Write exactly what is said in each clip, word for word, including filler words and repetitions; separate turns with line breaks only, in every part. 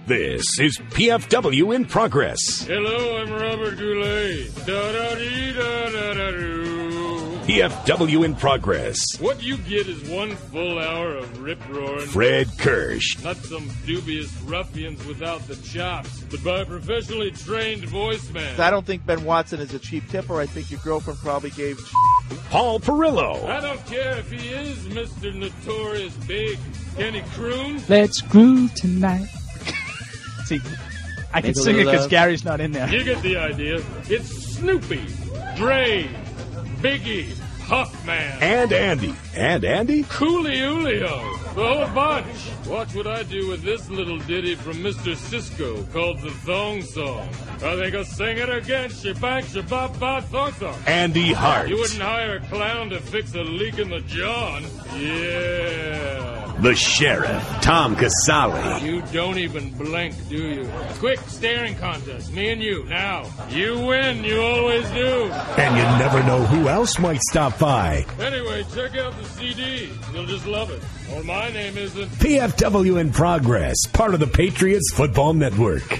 This is P F W in Progress.
Hello, I'm Robert Goulet. Da-da-dee-da-da-da-doo.
P F W in Progress.
What you get is one full hour of rip-roaring.
Fred Kirsch.
Not some dubious ruffians without the chops, but by a professionally trained voice man.
I don't think Ben Watson is a cheap tipper. I think your girlfriend probably gave...
Paul Perillo.
I don't care if he is Mister Notorious Big. Can he croon?
Let's groove tonight. See, I can
Make a
sing it
little
because
love.
Gary's not in there.
You get the idea. It's Snoopy, Dre, Biggie, Huffman,
And Andy. And Andy?
Coolio, the whole bunch. Watch what I do with this little ditty from Mister Cisco called the Thong Song. I think I'll sing it again. Shabang, shabab, bad, thong song.
Andy Hart.
You wouldn't hire a clown to fix a leak in the John. Yeah.
The Sheriff, Tom Casale.
You don't even blink, do you? Quick staring contest, me and you. Now, you win, you always do.
And you never know who else might stop by.
Anyway, check out the C D. You'll just love it. Or my name isn't.
P F W in Progress, part of the Patriots Football Network.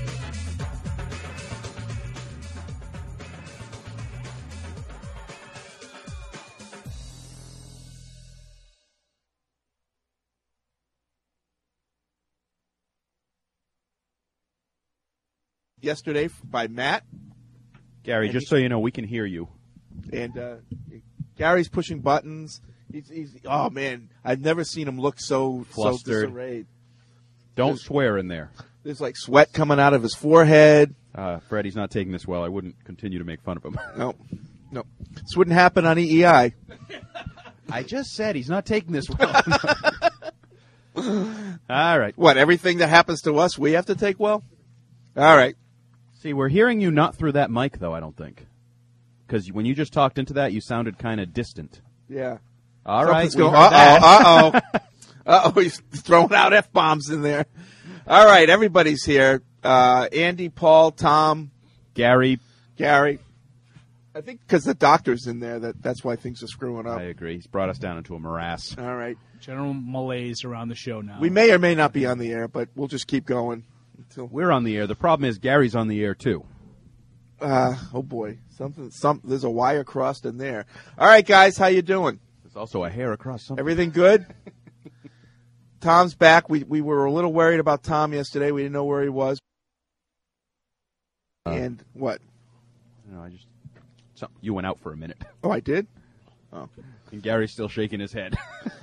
yesterday by Matt.
Gary,
And
just
he-
so you know, we can hear you.
And uh, Gary's pushing buttons. He's, he's oh man, I've never seen him look so
Flustered.
so disarrayed.
Don't
There's-
swear in there.
There's like sweat coming out of his forehead.
Uh, Fred, he's not taking this well. I wouldn't continue to make fun of him.
No, no, this wouldn't happen on E E I.
I just said he's not taking this well. All right.
What? Everything that happens to us, we have to take well. All right.
See, we're hearing you not through that mic, though, I don't think. Because when you just talked into that, you sounded kind of distant.
Yeah.
All right.
Something's
we
going.
heard that.
Uh oh. Uh oh. Uh oh. He's throwing out f bombs in there. All right. Everybody's here. Uh, Andy, Paul, Tom,
Gary,
Gary. I think because the doctor's in there, that that's why things are screwing up.
I agree. He's brought us down into a morass.
All right.
General malaise around the show now.
We may or may not be on the air, but we'll just keep going until.
We're on the air. The problem is Gary's on the air, too.
Uh, oh boy, something. Some there's a wire crossed in there. All right, guys, how you doing?
There's also a hair across something.
Everything good? Tom's back. We we were a little worried about Tom yesterday. We didn't know where he was.
Uh,
and what?
No, I just. Some, you went out for a minute.
Oh, I did? Oh.
And Gary's still shaking his head.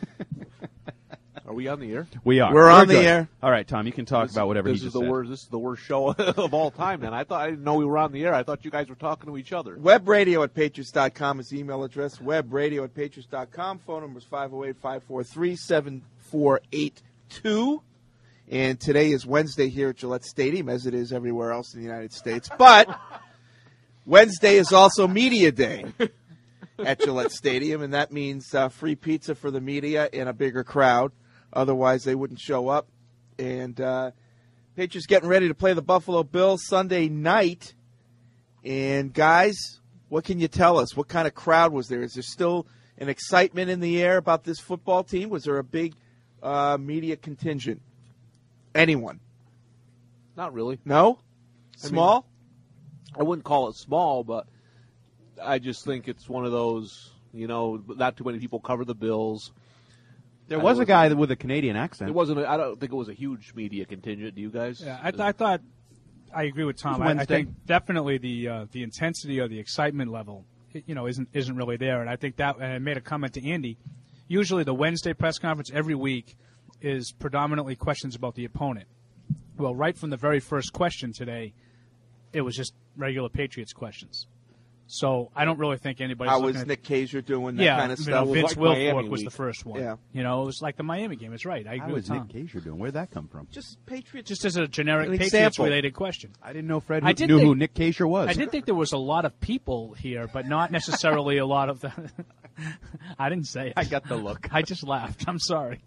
Are we on the air?
We are.
We're on the
good.
air.
All right, Tom, you can talk
This-
about whatever
this
he
is
just
the
said.
worst. This is the worst show of all time. Then I thought I didn't know we were on the air. I thought you guys were talking to each other.
Web radio at patriots dot com is the email address. Web radio at patriots dot com. Phone number is five oh eight, five four three, seven four eight two. And today is Wednesday here at Gillette Stadium, as it is everywhere else in the United States. But Wednesday is also Media Day at Gillette Stadium, and that means uh, free pizza for the media and a bigger crowd. Otherwise, they wouldn't show up. And uh, Patriots getting ready to play the Buffalo Bills Sunday night. And, guys, what can you tell us? What kind of crowd was there? Is there still an excitement in the air about this football team? Was there a big uh, media contingent? Anyone?
Not really.
No?
I
Small?
I wouldn't call it small, but I just think it's one of those. You know, not too many people cover the Bills.
There
I
was a
was-
guy with a Canadian accent.
It wasn't. A, I don't think it was a huge media contingent. Do you guys?
Yeah, I, th- I thought I agree with Tom.
It was
I, I
Wednesday.
think definitely the uh, the intensity or the excitement level, you know, isn't isn't really there. And I think that, and I made a comment to Andy. Usually, the Wednesday press conference every week is predominantly questions about the opponent. Well, right from the very first question today, it was just regular Patriots questions. So I don't really think anybody's
How
looking
was
at,
Nick Kaiser doing that
yeah,
kind of
you
stuff?
know, Vince
like Miami
Wilfork was
week.
the first one.
Yeah.
You know, it was like the Miami game. It's right. I agree
How
with
was
Tom.
Nick Kaiser doing? Where'd that come from?
Just Patriots.
Just as a generic
An example.
Patriots-related question.
I didn't know Fred
I did
knew
think-
who Nick Kaiser was.
I did think there was a lot of people here, but not necessarily a lot of the. I didn't say it.
I got the look.
I just laughed. I'm sorry.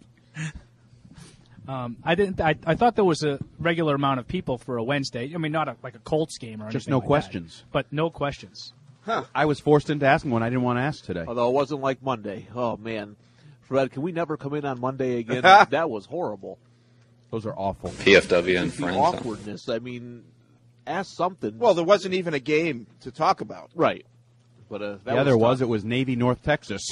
Um, I didn't. I, I thought there was a regular amount of people for a Wednesday. I mean, not a, like a Colts game or
Just
anything
no
like that.
questions.
But no questions.
I was forced into asking one I didn't want to ask today.
Although it wasn't like Monday. Oh man, Fred, can we never come in on Monday again? That was horrible.
Those are awful.
P F W and
The
friends.
awkwardness. I mean, ask something.
Well, there wasn't even a game to talk about.
right. But uh, that
yeah, there was.
tough.
It was Navy, North Texas.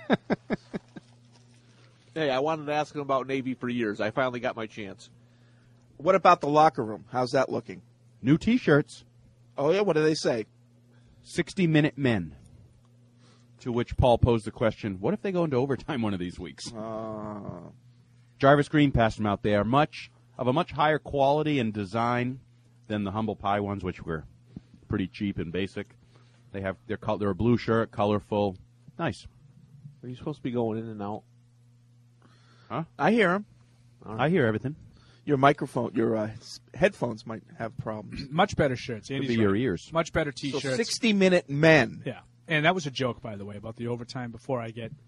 Hey, I wanted to ask him about Navy for years. I finally got my chance.
What about the locker room? How's that looking?
New T-shirts.
Oh, yeah? What do they say?
sixty-minute men. To which Paul posed the question, what if they go into overtime one of these weeks?
Uh,
Jarvis Green passed them out. They are much of a much higher quality and design than the Humble Pie ones, which were pretty cheap and basic. They have they're col- they're a blue shirt, colorful, nice.
Are you supposed to be going in and out?
Huh?
I hear him.
I hear everything.
Your microphone, your uh, s- headphones might have problems.
Much better shirts.
Could
Andy's
be
right.
your ears.
Much better
So
T-shirts.
sixty-minute men.
Yeah, and that was a joke, by the way, about the overtime. Before I get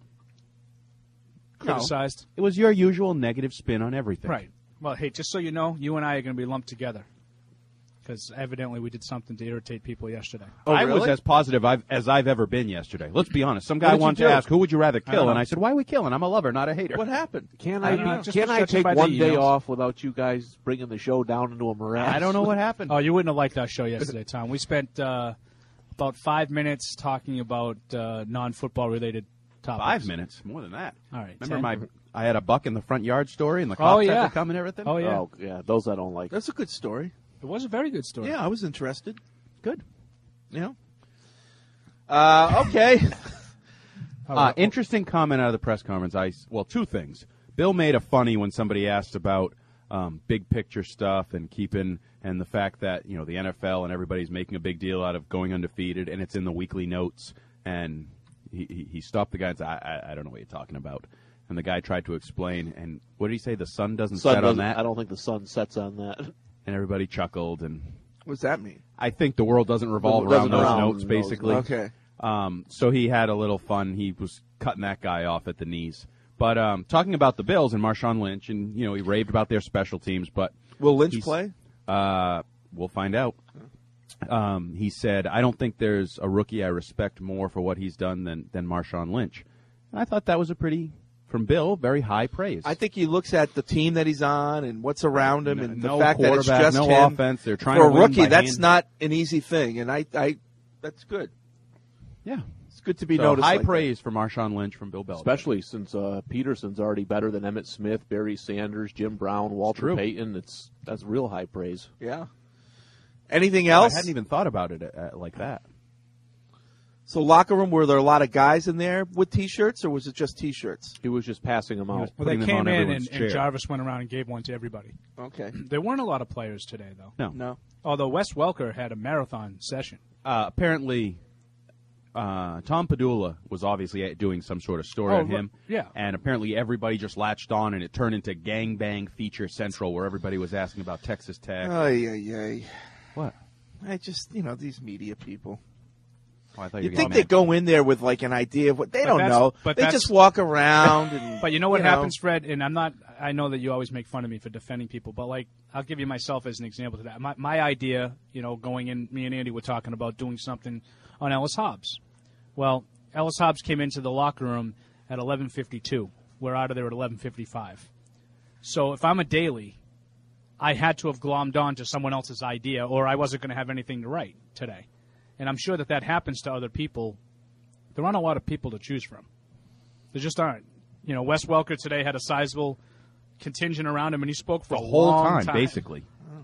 No.
criticized,
It was your usual negative spin on everything.
right? Well, hey, just so you know, you and I are going to be lumped together because evidently we did something to irritate people yesterday.
Oh,
I was
really?
as positive I've, as I've ever been yesterday. Let's be honest. Some guy
did you
wanted to
do?
ask, who would you rather
I
kill?
don't
And
know.
I said, why are we killing? I'm a lover, not a hater.
What happened?
Can
I
I,
don't know,
be,
just
can I
judging
take
by the
one day
emails.
off without you guys bringing the show down into a morass?
I don't know what happened.
Oh, you wouldn't have liked our show yesterday, Tom. We spent uh, about five minutes talking about uh, non-football related topics.
Five minutes, more than that.
All right,
Remember
ten?
my I had a buck in the front yard story, and the
Oh,
cops
yeah.
had to come and everything.
Oh yeah,
Oh, yeah, those I don't like.
That's a good story.
it was a very good story.
Yeah, I was interested.
Good.
You know? Uh, okay.
Uh, interesting comment out of the press conference. I well, two things. Bill made a funny when somebody asked about um, big picture stuff and keeping and the fact that you know the N F L and everybody's making a big deal out of going undefeated, and it's in the weekly notes. And he, he, he stopped the guy and said, I, I, I don't know what you're talking about. And the guy tried to explain. And what did he say? The sun doesn't
Sun
set on
doesn't-
that.
I don't think the sun sets on that.
And everybody chuckled. And
What does that mean?
I think the world doesn't revolve
It
around
doesn't
those
around
notes,
those
basically.
notes.
Okay.
Um, so he had a little fun. He was cutting that guy off at the knees. But um, talking about the Bills and Marshawn Lynch, and you know he raved about their special teams. But
Will Lynch
he's-
play?
Uh, we'll find out. Um, he said, "I don't think there's a rookie I respect more for what he's done than than Marshawn Lynch." And I thought that was a pretty, from Bill, very high praise.
I think he looks at the team that he's on and what's around him,
No-
and
no
the fact that it's
quarterback,
just
no
him.
offense. They're trying
For
to
a
win
rookie,
by
that's
hand.
not an easy thing, and I, I, that's good.
yeah.
It's good to be
So
noticed.
high
like that.
praise for Marshawn Lynch from Bill Belichick.
Especially since uh, Peterson's already better than Emmitt Smith, Barry Sanders, Jim Brown, Walter
true.
Payton. It's that's real high praise.
Yeah. Anything
I
else?
hadn't even thought about it uh, like that.
So locker room, were there a lot of guys in there with T-shirts, or was it just T-shirts?
He was just passing them out.
was
Well, they
putting them
came
on
in
everyone's
and, and
chair.
Jarvis went around and gave one to everybody.
Okay.
There weren't a lot of players today, though.
No.
No.
Although Wes Welker had a marathon session.
Uh, apparently, uh, Tom Padula was obviously doing some sort of story
Oh,
on him.
yeah.
And apparently everybody just latched on, and it turned into Gangbang Feature Central, where everybody was asking about Texas Tech.
Ay, ay, ay.
what?
I just, you know, these media people.
Oh, I thought
You
were
think
getting
they go in there with like an idea of what they
But
don't
that's-
know?
but
They
that's-
just walk around. And,
But you know what
you
happens, Fred? And I'm not. I know that you always make fun of me for defending people, but like I'll give you myself as an example to that. My, my idea, you know, going in, me and Andy were talking about doing something on Ellis Hobbs. Well, Ellis Hobbs came into the locker room at eleven fifty-two. We're out of there at eleven fifty-five. So if I'm a daily, I had to have glommed on to someone else's idea, or I wasn't going to have anything to write today. And I'm sure that that happens to other people. There aren't a lot of people to choose from. There just aren't. You know, Wes Welker today had a sizable contingent around him, and he spoke for
the
a
whole
long
time,
time,
basically.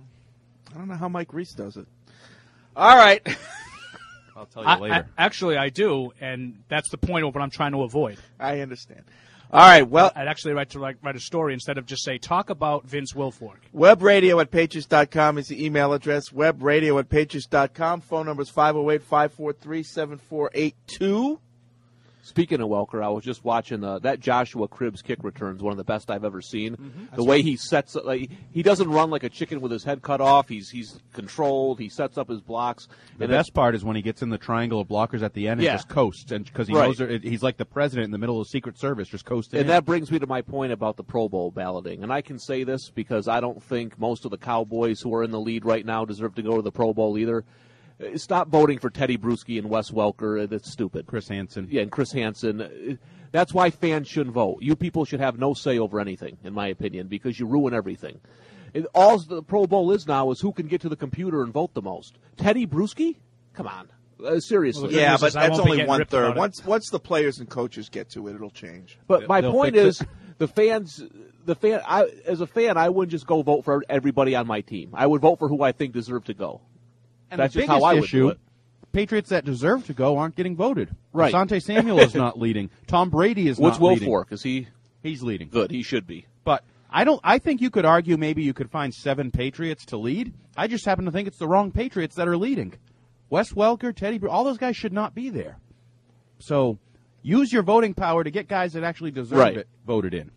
I don't know how Mike Reese does it. All right.
I'll tell you
I,
later.
I, actually, I do, and that's the point of what I'm trying to avoid.
I understand. All right. Well,
I'd actually write to like, write a story instead of just say talk about Vince Wilfork.
webradio at patriots dot com is the email address. webradio at patriots dot com. Phone number is five oh eight, five four three, seven four eight two.
Speaking of Welker, I was just watching uh, that Joshua Cribbs kick return is one of the best I've ever seen.
Mm-hmm.
The way he sets, like, he doesn't run like a chicken with his head cut off. He's he's controlled. He sets up his blocks.
The
and
best part is when he gets in the triangle of blockers at the end and
Yeah.
just coasts, and because he
Right.
knows there- he's like the president in the middle of the Secret Service, just coasting.
And
in.
that brings me to my point about the Pro Bowl balloting. And I can say this because I don't think most of the Cowboys who are in the lead right now deserve to go to the Pro Bowl either. Uh, Stop voting for Teddy Bruschi and Wes Welker. That's stupid.
Chris Hansen.
Yeah, and Chris Hansen. Uh, That's why fans shouldn't vote. You people should have no say over anything, in my opinion, because you ruin everything. And all the Pro Bowl is now is who can get to the computer and vote the most. Teddy Bruschi? Come on. Uh, seriously.
Well,
Yeah,
news
but
is I
that's
won't be
only
getting
one
ripped
third.
about it.
Once once the players and coaches get to it, it'll change.
But my
They'll
point
fix
is, the fans, the fan. I, as a fan, I wouldn't just go vote for everybody on my team. I would vote for who I think deserved to go.
And
That's
the
just how
biggest
I would
issue,
do it.
Patriots that deserve to go aren't getting voted.
Right.
Asante Samuel is not leading. Tom Brady is
What's
not leading.
Wilfork? Is he
He's leading.
good? He should be.
But I don't. I think you could argue maybe you could find seven Patriots to lead. I just happen to think it's the wrong Patriots that are leading. Wes Welker, Teddy, Br- all those guys should not be there. So use your voting power to get guys that actually deserve
Right.
it voted in.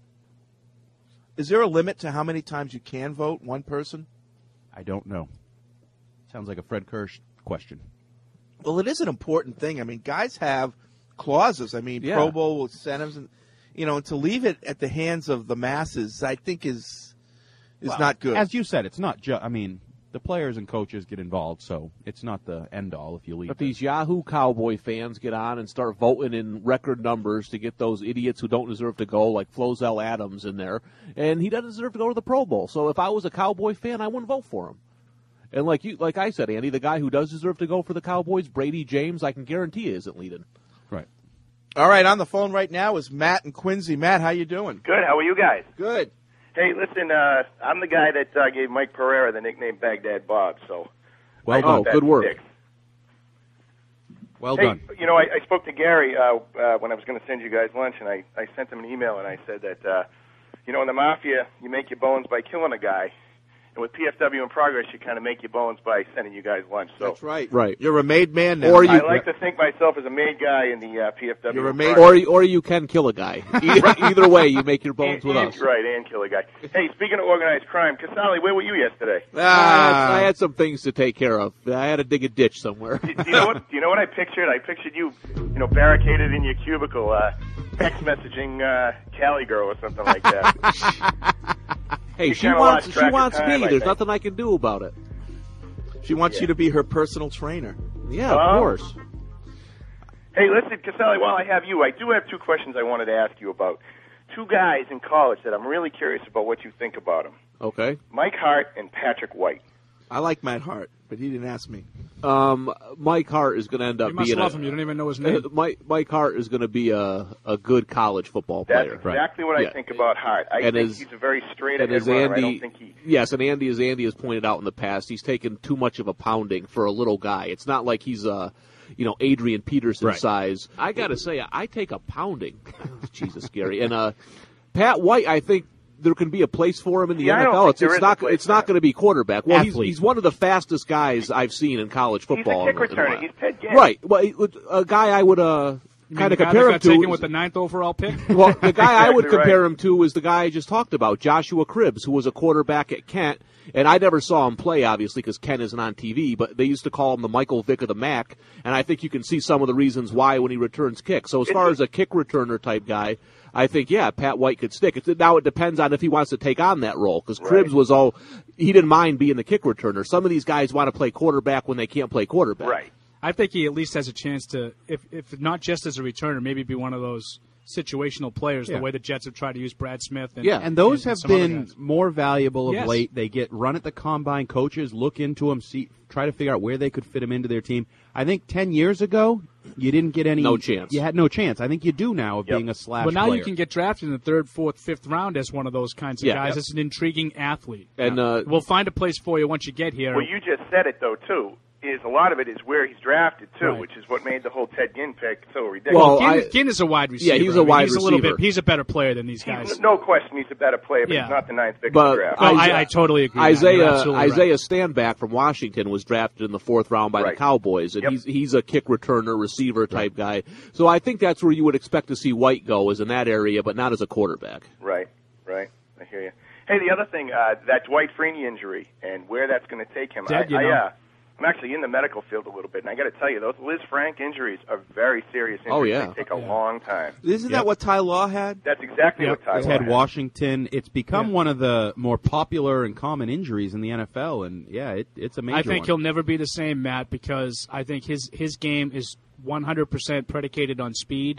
Is there a limit to how many times you can vote? One person?
I don't know. Sounds like a Fred Kirsch question.
Well, it is an important thing. I mean, guys have clauses. I mean,
Yeah.
Pro Bowl incentives, and you know, to leave it at the hands of the masses, I think is is
Well,
not good.
As you said, it's not just. I mean, the players and coaches get involved, so it's not the end all if you leave.
If
it.
these Yahoo Cowboy fans get on and start voting in record numbers to get those idiots who don't deserve to go, like Flozell Adams in there, and he doesn't deserve to go to the Pro Bowl. So if I was a Cowboy fan, I wouldn't vote for him. And like you, like I said, Andy, the guy who does deserve to go for the Cowboys, Brady James, I can guarantee you isn't leading.
Right.
All right, on the phone right now is Matt and Quincy. Matt, how you doing?
Good. How are you guys?
Good.
Hey, listen, uh, I'm the guy that uh, gave Mike Pereira the nickname Baghdad Bob. So,
Well
I
done.
thought that
good work.
sticks.
Well
Hey,
done.
you know, I, I spoke to Gary uh, uh, when I was going to send you guys lunch, and I, I sent him an email, and I said that, uh, you know, in the mafia, you make your bones by killing a guy, and with P F W in progress, you kind of make your bones by sending you guys lunch. So,
That's right.
Right.
You're a made man now.
Or you-
I like to think myself as a made guy in the uh, P F W.
You're a
in
made-
progress.
Or or you can kill a guy. Either, either way, you make your bones
And-
with
and-
us.
Right, and kill a guy. Hey, speaking of organized crime, Casale, where were you yesterday?
I, had,
Ah,
I had some things to take care of. I had to dig a ditch somewhere.
do, do you know what? Do you know what I pictured? I pictured you, you know, barricaded in your cubicle, uh, text messaging uh, Cali girl or something like that.
Hey,
You
she
kinda
wants
lost
she
track of
wants
time,
me.
I
There's
think.
nothing I can do about it.
she wants you to be her personal trainer.
Yeah,
Oh.
of course.
Hey, listen, Casale, while I have you, I do have two questions I wanted to ask you about. Two guys in college that I'm really curious about what you think about them.
Okay.
Mike Hart and Patrick White.
I like Matt Hart, but he didn't ask me.
Um, Mike Hart is going to end up
You must
being
love
a,
him. You don't even know his
uh,
name.
Mike Mike Hart is going to be a a good college football
That's
player.
exactly what
Yeah.
I think about Hart. I
And
think
as-
he's a very straight
And
ahead
as
runner. I
Andy,
don't think he.
yes, and Andy, as Andy has pointed out in the past, he's taken too much of a pounding for a little guy. It's not like he's a, you know, Adrian Peterson
Right.
size. I got to say, I take a pounding. Jesus, Gary, and uh, Pat White, I think there can be a place for him in the
Yeah, I
N F
don't
L.
think
It's,
there
it's
is a
not.
place
It's
for
not
him.
going to be quarterback. Well, he's,
Athlete.
he's one of the fastest guys I've seen in college football.
He's a kick
in a- in a
returner.
while.
He's Ted Ginn.
Right. Well, he- a guy I would uh,
You mean
kind
the
of
guy
compare
that
him
got
to.
taken
is-
with the ninth overall pick.
well, the guy I would
Exactly
compare
right.
him to is the guy I just talked about, Joshua Cribbs, who was a quarterback at Kent. And I never saw him play, obviously, because Kent isn't on T V, but they used to call him the Michael Vick of the M A C, and I think you can see some of the reasons why when he returns kicks. So as far as a kick returner type guy, I think, yeah, Pat White could stick. It's, now it depends on if he wants to take on that role, because Cribbs
Right.
was all, he didn't mind being the kick returner. Some of these guys want to play quarterback when they can't play quarterback.
Right.
I think he at least has a chance to, if if not just as a returner, maybe be one of those situational players.
Yeah.
The way the Jets have tried to use Brad Smith. And,
Yeah.
And those
and
have
some other
been
guys.
more valuable of
Yes.
late. They get run at the combine. Coaches look into them, see, try to figure out where they could fit them into their team. I think ten years ago, you didn't get any.
No chance.
You had no chance. I think you do now of
Yep.
being a slash
But now
player.
you can get drafted in the third, fourth, fifth round as one of those kinds of
Yeah.
guys.
Yep.
It's an intriguing athlete.
And, uh,
we'll find a place for you once you get here.
Well, you just said it though too. Is a lot of it is where he's drafted too,
Right.
which is what made the whole Ted Ginn pick so ridiculous.
Well,
Ginn,
I-
Ginn is a wide receiver.
Yeah, he's a
I mean,
wide
he's a little
receiver.
bit. He's a better player than these guys.
He's- no question, he's a better player, but
Yeah.
he's not the ninth pick of
But
the draft.
Oh,
Isaiah-
I, I totally agree. You're
Isaiah
absolutely right.
Isaiah Standback from Washington was drafted in the fourth round by the
Right.
Cowboys, and
Yep.
he's he's a kick returner, receiver type guy. So I think that's where you would expect to see White go, is in that area, but not as a quarterback.
Right, right. I hear you. Hey, the other thing, uh, that Dwight Freeney injury and where that's going to take him.
Dead,
I,
you
I,
know.
uh, I'm actually in the medical field a little bit, and I got to tell you, those Liz Frank injuries are very serious injuries.
Oh, yeah.
They take a long time.
Isn't
Yep.
that what Ty Law had?
That's exactly
Yep.
what Ty Law
Ted
had.
Washington. It's become
Yeah.
one of the more popular and common injuries in the N F L, and yeah, it, it's a major
I think
one.
he'll never be the same, Matt, because I think his his game is one hundred percent predicated on speed,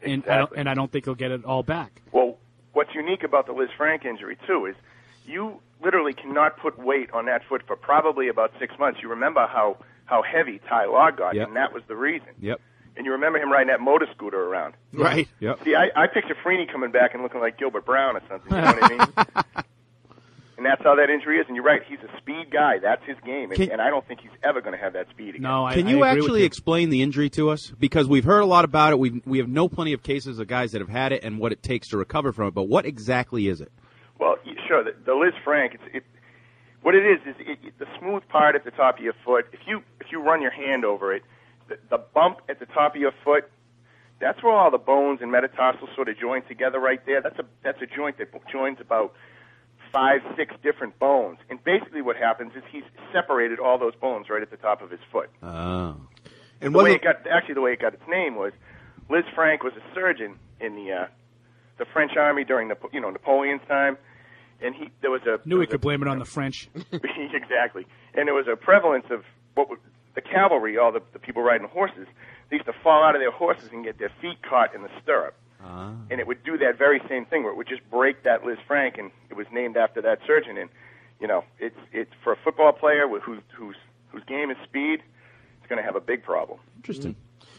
and
Exactly.
I don't, and I don't think he'll get it all back.
Well, what's unique about the Liz Frank injury, too, is you literally cannot put weight on that foot for probably about six months. You remember how, how heavy Ty Law got,
Yep.
and that was the reason.
Yep.
And you remember him riding that motor scooter around.
Right.
Yep.
See, I, I picture Freeney coming back and looking like Gilbert Brown or something, you know what I mean? And that's how that injury is. And you're right, he's a speed guy. That's his game. And,
Can-
and I don't think he's ever going to have that speed again.
No, I,
Can
I
you
agree with
actually
you.
explain the injury to us? Because we've heard a lot about it. We we have no plenty of cases of guys that have had it and what it takes to recover from it. But what exactly is it?
Well, y- sure. The, the Liz Frank, it's, it, what it is is it, it, the smooth part at the top of your foot. If you if you run your hand over it, the, the bump at the top of your foot, that's where all the bones and metatarsals sort of join together right there. That's a that's a joint that joins about five, six different bones. And basically, what happens is he's separated all those bones right at the top of his foot.
Oh.
And
The way
wasn't
it got actually the way it got its name was Liz Frank was a surgeon in the uh, the French army during the you know Napoleon's time, and he there was a
Knew
there
we
was
could
a-
blame it on the French.
exactly, and there was a prevalence of what would, the cavalry, all the, the people riding horses, they used to fall out of their horses and get their feet caught in the stirrup,
Ah.
and it would do that very same thing where it would just break that Liz Frank, and it was named after that surgeon. And you know, it's it's for a football player with whose whose whose game is speed, it's going to have a big problem.
Interesting.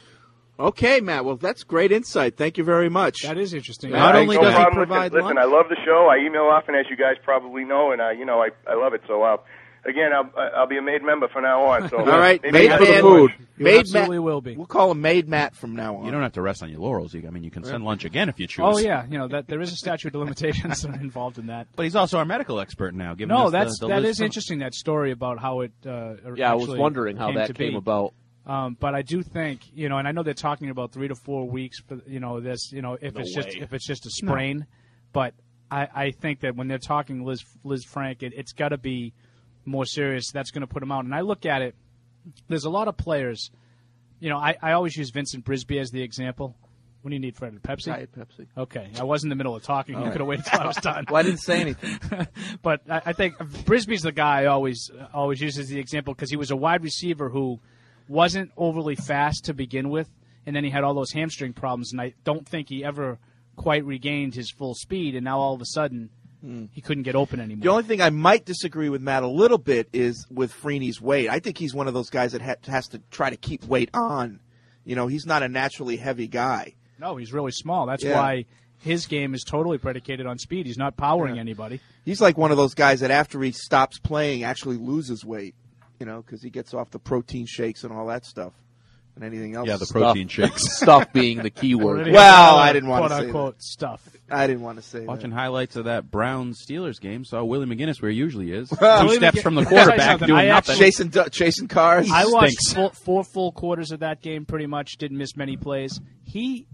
Okay, Matt. Well, that's great insight. Thank you very much.
That is interesting.
Not
I-
only
no
does he
problem.
provide
listen, listen,
lunch-
I love the show. I email often, as you guys probably know, and uh, you know I I love it. So uh, again, I'll I'll be a made member from now on. So
All right,
maybe
made
I
for the
can-
mood.
You
Made
absolutely
Matt.
will be.
we'll call him Made Matt from now on.
You don't have to rest on your laurels. You, I mean, you can send lunch again if you choose.
Oh yeah, you know that there is a statute of limitations involved in that.
But he's also our medical expert now. Giving
No,
us
that's
the, the
that
Liz
is
Frank.
interesting. That story about how it. Uh,
Yeah, I was
actually
wondering how
came
that
to
came
be.
about.
Um, but I do think, you know, and I know they're talking about three to four weeks for, you know, this, you know, if
No
it's just
way.
if it's just a sprain. But I, I think that when they're talking Liz Liz Frank, it, it's got to be more serious. That's going to put him out. And I look at it. There's a lot of players. You know, I, I always use Vincent Brisby as the example. What do you need, Fred? Pepsi?
Diet Pepsi.
Okay, I was in the middle of talking. You could have waited till I was done.
Well, I didn't say anything.
But I, I think Brisby's the guy I always always uses the example because he was a wide receiver who wasn't overly fast to begin with, and then he had all those hamstring problems, and I don't think he ever quite regained his full speed, and now all of a sudden he couldn't get open anymore.
The only thing I might disagree with Matt a little bit is with Freeney's weight. I think he's one of those guys that ha- has to try to keep weight on. You know, he's not a naturally heavy guy.
No, he's really small. That's
Yeah.
why his game is totally predicated on speed. He's not powering anybody.
He's like one of those guys that after he stops playing actually loses weight, you know, because he gets off the protein shakes and all that stuff and anything else.
Yeah, the protein
Stuff.
shakes.
Stuff being the key word.
Already
Well,
has
I didn't wanna
quote
say
unquote stuff.
I didn't want to say
Watching
that.
highlights of that Browns Steelers game, saw Willie McGinnis where he usually is. Two
Willie
steps
McGin-
from the
Let me tell you
quarterback
something.
doing
I
nothing.
actually-
Chasing, chasing cars.
I watched
stinks.
four, four full quarters of that game pretty much, didn't miss many plays. He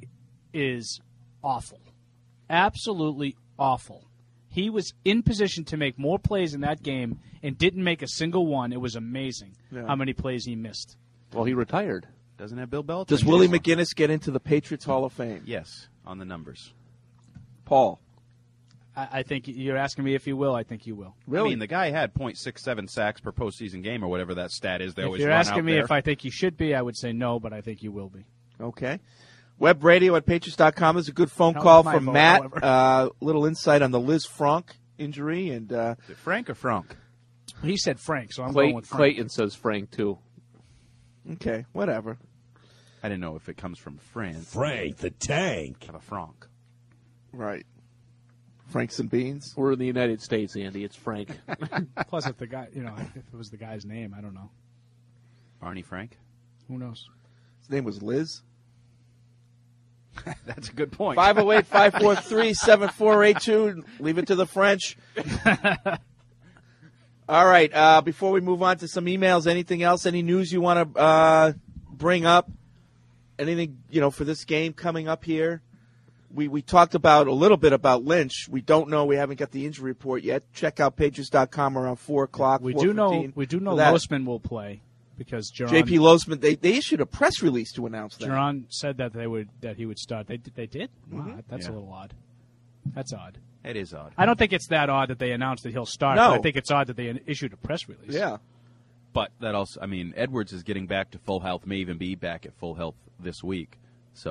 is awful. Absolutely awful. He was in position to make more plays in that game and didn't make a single one. It was amazing
Yeah.
how many plays he missed.
Well, he retired.
Doesn't have Bill Belichick.
Does Willie McGinnis get into the Patriots Hall of Fame?
Yes, on the numbers.
Paul.
I, I think you're asking me if he will. I think he will.
I mean, the guy had point six seven sacks per postseason game or whatever that stat is. They
If
always
you're
run
asking
out
me
there.
if I think you should be, I would say no, but I think you will be.
Okay. Web radio at Patriots dot com is a good phone
That
call
was my
from
vote,
Matt.
however.
Uh, little insight on the Liz Frank injury. and uh,
Is it Frank or Frank?
He said Frank, so I'm
Clay-
going with Frank.
Clayton says Frank, too.
Okay, whatever.
I didn't know if it comes from France.
Frank the Tank.
Have a Frank.
Right. Franks and Beans.
We're in the United States, Andy. It's Frank.
Plus, if the guy, you know, if it was the guy's name, I don't know.
Barney Frank?
Who knows?
His name was Liz.
That's a good point.
five oh eight, five four three, seven four eight two. Leave it to the French. All right. Uh, before we move on to some emails, anything else? Any news you want to uh, bring up? Anything, you know, for this game coming up here? We we talked about a little bit about Lynch. We don't know. We haven't got the injury report yet. Check out Patriots dot com around four o'clock.
We do know.
four fifteen
We do know
for that.
Losman will play because Jerron,
J P Losman. They they issued a press release to announce that.
Jerron said that they would that he would start. They they did. Wow,
Mm-hmm.
that's
Yeah.
a little odd. That's odd.
It is odd.
I don't think it's that odd that they announced that he'll start.
No.
But I think it's odd that they issued a press release.
Yeah.
But that also, I mean, Edwards is getting back to full health, may even be back at full health this week. So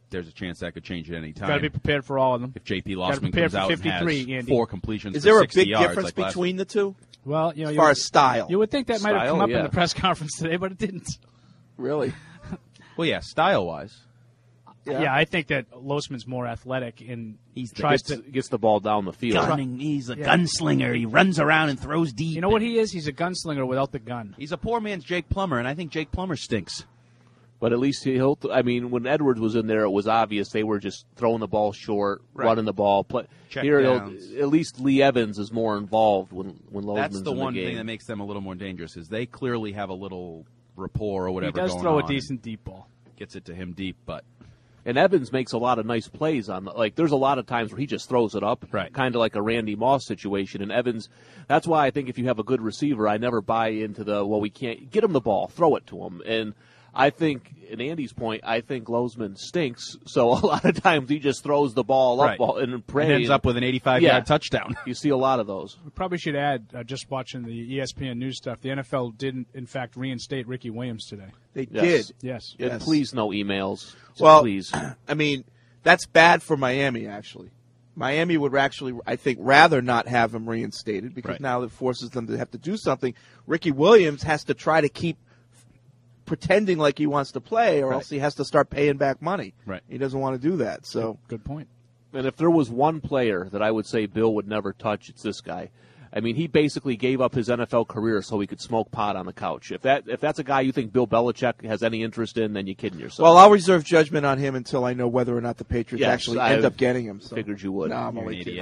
there's a chance that could change at any time.
Got to be prepared for all of them.
If J P.
Gotta
Lossman
prepare
comes
for
out and
fifty-three,
has
Andy.
four completions
Is
for
there a
sixty
big
yards
difference
like last
between the two?
Well, you know,
As
you
far
would-
as style.
You would think that might have
Style,
come up
yeah.
in the press conference today, but it didn't.
Really?
Well, yeah, style-wise.
Yeah.
Yeah, I think that Losman's more athletic and
He's the-
tries
Gets,
to.
gets the ball down the field.
Gunning. He's a
Yeah.
gunslinger. He runs around and throws deep.
You know what he is? He's a gunslinger without the gun.
He's a poor man's Jake Plummer, and I think Jake Plummer stinks.
But at least he'll. I mean, when Edwards was in there, it was obvious they were just throwing the ball short,
Right.
running the ball. Play.
Check
Here, it'll-
downs.
at least Lee Evans is more involved when when Losman's
That's the
in
one
the game.
thing that makes them a little more dangerous is they clearly have a little rapport or whatever
He does
going
throw a
on.
decent deep ball.
Gets it to him deep, but
And Evans makes a lot of nice plays on the, like there's a lot of times where he just throws it up,
Right.
kind of like a Randy Moss situation. And Evans, that's why I think if you have a good receiver, I never buy into the well we can't get him the ball, throw it to him. And I think, in Andy's point, I think Losman stinks. So a lot of times he just throws the ball up
Right.
ball and pray.
it ends up with an eighty-five
Yeah.
yard touchdown.
You see a lot of those.
We probably should add, uh, just watching the E S P N news stuff, the N F L didn't, in fact, reinstate Ricky Williams today.
They
Yes.
did.
Yes.
Yes.
And please, no emails. Just
Well,
please.
I mean, that's bad for Miami, actually. Miami would actually, I think, rather not have him reinstated because
Right.
now it forces them to have to do something. Ricky Williams has to try to keep pretending like he wants to play, or
Right.
else he has to start paying back money.
Right.
He doesn't want to do that. So
Good point.
And if there was one player that I would say Bill would never touch, it's this guy. I mean, he basically gave up his N F L career so he could smoke pot on the couch. If that if that's a guy you think Bill Belichick has any interest in, then you're kidding yourself.
well, I'll reserve judgment on him until I know whether or not the Patriots
Yes,
actually
I
end up getting him. So.
figured you would.
No, I'm
You're
only
an
kidding.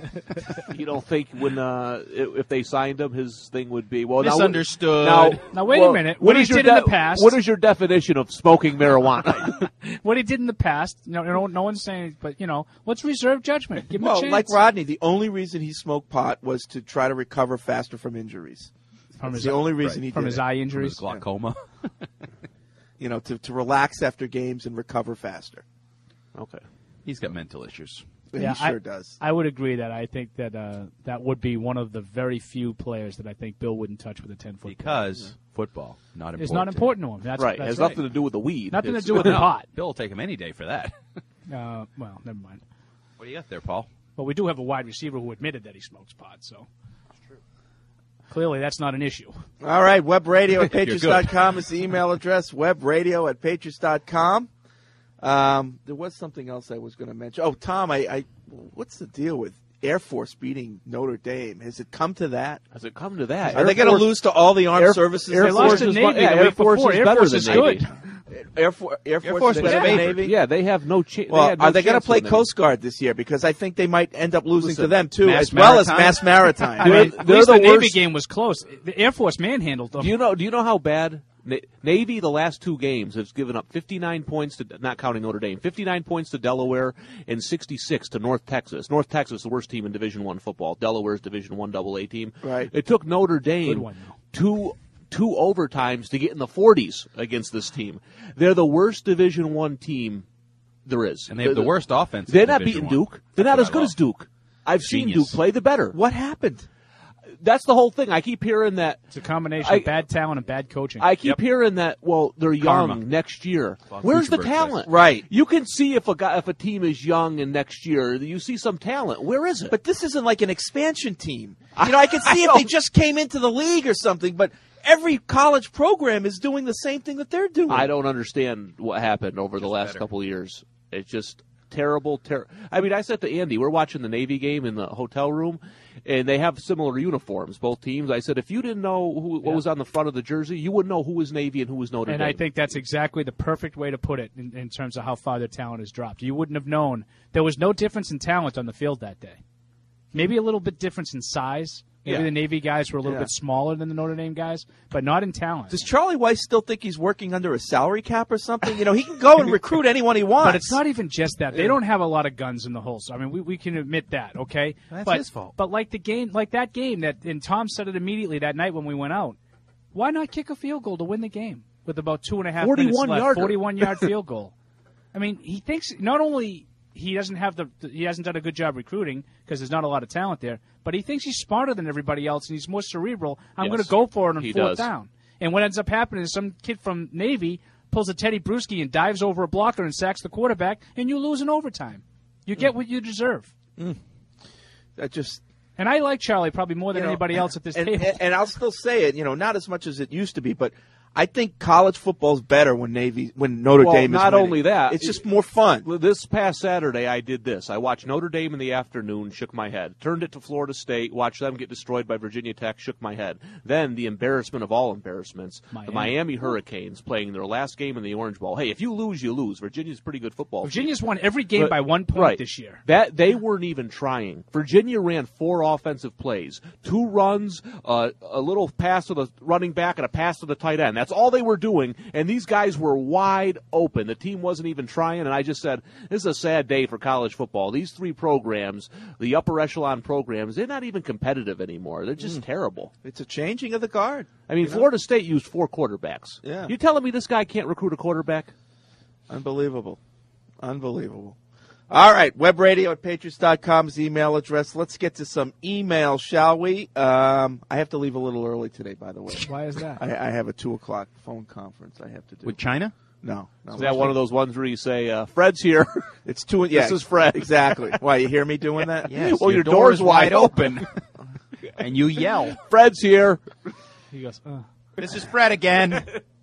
idiot.
You don't think when uh, if if they signed him, his thing would be well now-
Misunderstood.
Now,
Now, wait a
well,
minute.
What
What he
is your
did in the past-
What is your definition of smoking marijuana?
What he did in the past, you know, no, no one's saying, but, you know, let's reserve judgment. Give him a
Well,
chance.
like Rodney, the only reason he smoked pot was to try to recover faster from injuries.
From
That's
his,
the only reason he
from
did
his
it.
eye
From his
injuries.
glaucoma.
You know, to, to relax after games and recover faster.
Okay.
He's got mental issues.
Yeah,
he sure
I,
does.
I would agree that I think that uh, that would be one of the very few players that I think Bill wouldn't touch with a ten-foot
Because football, not important.
It's not important to him. That's
right. It
That's
has
right.
nothing to do with the weed.
Nothing to
It's-
do with the
No,
pot.
Bill will take him any day for that.
Uh, well, never mind.
What do you got there, Paul?
But we do have a wide receiver who admitted that he smokes pot, so clearly that's not an issue.
All right, webradio at
You're
patriots dot com is the email address, webradio at patriots dot com. Um, there was something else I was going to mention. Oh, Tom, I, I, what's the deal with Air Force beating Notre Dame? Has it come to that?
Has it come to that?
Are they going to lose to all the armed
Air-
services?
Air
They lost
Force
to
is
Navy
mu-
the
yeah,
week
Air Force
before.
is
Air
better
Force
than
is
Navy.
good.
Air, For- Air Force,
Force
is
was
better than
favored.
Navy?
Yeah, they have no chance.
Well,
they had no
are they going to
chance
play
with
Coast Guard this year? Because I think they might end up losing
Listen,
to them too,
Mass
as well as
Maritime?
Mass Maritime.
I mean,
They're-
at
they're
least
the
the Navy
worst-
game was close. The Air Force manhandled them.
Do you know? Do you know how bad Na- Navy the last two games has given up fifty-nine points to not counting Notre Dame, fifty-nine points to Delaware and sixty-six to North Texas. North Texas, the worst team in Division One football. Delaware's Division One Double A team.
Right.
It took Notre
Good
Dame
one, though.
two two overtimes to get in the forties against this team. They're the worst Division One team there is,
And they have the worst offense. in
They're not
Division
beating
One.
Duke. They're
That's
not
what
as
I
good
love.
as Duke. I've seen
Genius.
Duke play. They're better.
What happened?
That's the whole thing. I keep hearing that.
It's a combination
I-
of bad talent and bad coaching.
I keep
Yep.
hearing that. Well, they're young
Karma.
next year.
Well,
Where's the
Kuchenberg
talent?
says.
Right.
You can see if a guy, if a team is young and next year you see some talent. Where is it?
But this isn't like an expansion team. You know, I could see if they just came into the league or something, but every college program is doing the same thing that they're doing.
I don't understand what happened over the last
better.
couple of years. It's just terrible. Ter- I mean, I said to Andy, we're watching the Navy game in the hotel room, and they have similar uniforms, both teams. I said, if you didn't know who, what
Yeah.
was on the front of the jersey, you wouldn't know who was Navy and who was Notre
and
Dame.
I think that's exactly the perfect way to put it in, in terms of how far their talent has dropped. You wouldn't have known. There was no difference in talent on the field that day. Maybe a little bit difference in size. Maybe
Yeah.
the Navy guys were a little
Yeah.
bit smaller than the Notre Dame guys, but not in talent.
Does Charlie Weiss still think he's working under a salary cap or something? You know, he can go and recruit anyone he wants.
But it's not even just that. They don't have a lot of guns in the holes. I mean, we, we can admit that, okay?
That's
but,
his fault.
But like the game, like that game that, and Tom said it immediately that night when we went out. Why not kick a field goal to win the game with about two and a half minutes
forty-one
left?
yarder.
Forty-one yard field goal. I mean, he thinks not only he doesn't have the he hasn't done a good job recruiting because there's not a lot of talent there, but he thinks he's smarter than everybody else and he's more cerebral. I'm
Yes,
going to go for it on
he
fourth
does.
down. And what ends up happening is some kid from Navy pulls a Teddy Bruschi and dives over a blocker and sacks the quarterback, and you lose in overtime. You get what you deserve.
Mm. That just.
And I like Charlie probably more than
you know,
anybody else at this
and,
table.
And, and I'll still say it, you know, not as much as it used to be, but I think college football's better when Navy, when Notre
well,
Dame is
not
winning.
only that,
it's just more fun.
This past Saturday, I did this. I watched Notre Dame in the afternoon, shook my head. Turned it to Florida State, watched them get destroyed by Virginia Tech, shook my head. Then the embarrassment of all embarrassments,
Miami.
the Miami Hurricanes playing their last game in the Orange Bowl. Hey, if you lose, you lose. Virginia's a pretty good football team.
Virginia's won every game
But-
by one point
right.
this year.
That they weren't even trying. Virginia ran four offensive plays, two runs, uh, a little pass to the running back, and a pass to the tight end. That's all they were doing, and these guys were wide open. The team wasn't even trying, and I just said, this is a sad day for college football. These three programs, the upper echelon programs, they're not even competitive anymore. They're just mm. terrible.
It's a changing of the guard.
I mean,
you
Florida
know?
State used four quarterbacks.
Yeah.
You telling me this guy can't recruit a quarterback?
Unbelievable. Unbelievable. All right, webradio at patriots dot com's email address. Let's get to some email, shall we? Um, I have to leave a little early today, by the way.
Why is that?
I, I have a two o'clock phone conference I have to do.
With China?
No. no
Is that one of those ones where you say, uh, Fred's here?
It's two. Yeah,
this is Fred.
Exactly. Why, you hear me doing that?
Yes.
Well,
your,
your
door
door's
is wide
wide
open. And you yell,
Fred's here.
He goes, uh.
this is Fred again.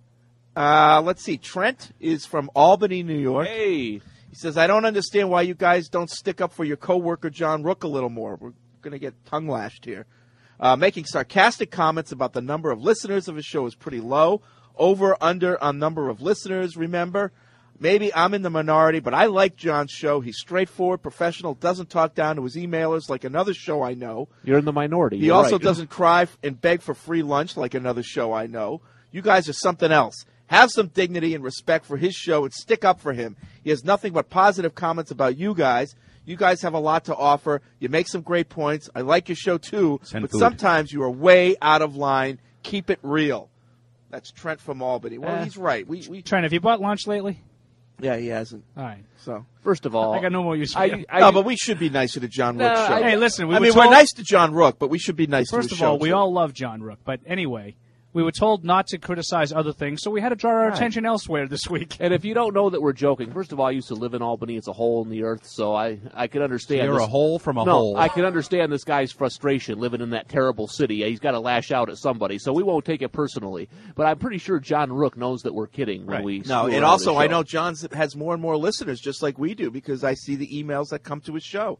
Uh, let's see. Trent is from Albany, New York.
Hey.
He says, I don't understand why you guys don't stick up for your coworker John Rook a little more. We're going to get tongue lashed here. Uh, making sarcastic comments about the number of listeners of his show is pretty low. Over, under on number of listeners, remember? Maybe I'm in the minority, but I like John's show. He's straightforward, professional, doesn't talk down to his emailers like another show I know.
You're in the minority.
He
You're
also
right.
doesn't cry and beg for free lunch like another show I know. You guys are something else. Have some dignity and respect for his show and stick up for him. He has nothing but positive comments about you guys. You guys have a lot to offer. You make some great points. I like your show, too.
Send
but
food.
sometimes you are way out of line. Keep it real. That's Trent from Albany. Well,
Uh,
he's right. We, we
Trent, have you bought lunch lately?
Yeah, he hasn't.
All right.
So
First of all,
I got no more use for
I,
you.
I,
No, but we should be nicer to John Rook's
No,
show.
I-
Hey, listen, we
I
were
mean,
told,
we're nice to John Rook, but we should be nice
First
to his
of all,
show,
we
too.
all love John Rook, but anyway, we were told not to criticize other things, so we had to draw our
Right.
attention elsewhere this week.
and if you don't know that we're joking, first of all, I used to live in Albany. It's a hole in the earth, so I, I can understand.
You're
this.
a hole from a
no,
hole.
I can understand this guy's frustration living in that terrible city. He's got to lash out at somebody, so we won't take it personally. But I'm pretty sure John Rook knows that we're kidding when
Right.
we.
No,
screw
and
around
also
with the
I
show.
know John has more and more listeners, just like we do, because I see the emails that come to his show.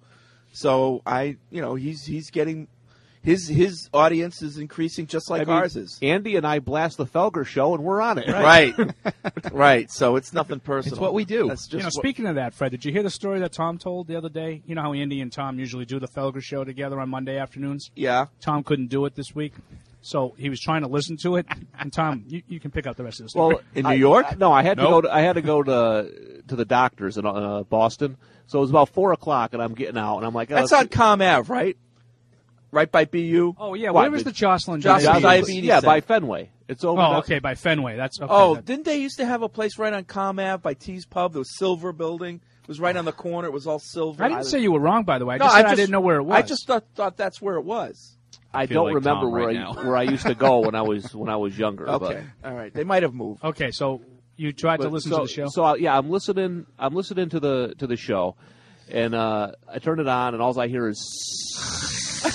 So I, you know, he's he's getting his his audience is increasing just like
I mean,
ours is.
Andy and I blast the Felger show, and we're on it.
Right, right. So it's nothing personal.
It's what we do.
That's just
You know,
what-
speaking of that, Fred, did you hear the story that Tom told the other day? You know how Andy and Tom usually do the Felger show together on Monday afternoons?
yeah.
Tom couldn't do it this week, so he was trying to listen to it. And Tom, you, you can pick up the rest of the story.
Well,
In New
I-
York?
I- no, I had to
Nope.
go. To, I had to go to to the doctors in uh, Boston. So it was about four o'clock, and I'm getting out, and I'm like, oh,
That's
let's
on Com Ave, right? Right by B U.
oh, yeah,
What,
where is
the-
the Jocelyn?
Jocelyn
Diabetes?
Diabetes
yeah,
Center.
by Fenway. It's over.
Oh,
the-
okay, by Fenway. That's okay.
Oh,
that-
didn't they used to have a place right on Com Ave by T's Pub? The Silver Building. It was right on the corner. It was all silver.
I didn't say you were wrong, by the way. I
No,
just said I, didn't know where it was.
I just thought thought that's where it was.
I
feel
don't
like
remember
Tom
where
right
I
now.
where I used to go when I was when I was younger.
Okay, all right. They might have moved.
Okay, so you tried
but,
to listen
so,
to the show?
So uh, yeah, I'm listening. I'm listening to the to the show, and uh, I turn it on, and all I hear is.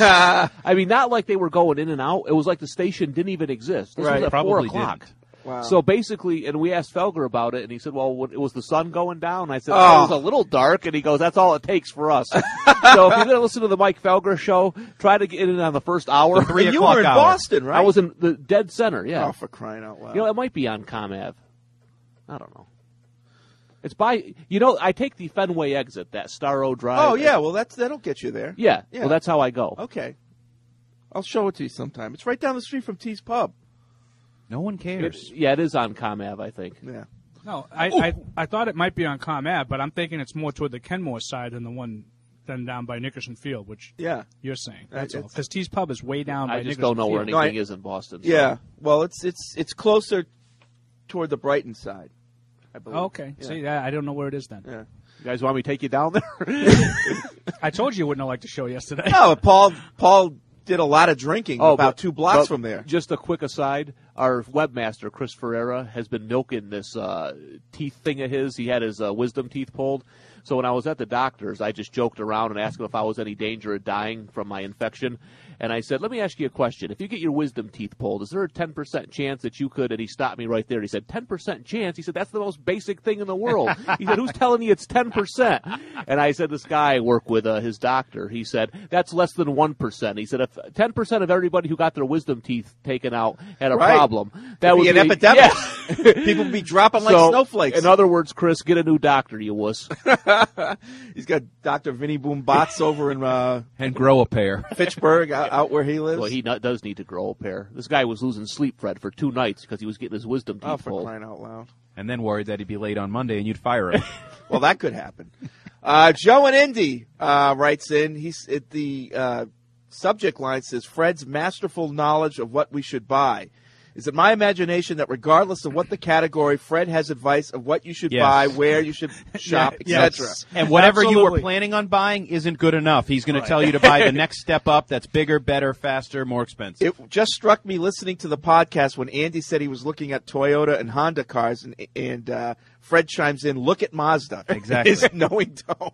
I mean, not like they were going in and out. It was like the station didn't even exist. This
Right.
was at
Probably
four o'clock.
didn't.
Wow.
So basically, and we asked Felger about it, and he said, "Well, when, it was the sun going down." And I said,
Oh.
"Oh, it was a little dark," and he goes, "That's all it takes for us." So if you're going to listen to the Mike Felger show, try to get in on the first hour.
three
and you
o'clock
were in
hour.
Boston, right?
I was in the dead center. Yeah,
Oh, for crying out loud.
you know, it might be on Com Ave. I don't know. It's by you know. I take the Fenway exit, that Starro Drive.
oh, yeah. Well, that's that'll get you there.
yeah.
Yeah.
Well, that's how I go.
Okay. I'll show it to you sometime. It's right down the street from T's Pub.
No one
It-
cares.
yeah, it is on Com Ave, I think.
Yeah.
No, I, I I thought it might be on Com Ave, but I'm thinking it's more toward the Kenmore side than the one than down by Nickerson Field, which
Yeah.
you're saying.
Uh,
That's all.
it's-
Because T's Pub is way down by
I just
Nickerson
don't know where
Field.
anything
No, I-
is in Boston. so-
Yeah. Well, it's it's it's closer toward the Brighton side, I believe.
Oh, okay.
Yeah.
See, I I don't know where it is then.
Yeah.
You guys want me to take you down there?
I told you you wouldn't have liked the show yesterday.
No, Paul Paul did a lot of drinking
Oh,
about
but-
two blocks
but
from there.
Just a quick aside: our webmaster Chris Ferreira has been milking this uh, teeth thing of his. He had his uh, wisdom teeth pulled. So when I was at the doctor's, I just joked around and asked him if I was any danger of dying from my infection. And I said, let me ask you a question. If you get your wisdom teeth pulled, is there a ten percent chance that you could? And he stopped me right there. He said, ten percent chance? He said, that's the most basic thing in the world. He said, who's telling you it's ten percent? And I said, this guy I work with, uh, his doctor, he said, that's less than one percent. He said, if ten percent of everybody who got their wisdom teeth taken out had a
Right.
problem, that
It'd
would
be an
be
epidemic.
Yeah.
People would be dropping like
So,
snowflakes.
In other words, Chris, get a new doctor, you wuss.
He's got Doctor Vinny Boom Bots over in uh,
And grow a pair.
Fitchburg, out, out where he lives.
Well, he not, does need to grow a pair. This guy was losing sleep, Fred, for two nights because he was getting his wisdom teeth
oh, for
pulled.
crying out loud.
And then worried that he'd be late on Monday and you'd fire him.
Well, that could happen. Uh, Joe in Indy uh, writes in. He's at the uh, subject line says Fred's masterful knowledge of what we should buy. Is it my imagination that regardless of what the category, Fred has advice of what you should
Yes.
buy, where you should shop,
Yeah,
et cetera?
yes.
And whatever you were
Absolutely.
planning on buying isn't good enough. He's going to tell you to buy the next step up that's bigger, better, faster, more expensive.
It just struck me listening to the podcast when Andy said he was looking at Toyota and Honda cars, and, and uh, Fred chimes in, look at Mazda.
Exactly.
His knowing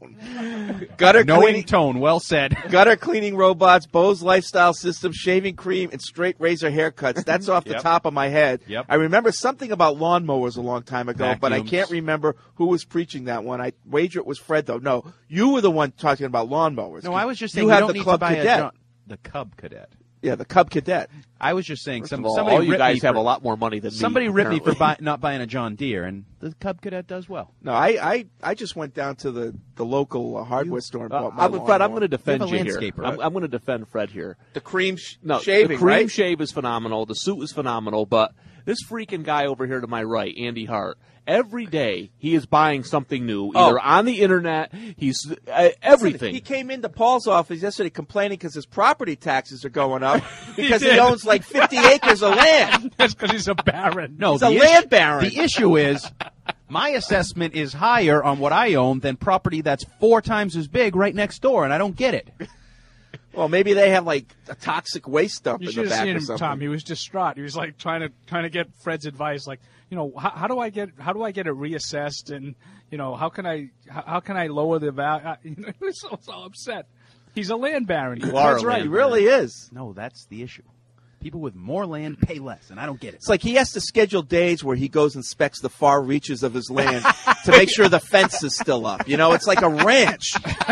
tone. Gutter
Knowing
cleaning,
tone, well said.
gutter cleaning robots, Bose lifestyle system, shaving cream, and straight razor haircuts. That's off the
Yep.
top of my head.
Yep.
I remember something about lawnmowers a long time ago, but I
Vacuums.
can't remember who was preaching that one. I wager it was Fred, though. No, you were the one talking about lawnmowers.
No, I was just
You
saying you,
had
don't
the
need
Club
to buy
Cadet.
a John- the Cub Cadet.
Yeah, the Cub Cadet.
I was just saying
First
some,
of all,
somebody
all you
ripped
guys
me for,
have a lot more money than me.
somebody ripped me for
apparently.
buy, not buying a John Deere, and the Cub Cadet does well.
No, I, I, I just went down to the, the local uh, hardware store and
Uh,
bought my
I'm, Fred, I'm
lawnmower.
going to defend
You
you,
have a
here.
landscaper,
I'm,
right?
I'm going to defend Fred here.
The cream sh-
No,
shaving,
the cream
right?
shave is phenomenal. The suit is phenomenal, but this freaking guy over here to my right, Andy Hart, every day he is buying something new, either
Oh.
on the internet, he's uh, everything.
He came into Paul's office yesterday complaining because his property taxes are going up because he,
did.
owns like fifty acres of land.
That's because he's a baron.
No,
He's
the
a
issue-
land baron.
The issue is my assessment is higher on what I own than property that's four times as big right next door, and I don't get it.
Well, maybe they have like a toxic waste dump
You
in
should
the
have
back
seen
or
him,
something.
Tom. He was distraught. He was like trying to trying to get Fred's advice. Like, you know, how, how do I get how do I get it reassessed, and you know, how can I how, how can I lower the value? He was so, so upset. He's a land baron.
You are
That's
a
right.
land He really is.
No, that's the issue. People with more land pay less, and I don't get it.
It's like he has to schedule days where he goes and inspects the far reaches of his land to make sure the fence is still up. You know, it's like a ranch.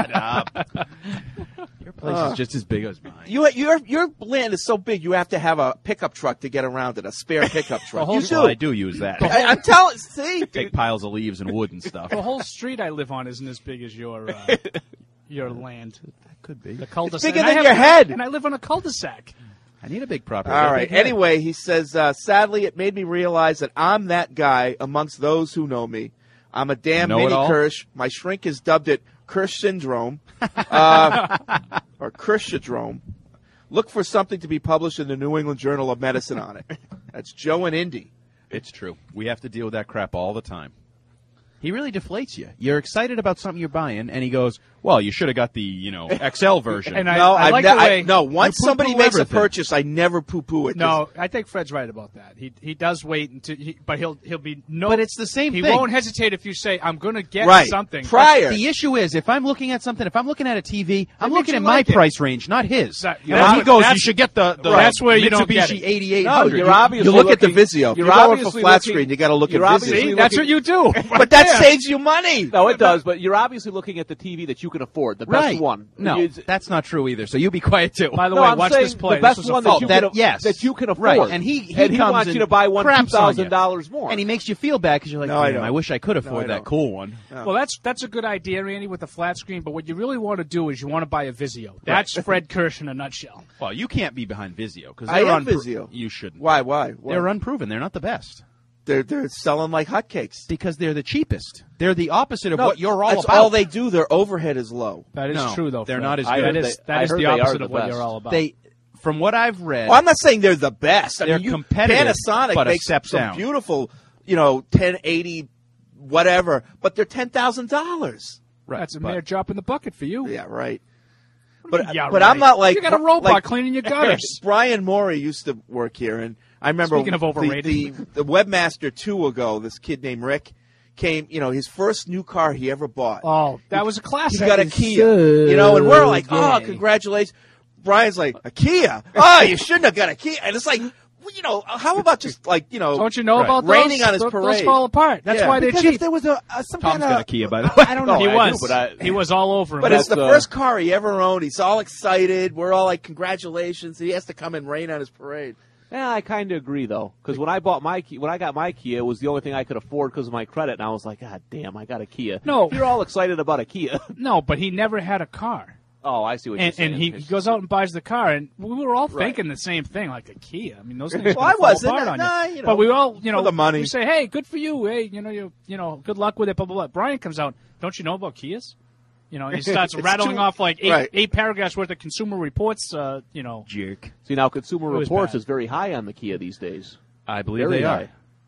Your place
Uh.
is just as big as mine.
You, your your land is so big, you have to have a pickup truck to get around it, a spare pickup truck.
Well,
You do.
well, I do use that.
I, I'm telling. See,
Take piles of leaves and wood and stuff.
The whole street I live on isn't as big as your uh, your land.
That could be.
The cul-de-sac.
bigger
And I
than
have-
your head.
And I live on a cul-de-sac.
I need a big property.
All
Got a
right.
big head.
Anyway, he says, uh, sadly, it made me realize that I'm that guy amongst those who know me. I'm a damn
Know it
mini
all?
Kirsch. My shrink has dubbed it Kirsch syndrome, uh, or Kirschadrome. Look for something to be published in the New England Journal of Medicine on it. That's Joe and Indy.
It's true. We have to deal with that crap all the time. He really deflates you. You're excited about something you're buying, and he goes, "Well, you should have got the you know X L version."
And I-
no, I've
like
ne-
the way-
I, no. Once
You
somebody
poo-poo
makes a
everything.
purchase, I never poo-poo it.
No, I think Fred's right about that. He he does wait until, he, but he'll he'll be no.
But it's the same
He
thing.
won't hesitate if you say, "I'm going to get
Right.
something."
Prior.
The issue is, if I'm looking at something, if I'm looking at a T V, I'm
makes
looking
you
at my
like it.
price range, not his.
That-
And
that's
he
what-
goes, "You
that's-
should get the, the
That's where you don't get
Mitsubishi
it.
eighty-eight
No,
hundred."
you're
You-
obviously
You look at the
looking-
Vizio. If
you're
you're going for
obviously
flat
looking-
screen, you got to look
you're
at
obviously
Vizio.
See, that's what you do.
But that saves you money.
No, it does, but you're obviously looking at the T V that you can afford, the best
Right.
one.
No,
It's-
that's not true either. So you be quiet too.
By the
no,
way,
I'm
watch
saying
this play.
the best
This was a
one
fault.
that you,
that-
can,
yes.
that you can afford.
Right, and he- he
and he
comes
wants
and
you to buy one two
craps on
thousand
you.
dollars more.
And he makes you feel bad because you're like,
No, I
"Damn,
don't.
I wish I could
No,
afford
I
that
don't.
cool one."
Well, that's that's a good idea, Andy, with the flat screen. But what you really want to do is you want to buy a Vizio. That's Fred Kirsch in a nutshell.
Well, you can't be behind Vizio because
I
they're
am
unpro-
Vizio.
You shouldn't.
Why? Why? Why?
They're unproven. They're not the best
They're they're selling like hotcakes.
because they're the cheapest. They're the opposite of
No,
what you're all
that's
about.
all they do. Their overhead is low.
That is
No,
true, though.
they're
Fred.
not as
I
good.
heard
That is
they-
that
I
is
heard
the
they are
opposite
the
of what
best.
you're all about.
They, from what I've read,
Well, I'm not saying they're the best. I
They're
mean, you,
competitive,
Panasonic
but a
makes
step
some
down.
beautiful, you know, ten eighty, whatever, but they're ten thousand dollars.
right,
That's a
but-
mere drop in the bucket for you.
Yeah, right. But
Yeah,
but
right.
I'm not like
you got a robot
like,
cleaning your gutters.
Brian Morey used to work here, and I remember
Speaking of
the,
overrated.
the, the webmaster two ago. This kid named Rick came. You know, his first new car he ever bought.
Oh, that was a
He
classic.
got a Kia. You know, and we're like, oh, congratulations. Brian's like, a Kia? Oh, you shouldn't have got a Kia. And it's like, well, you know, how about just like, you know,
Don't you know
Right.
about
raining
those?
on his
Those-
parade.
Those fall apart. That's
Yeah.
why they're
Because
cheap.
if there was a, a some
Tom's
kind
got
of
a Kia, by the way.
I don't know.
he
I
was.
do, but I-
he was all over him.
But it's
That's,
the
uh,
first car he ever owned. He's all excited. We're all like, congratulations. He has to come and rain on his parade.
Yeah, I kind of agree though, because when I bought my Kia, when I got my Kia, it was the only thing I could afford because of my credit, and I was like, God damn, I got a Kia.
No.
If you're all excited about a Kia.
no, but he never had a car.
Oh, I see what you're
And,
saying.
and he, he goes out and buys the car, and we were all thinking the same thing, like a Kia. I mean, those things
Well,
can
I
fall
wasn't.
apart on
Nah,
you.
you know,
but we all, you know,
for the money.
we say, hey, good for you. Hey, you know, you, you know, good luck with it. Blah blah blah. Brian comes out. Don't you know about Kias? You know, and he starts
It's
rattling
too-
off like eight,
right.
eight paragraphs worth of Consumer Reports. Uh, you know,
Jerk.
See, now Consumer
It was
Reports
bad.
is very high on the Kia these days.
I believe
Very
they
high.
are.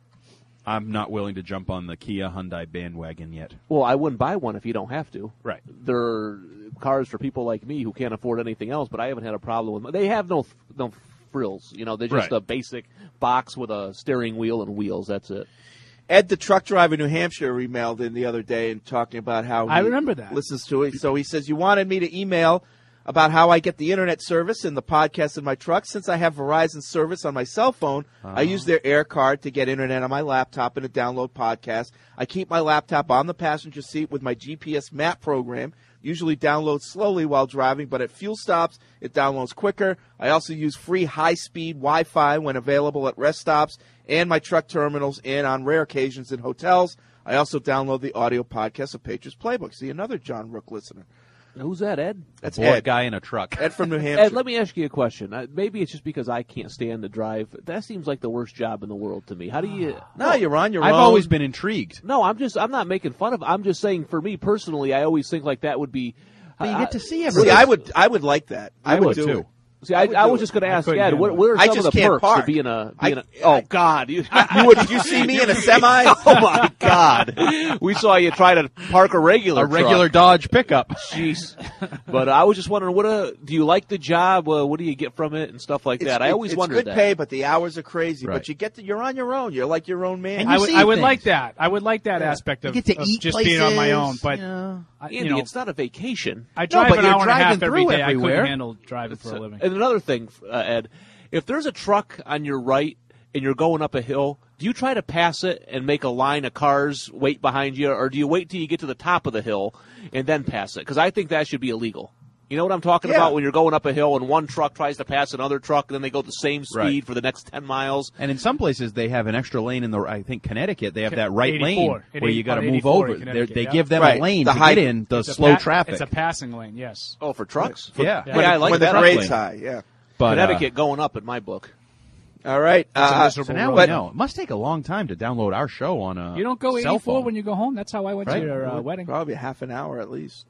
I'm not willing to jump on the Kia Hyundai bandwagon yet.
Well, I wouldn't buy one if you don't have to.
Right.
They're cars for people like me who can't afford anything else, but I haven't had a problem with them. They have no no frills. You know, they're just
Right.
a basic box with a steering wheel and wheels. That's it.
Ed, the truck driver in New Hampshire, emailed in the other day and talking about how he
I remember that.
listens to it. So he says, you wanted me to email about how I get the internet service and the podcast in my truck. Since I have Verizon service on my cell phone, I use their Air Card to get internet on my laptop and to download podcasts. I keep my laptop on the passenger seat with my G P S map program. Usually downloads slowly while driving, but at fuel stops, it downloads quicker. I also use free high-speed Wi-Fi when available at rest stops and my truck terminals and on rare occasions in hotels. I also download the audio podcast of Patriots Playbook. See, another John Rook listener.
Who's that, Ed?
That's
Bored
Ed.
guy in a truck.
Ed from New Hampshire.
Ed, let me ask you a question. Uh, maybe it's just because I can't stand to drive. That seems like the worst job in the world to me. How do you?
no, you're on your
I've
own.
always been intrigued.
No, I'm just. I'm not making fun of. I'm just saying. For me personally, I always think like that would be.
But you
uh,
get to see
See,
everything.
I would, I would like that. I,
I
would,
would,
do
too.
it.
See, I,
would
I
do
was
it.
just going to
I
ask
couldn't
Ed,
handle
what,
it.
what are
I
some
just
of the
can't
perks
park.
of being a
I-
being a? Oh
I-
God! You,
You would, you see me in a semi?
oh my God! We saw you try to park a regular,
A regular
truck.
Dodge pickup.
Jeez. But I was just wondering, what uh, do you like the job? Uh, what do you get from it and stuff like that? I always
it's
wondered
good
that.
pay, but the hours are crazy.
Right.
But you get to, you're on your own. You're like your own man.
And
I
you
would,
see
I would
things.
like that. I would like that aspect
You
of,
get to
of
eat
just
places,
being on my own. But
you know.
I,
Andy,
you know,
it's not a vacation.
I drive
but
an
you're
hour and a half
driving
every
through
day. I
everywhere.
couldn't handle driving for a living.
And another thing, uh, Ed, if there's a truck on your right and you're going up a hill, do you try to pass it and make a line of cars wait behind you, or do you wait till you get to the top of the hill and then pass it? Because I think that should be illegal. You know what I'm talking
Yeah.
about? When you're going up a hill and one truck tries to pass another truck, and then they go the same speed
Right.
for the next ten miles.
And in some places, they have an extra lane in the. I think Connecticut, they have that right
eighty-four.
lane
At
where
eighty-
you got to
on
move
eighty-four in
over. They're-
Connecticut,
They
yeah.
give them
Right.
a lane
The
to
high-
get in the
It's a
slow
pa-
traffic.
It's a passing lane. Yes.
Oh, for trucks?
yeah,
Yeah.
Yeah, I like
when
that.
the grade's
lane.
high, yeah.
but uh,
Connecticut going up in my book.
All right.
It's a
Uh,
miserable
so now
road.
we know. It must take a long time to download our show on a
You don't go
cell
eighty-four
phone.
when you go home. That's how I went
Right.
to your uh, wedding.
probably half an hour at least.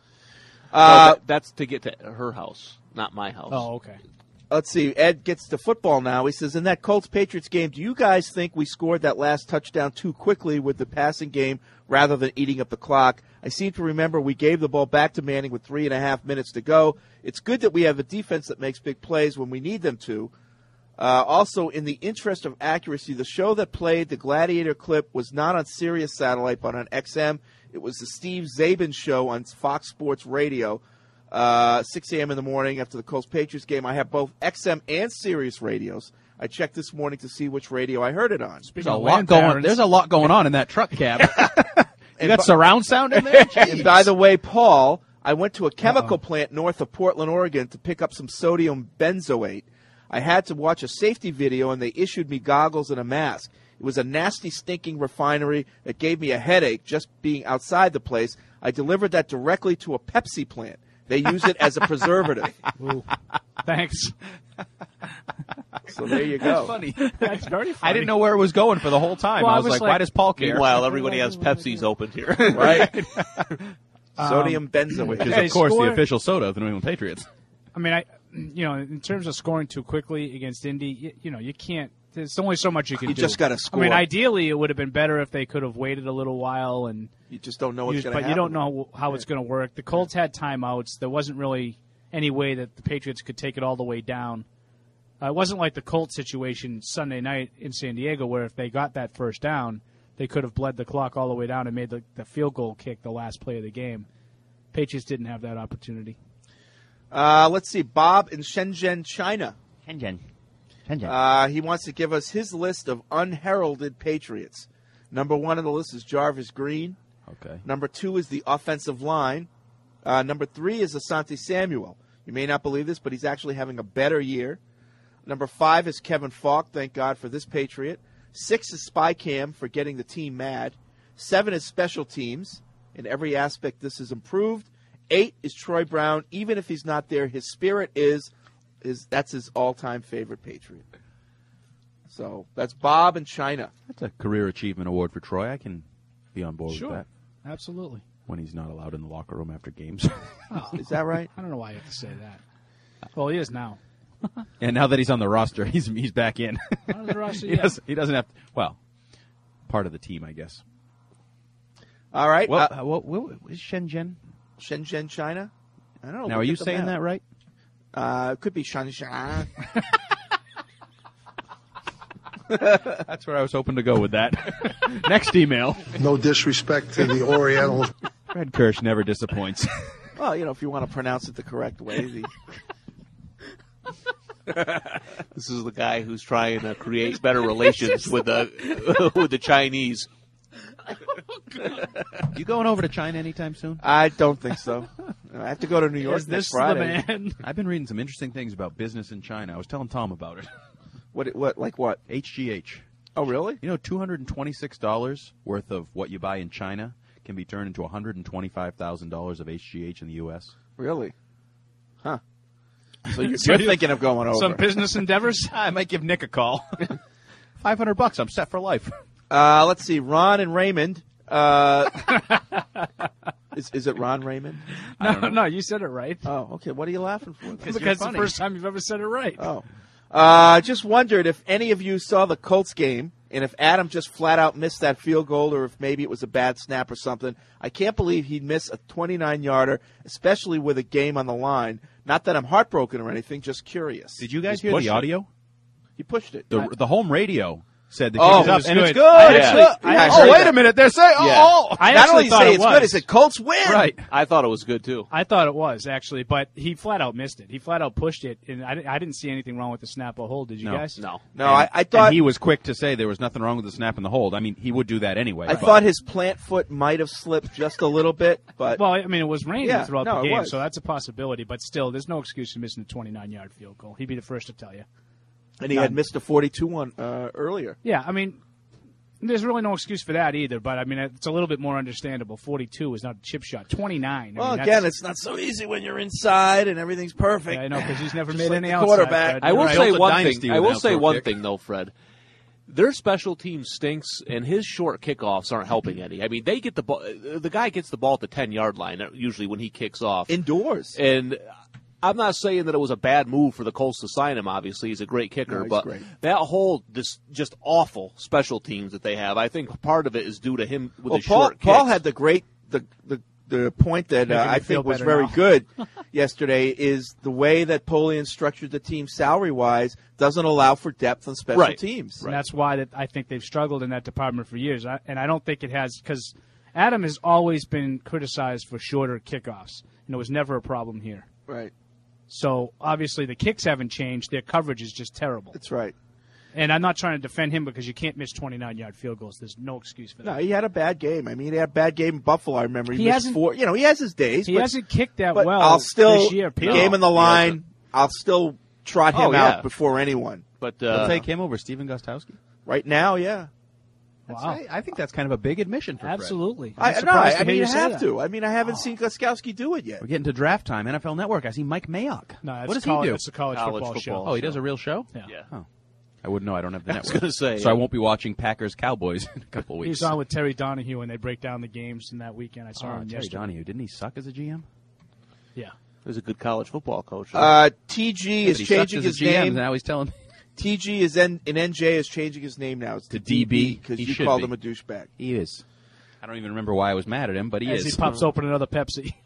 No,
Uh,
that- that's to get to her house, not my house.
Oh, okay.
let's see. Ed gets to football now. He says, in that Colts-Patriots game, do you guys think we scored that last touchdown too quickly with the passing game rather than eating up the clock? I seem to remember we gave the ball back to Manning with three and a half minutes to go. It's good that we have a defense that makes big plays when we need them to. Uh, also, in the interest of accuracy, the show that played the Gladiator clip was not on Sirius Satellite, but on X M. It was the Steve Zabin show on Fox Sports Radio, uh, six a.m. in the morning after the Colts-Patriots game. I have both X M and Sirius radios. I checked this morning to see which radio I heard it on.
There's a lot going. There's a lot going on in that truck cab. You got
bu-
surround sound in there.
And by the way, Paul, I went to a chemical plant north of Portland, Oregon to pick up some sodium benzoate. I had to watch a safety video, and they issued me goggles and a mask. It was a nasty, stinking refinery that gave me a headache just being outside the place. I delivered that directly to a Pepsi plant. They use it as a preservative.
Ooh. Thanks.
So there you go.
Funny.
That's very funny.
I didn't know where it was going for the whole time.
Well,
I
I
was,
was
like,
like-
why does Paul care?
Meanwhile, everybody has Pepsis opened here.
Right? Sodium benzoate.
Which is,
Hey,
of course,
score-
the official soda of the New England Patriots.
I mean, I, you know, in terms of scoring too quickly against Indy, you, you know, you can't. There's only so much you can
You
do.
just gotta
I
score.
mean, ideally, it would have been better if they could have waited a little while and.
You just don't know what's
used,
going to
but
happen.
you don't know how it's going to work. The Colts had timeouts. There wasn't really any way that the Patriots could take it all the way down. Uh, it wasn't like the Colts situation Sunday night in San Diego, where if they got that first down, they could have bled the clock all the way down and made the, the field goal kick the last play of the game. Patriots didn't have that opportunity.
Uh, let's see. Bob in Shenzhen, China.
Shenzhen. Shenzhen.
Uh, he wants to give us his list of unheralded Patriots. Number one on the list is Jarvis Green.
Okay.
Number two is the offensive line. Uh, number three is Asante Samuel. You may not believe this, but he's actually having a better year. Number five is Kevin Falk. Thank God for this Patriot. Six is Spy Cam for getting the team mad. Seven is special teams. In every aspect, this is improved. Eight is Troy Brown. Even if he's not there, his spirit is, is that's his all-time favorite Patriot. So that's Bob in China.
That's a career achievement award for Troy. I can be on board
Sure.
with that.
Absolutely.
When he's not allowed in the locker room after games.
Oh,
Is that right?
I don't know why you have to say that. Well, he is now.
And now that he's on the roster, he's he's back in.
On the roster,
he,
yeah.
doesn't, he doesn't have to, well, part of the team, I guess.
All right.
Well,
uh,
uh, what, what is Shenzhen?
Shenzhen, China. I don't know.
Now, are
Look
you
at the
saying
map.
that right?
Uh, it could be Shenzhen.
That's where I was hoping to go with that. Next email.
No disrespect to the Orientals.
Fred Kirsch never disappoints.
Well, you know, if you want to pronounce it the correct way. The...
This is the guy who's trying to create better relations with the with the Chinese.
You going over to China anytime soon?
I don't think so. I have to go to New York
Is
next
this the
Friday.
man?
I've been reading some interesting things about business in China. I was telling Tom about it.
What? What? Like what?
H G H.
Oh, really?
You know, two hundred twenty-six dollars worth of what you buy in China can be turned into one hundred twenty-five thousand dollars of H G H in the U S.
Really? Huh. So you're,
So
you're
you-
thinking of going over.
Some business endeavors?
I might give Nick a call. five hundred bucks. I'm set for life.
Uh, let's see. Ron and Raymond. Uh, is, is it Ron Raymond?
No, no, you said it right.
Oh, okay. What are you laughing for?
Because it's the first time you've ever said it right.
Oh. Uh, just wondered if any of you saw the Colts game and if Adam just flat out missed that field goal or if maybe it was a bad snap or something. I can't believe he'd miss a twenty-nine yarder, especially with a game on the line. Not that I'm heartbroken or anything, just curious.
Did you guys
Just
hear
push
the
it.
audio?
He pushed it.
The the home radio said the
Oh,
kick is
it
up,
was
and
good.
it's good.
I
It's
actually-
good.
I
oh,
heard
wait
that.
a minute. They're saying,
Yeah.
oh,
I
Not
actually
only
thought
say
it
it's
was.
good, it's a Colts win.
right.
I thought it was good too.
I thought it was, actually, but he flat out missed it. He flat out pushed it, and I, di- I didn't see anything wrong with the snap or hold. Did you
No.
guys?
No.
No, I, I thought
And he was quick to say there was nothing wrong with the snap and the hold. I mean, he would do that anyway.
I
but-
thought his plant foot might have slipped just a little bit, but
Well, I mean, it was raining
Yeah,
throughout
no,
the
it
game,
was.
so that's a possibility. But still, there's no excuse for missing a twenty-nine-yard field goal. He'd be the first to tell you.
and he had missed a forty-two one uh, earlier.
Yeah, I mean, there's really no excuse for that either. But I mean, it's a little bit more understandable. forty-two is not a chip shot. twenty-nine. I
Well,
mean,
again,
that's-
it's not so easy when you're inside and everything's perfect.
Yeah, I know because he's never
Just
made
like
any
the
outside.
quarterback.
Fred.
I will
You're right.
say
Built a
one
dynasty
thing.
with
I will
an
say
outdoor
one
kick.
thing though, Fred. Their special team stinks, and his short kickoffs aren't helping any. I mean, they get the ball. The guy gets the ball at the ten-yard line usually when he kicks off.
Indoors.
And I'm not saying that it was a bad move for the Colts to sign him. Obviously, he's a great kicker,
No, he's
but
great.
that whole this just awful special teams that they have, I think part of it is due to him with
well,
his
Paul,
short
Paul
kicks.
had the great the the, the point that uh,
Making me
I
feel
think was
better
very
now.
good yesterday is the way that Polian structured the team salary wise doesn't allow for depth on special
Right.
teams.
And that's why that I think they've struggled in that department for years. I, and I don't think it has because Adam has always been criticized for shorter kickoffs, and it was never a problem here.
Right.
So obviously the kicks haven't changed; their coverage is just terrible.
That's right.
And I'm not trying to defend him because you can't miss twenty-nine-yard field goals. There's no excuse for that.
No, he had a bad game. I mean, he had a bad game in Buffalo. I remember he,
He
missed
hasn't-
four. You know, he has his days.
he
but,
hasn't kicked that
but
well
I'll still
this year. period.
game in the
he
line.
hasn't.
I'll still trot him
Oh, yeah.
out before anyone.
but
They'll
uh,
take him over Steven Gostowski.
Right now, yeah.
That's-
Wow.
I, I think that's kind of a big admission for Fred.
Absolutely.
I,
I'm
no,
surprised
I,
to
I
hear
mean,
you
you
say
have
that.
to. I mean, I haven't seen Gostkowski do it yet.
We're getting to draft time. N F L Network. I see Mike Mayock.
No, that's
what does
college,
he do?
It's a college,
College
football,
football.
show.
Oh, he does a real show?
Yeah.
yeah.
Oh. I wouldn't know. I don't have the
I was
network.
gonna say,
so I
yeah.
won't be watching Packers Cowboys in a couple weeks.
He's on with Terry Donahue, and they break down the games in that weekend. I saw
Oh,
him
Terry
yesterday.
Donahue. Didn't he suck as a G M?
Yeah.
He's a good college football coach.
Uh, T G is
But he sucked
changing
as a
his
G M,
name.
and now he's telling me.
T G is in, in N J is changing his name now. It's
To
to
D B.
because
He
you
should
called
be.
him a douchebag.
He is. I don't even remember why I was mad at him, but he
As
is.
he pops open another Pepsi.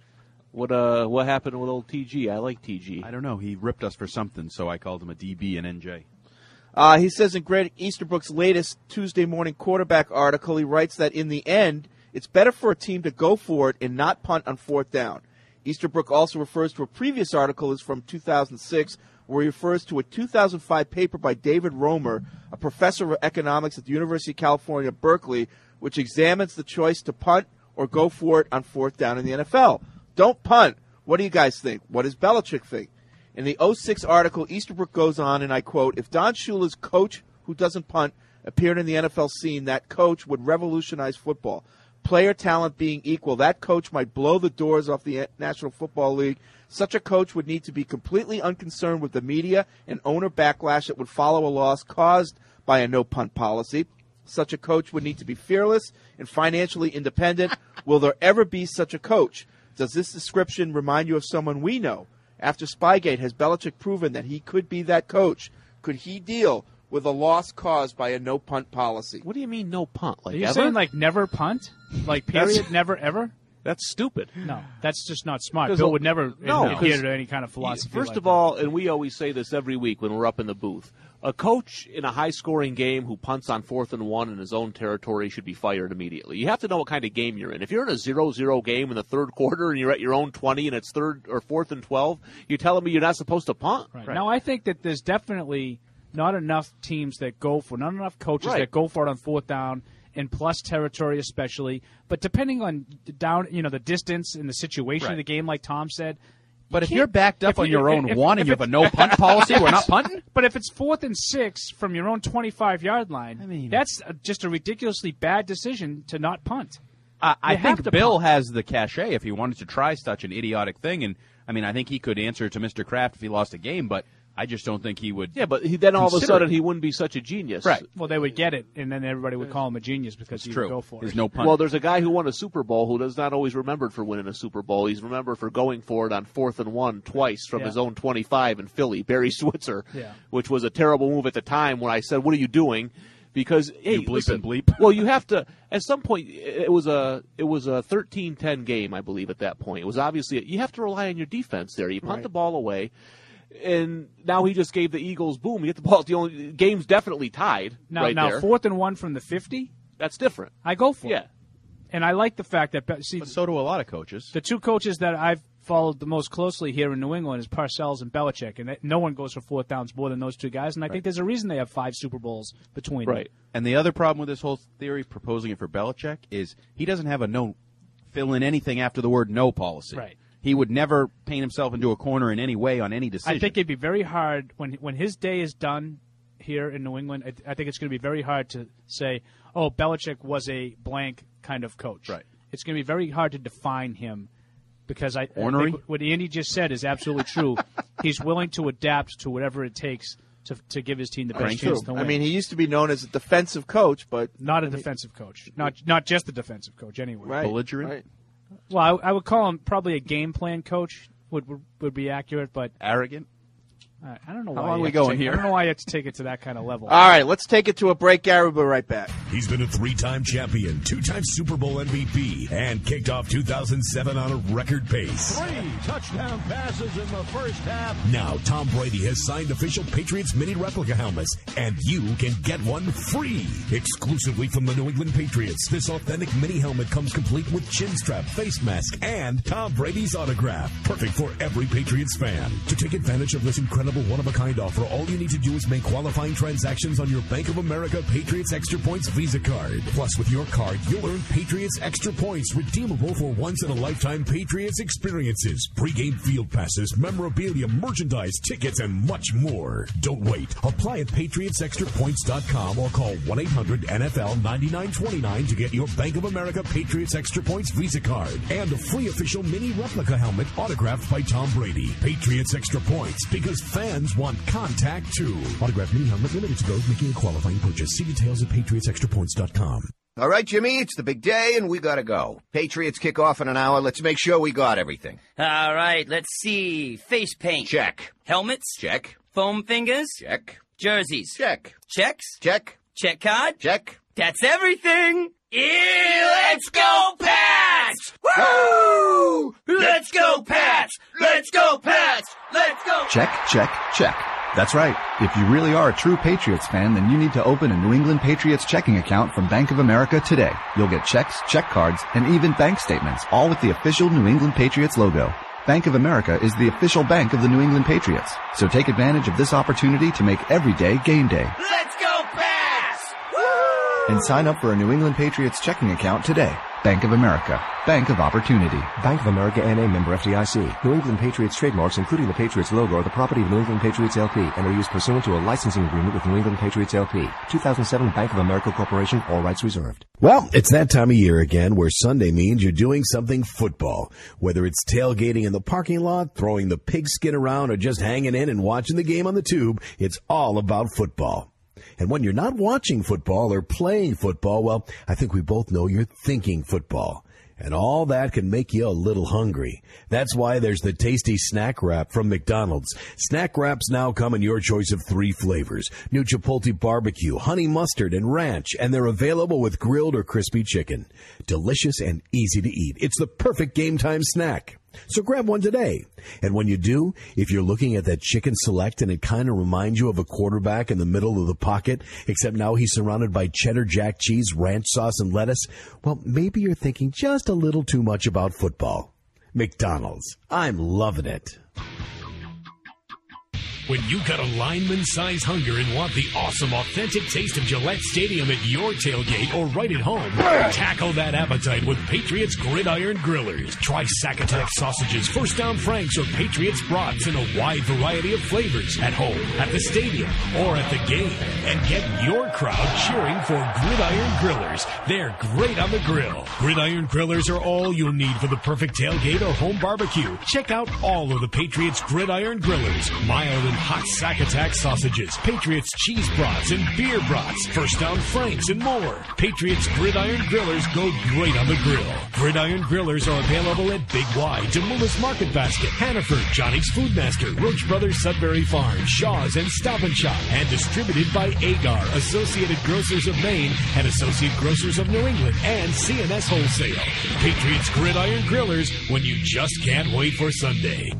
What uh, what happened with old T G? I like T G.
I don't know. He ripped us for something, so I called him a D B and N J.
Uh, he says in Greg Easterbrook's latest Tuesday morning quarterback article, he writes that in the end, it's better for a team to go for it and not punt on fourth down. Easterbrook also refers to a previous article is from two thousand six, where he refers to a two thousand five paper by David Romer, a professor of economics at the University of California, Berkeley, which examines the choice to punt or go for it on fourth down in the N F L. Don't punt. What do you guys think? What does Belichick think? In the oh six article, Easterbrook goes on, and I quote, if Don Shula's coach who doesn't punt appeared in the N F L scene, that coach would revolutionize football. Player talent being equal, that coach might blow the doors off the National Football League. Such a coach would need to be completely unconcerned with the media and owner backlash that would follow a loss caused by a no-punt policy. Such a coach would need to be fearless and financially independent. Will there ever be such a coach? Does this description remind you of someone we know? After Spygate, has Belichick proven that he could be that coach? Could he deal with a loss caused by a no-punt policy?
What do you mean no punt? Like
Are you
ever?
saying like never punt? Like period,
That's-
never ever?
That's stupid.
No, that's just not smart.
'Cause
Bill
a-
would never
No,
adhere
'cause
to any kind of philosophy.
First
like
of
that.
all, and we always say this every week when we're up in the booth, a coach in a high-scoring game who punts on fourth and one in his own territory should be fired immediately. You have to know what kind of game you're in. If you're in a zero zero game in the third quarter and you're at your own twenty and it's third or fourth and twelve, you're telling me you're not supposed to punt?
Right. Now, I think that there's definitely not enough teams that go for, not enough coaches
Right.
that go for it on fourth down, in plus territory especially. But depending on the down, you know, the distance and the situation
Right.
of the game, like Tom said.
But if
can't-
you're backed up
if
on
you-
your own
if-
one
if
and you have a
it's-
no-punt policy, we're not punting?
But if it's fourth and six from your own twenty-five-yard line,
I mean-
that's a, just a ridiculously bad decision to not punt.
I, I
You have
think
to
Bill
punt.
has the cachet if he wanted to try such an idiotic thing. And, I mean, I think he could answer to Mister Kraft if he lost a game, but I just don't think he would.
Yeah, but he, then all of a
Consider
sudden
it.
he wouldn't be such a genius.
Right.
Well, they would get it, and then everybody would call him a genius because he
True.
would go for
There's
it.
no punt.
Well, there's a guy who won a Super Bowl who is not always remembered for winning a Super Bowl. He's remembered for going for it on fourth and one twice from
Yeah.
his own twenty-five in Philly, Barry Switzer,
Yeah.
which was a terrible move at the time when I said, what are you doing? Because, hey,
You bleep
listen,
and bleep.
well, you have to, at some point, it was a it was a thirteen ten game, I believe, at that point. It was obviously, you have to rely on your defense there. You punt
Right.
the ball away. And now he just gave the Eagles, boom, you get the ball. The only game's definitely tied
Now,
right
now
there.
fourth and one from the fifty,
That's different.
I go for
Yeah.
it. And I like the fact that, see,
But so do a lot of coaches.
the two coaches that I've followed the most closely here in New England is Parcells and Belichick, and that, no one goes for fourth downs more than those two guys, and I think there's a reason they have five Super Bowls between them.
Right.
And the other problem with this whole theory, proposing it for Belichick, is he doesn't have a no fill in anything after the word no policy.
Right.
He would never paint himself into a corner in any way on any decision.
I think it'd be very hard when when his day is done here in New England. I, I think it's going to be very hard to say, "Oh, Belichick was a blank kind of coach."
Right.
It's going to be very hard to define him because I, I
Ornery?
think what Andy just said is absolutely true. He's willing to adapt to whatever it takes to to give his team the best
Right.
chance
True.
to win.
I mean, he used to be known as a defensive coach, but
not a defensive coach, not not just a defensive coach anyway.
right,
Belligerent?
right.
Well, I, I would call him probably a game plan coach. Would would, would be accurate, but
Arrogant.
uh, I don't know
How
why.
long
you
we
have to
going
take-
here?
I don't know why you have to take it to that kind of level.
All right, let's take it to a break, Gary. We'll be right back.
He's been a three-time champion, two-time Super Bowl M V P, and kicked off two thousand seven on a record pace.
Three touchdown passes in the first half.
Now Tom Brady has signed official Patriots mini replica helmets, and you can get one free. Exclusively from the New England Patriots, this authentic mini helmet comes complete with chin strap, face mask, and Tom Brady's autograph. Perfect for every Patriots fan. To take advantage of this incredible one-of-a-kind offer, all you need to do is make qualifying transactions on your Bank of America Patriots Extra Points Visa card. Plus, with your card, you'll earn Patriots Extra Points, redeemable for once-in-a-lifetime Patriots experiences, pregame field passes, memorabilia, merchandise, tickets, and much more. Don't wait. Apply at patriots extra points dot com or call one eight hundred N F L ninety-nine twenty-nine to get your Bank of America Patriots Extra Points Visa card and a free official mini replica helmet autographed by Tom Brady. Patriots Extra Points, because fans want contact too. Autographed mini helmet limited to those making a qualifying purchase. See details at patriots extra points dot com.
All right, Jimmy, it's the big day, and we gotta go. Patriots kick off in an hour. Let's make sure we got everything.
All right, let's see. Face paint.
Check.
Helmets.
Check.
Foam fingers.
Check.
Jerseys.
Check.
Checks.
Check.
Check card.
Check.
That's everything. Yeah, let's go Pats! Pats! Woo! Let's go, Pats! Let's go, Pats! Let's go!
Check, check, check. That's right. If you really are a true Patriots fan, then you need to open a New England Patriots checking account from Bank of America today. You'll get checks, check cards, and even bank statements, all with the official New England Patriots logo. Bank of America is the official bank of the New England Patriots. So take advantage of this opportunity to make every day game day.
Let's go, Pats! Woo!
And sign up for a New England Patriots checking account today. Bank of America. Bank of Opportunity.
Bank of America N A member F D I C. New England Patriots trademarks, including the Patriots logo, are the property of New England Patriots L P and are used pursuant to a licensing agreement with New England Patriots L P. two thousand seven Bank of America Corporation. All rights reserved.
Well, it's that time of year again where Sunday means you're doing something football. Whether it's tailgating in the parking lot, throwing the pigskin around, or just hanging in and watching the game on the tube, it's all about football. And when you're not watching football or playing football, well, I think we both know you're thinking football. And all that can make you a little hungry. That's why there's the tasty Snack Wrap from McDonald's. Snack Wraps now come in your choice of three flavors: new Chipotle barbecue, honey mustard, and ranch, and they're available with grilled or crispy chicken. Delicious and easy to eat. It's the perfect game time snack. So grab one today. And when you do, if you're looking at that chicken select and it kind of reminds you of a quarterback in the middle of the pocket, except now he's surrounded by cheddar jack cheese, ranch sauce, and lettuce, well, maybe you're thinking just a little too much about football. McDonald's. I'm loving it.
When you got a lineman-size hunger and want the awesome, authentic taste of Gillette Stadium at your tailgate or right at home, tackle that appetite with Patriots Gridiron Grillers. Try Sack Attack sausages, First Down Franks, or Patriots brats in a wide variety of flavors at home, at the stadium, or at the game. And get your crowd cheering for Gridiron Grillers. They're great on the grill. Gridiron Grillers are all you'll need for the perfect tailgate or home barbecue. Check out all of the Patriots Gridiron Grillers. Mild and hot Sack Attack sausages, Patriots cheese brats and beer brats, First Down Franks, and more. Patriots Gridiron Grillers go great on the grill. Gridiron Grillers are available at Big Y, Demoulas Market Basket, Hannaford, Johnny's Food Master, Roach Brothers Sudbury Farm, Shaw's, and Stop and Shop, and distributed by Agar, Associated Grocers of Maine, and Associate Grocers of New England, and C N S Wholesale. Patriots Gridiron Grillers, when you just can't wait for Sunday.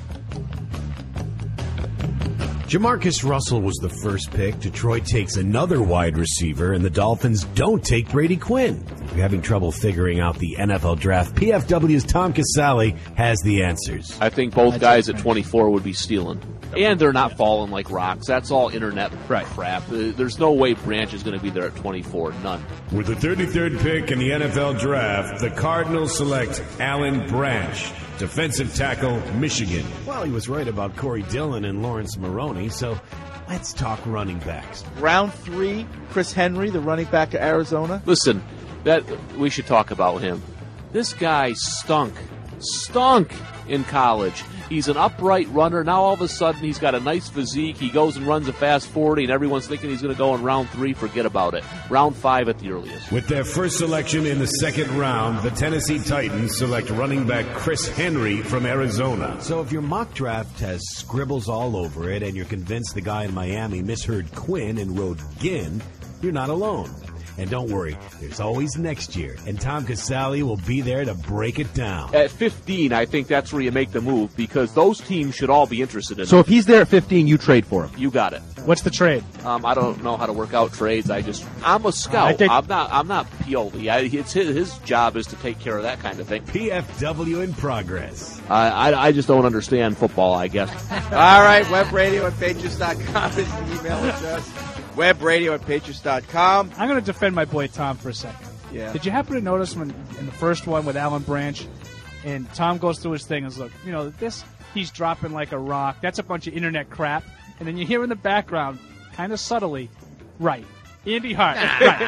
Jamarcus Russell was the first pick. Detroit takes another wide receiver, and the Dolphins don't take Brady Quinn. If you're having trouble figuring out the N F L draft, P F W's Tom Casale has the answers.
I think both guys at twenty-four would be stealing. And they're not falling like rocks. That's all internet
right.
crap. There's no way Branch is going to be there at twenty-four. None.
With the thirty-third pick in the N F L draft, the Cardinals select Alan Branch, defensive tackle, Michigan. Well, he was right about Corey Dillon and Lawrence Maroney, so let's talk running backs.
Round three, Chris Henry, the running back of Arizona.
Listen, that we should talk about him. This guy stunk. Stunk in college. He's an upright runner. Now all of a sudden he's got a nice physique. He goes and runs a fast forty, and everyone's thinking he's going to go in round three. Forget about it. Round five at the earliest.
With their first selection in the second round, the Tennessee Titans select running back Chris Henry from Arizona. So if your mock draft has scribbles all over it and you're convinced the guy in Miami misheard Quinn and wrote Ginn, you're not alone. And don't worry, there's always next year, and Tom Casale will be there to break it down.
At fifteen, I think that's where you make the move, because those teams should all be interested in
So
him.
if he's there at fifteen, you trade for him.
You got it.
What's the trade?
Um, I don't know how to work out trades. I just I'm a scout.
think-
I'm not I'm not Pioli. I, it's his, his job is to take care of that kind of thing.
P F W in progress.
I, I I just don't understand football, I guess.
All right, webradio at patriots dot com is the email address. webradio at patriots dot com.
I'm going to defend my boy Tom for a second.
Yeah.
Did you happen to notice when in the first one with Alan Branch, and Tom goes through his thing and is look, you know, this he's dropping like a rock. That's a bunch of internet crap. And then you hear in the background, kind of subtly, right, Andy Hart. Right.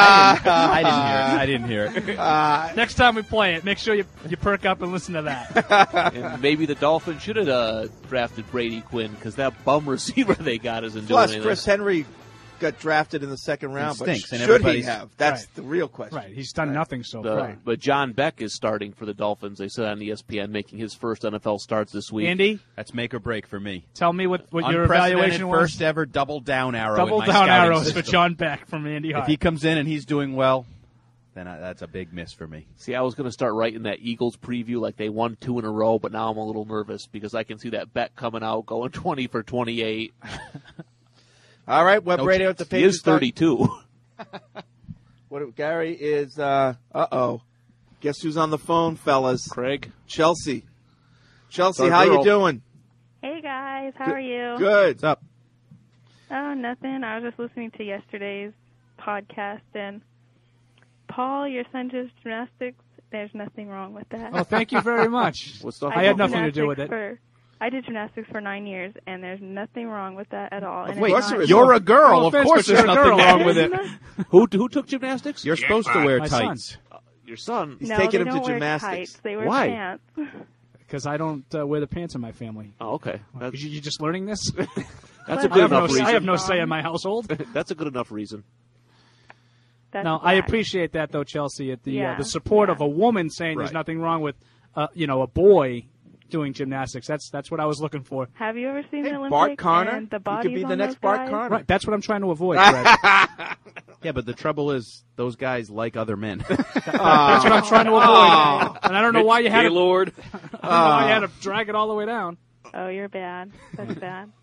I didn't hear it. I didn't hear it.
Uh,
Next time we play it, make sure you you perk up and listen to that.
And maybe the Dolphins should have uh, drafted Brady Quinn, because that bum receiver they got isn't doing
plus,
anything.
Chris Henry got drafted in the second round, but
stinks, and
should he
everybody's-
have? That's
Right.
the real question.
Right, he's done nothing so
The-
far.
But John Beck is starting for the Dolphins. They said on E S P N, making his first N F L starts this week.
Andy,
That's make or break for me.
tell me what, what your
Unprecedented
evaluation was.
first ever double down arrow.
Double
in my
down
scouting
arrows
system.
for John Beck from Andy Hart.
If he comes in and he's doing well, then I, that's a big miss for me.
See, I was going to start writing that Eagles preview like they won two in a row, but now I'm a little nervous because I can see that bet coming out going twenty for twenty-eight.
All right, Web
No,
Radio at the
he
Patriots.
is thirty-two.
What Gary is? Uh oh. Guess who's on the phone, fellas?
Craig.
Chelsea. Chelsea,
Our
how
girl.
you doing?
Hey guys, how are you?
Good. What's up?
Oh, nothing. I was just listening to yesterday's podcast, and Paul, your son does gymnastics. There's nothing wrong with that.
Oh, thank you very much.
What's
I had nothing to do with it.
For, I did gymnastics for nine years, and there's nothing wrong with that at all. And
Wait,
it's not-
you're a girl.
No
Of
offense,
course
but
there's
you're a
nothing
girl.
wrong with it.
who who took gymnastics?
You're supposed to wear
My son.
tights.
Uh, your son.
He's
no,
taking
they
him
don't
to
wear
gymnastics.
tights. They wear
Why?
pants.
Because I don't uh, wear the pants in my family.
Oh, okay. That's,
You, you just learning this?
that's a
I
good
have, no,
enough reason.
I have no say in my household.
That's a good enough reason.
That's
No, I
whack.
appreciate that though, Chelsea. At the
Yeah,
uh, the support
yeah.
of a woman saying there's
Right.
nothing wrong with, uh, you know, a boy doing gymnastics. That's that's what I was looking for.
Have you ever seen
Hey,
the Olympics
Bart Connor.
and the
You
bodies
could be the
on
next
those
Bart
guys?
Connor.
Right, that's what I'm trying to avoid. Fred.
Yeah, but the trouble is those guys like other men.
That's what I'm trying to avoid. And I don't know why you had to,
Gaylord.
I don't know why you had to drag it all the way down.
Oh, you're bad. That's bad.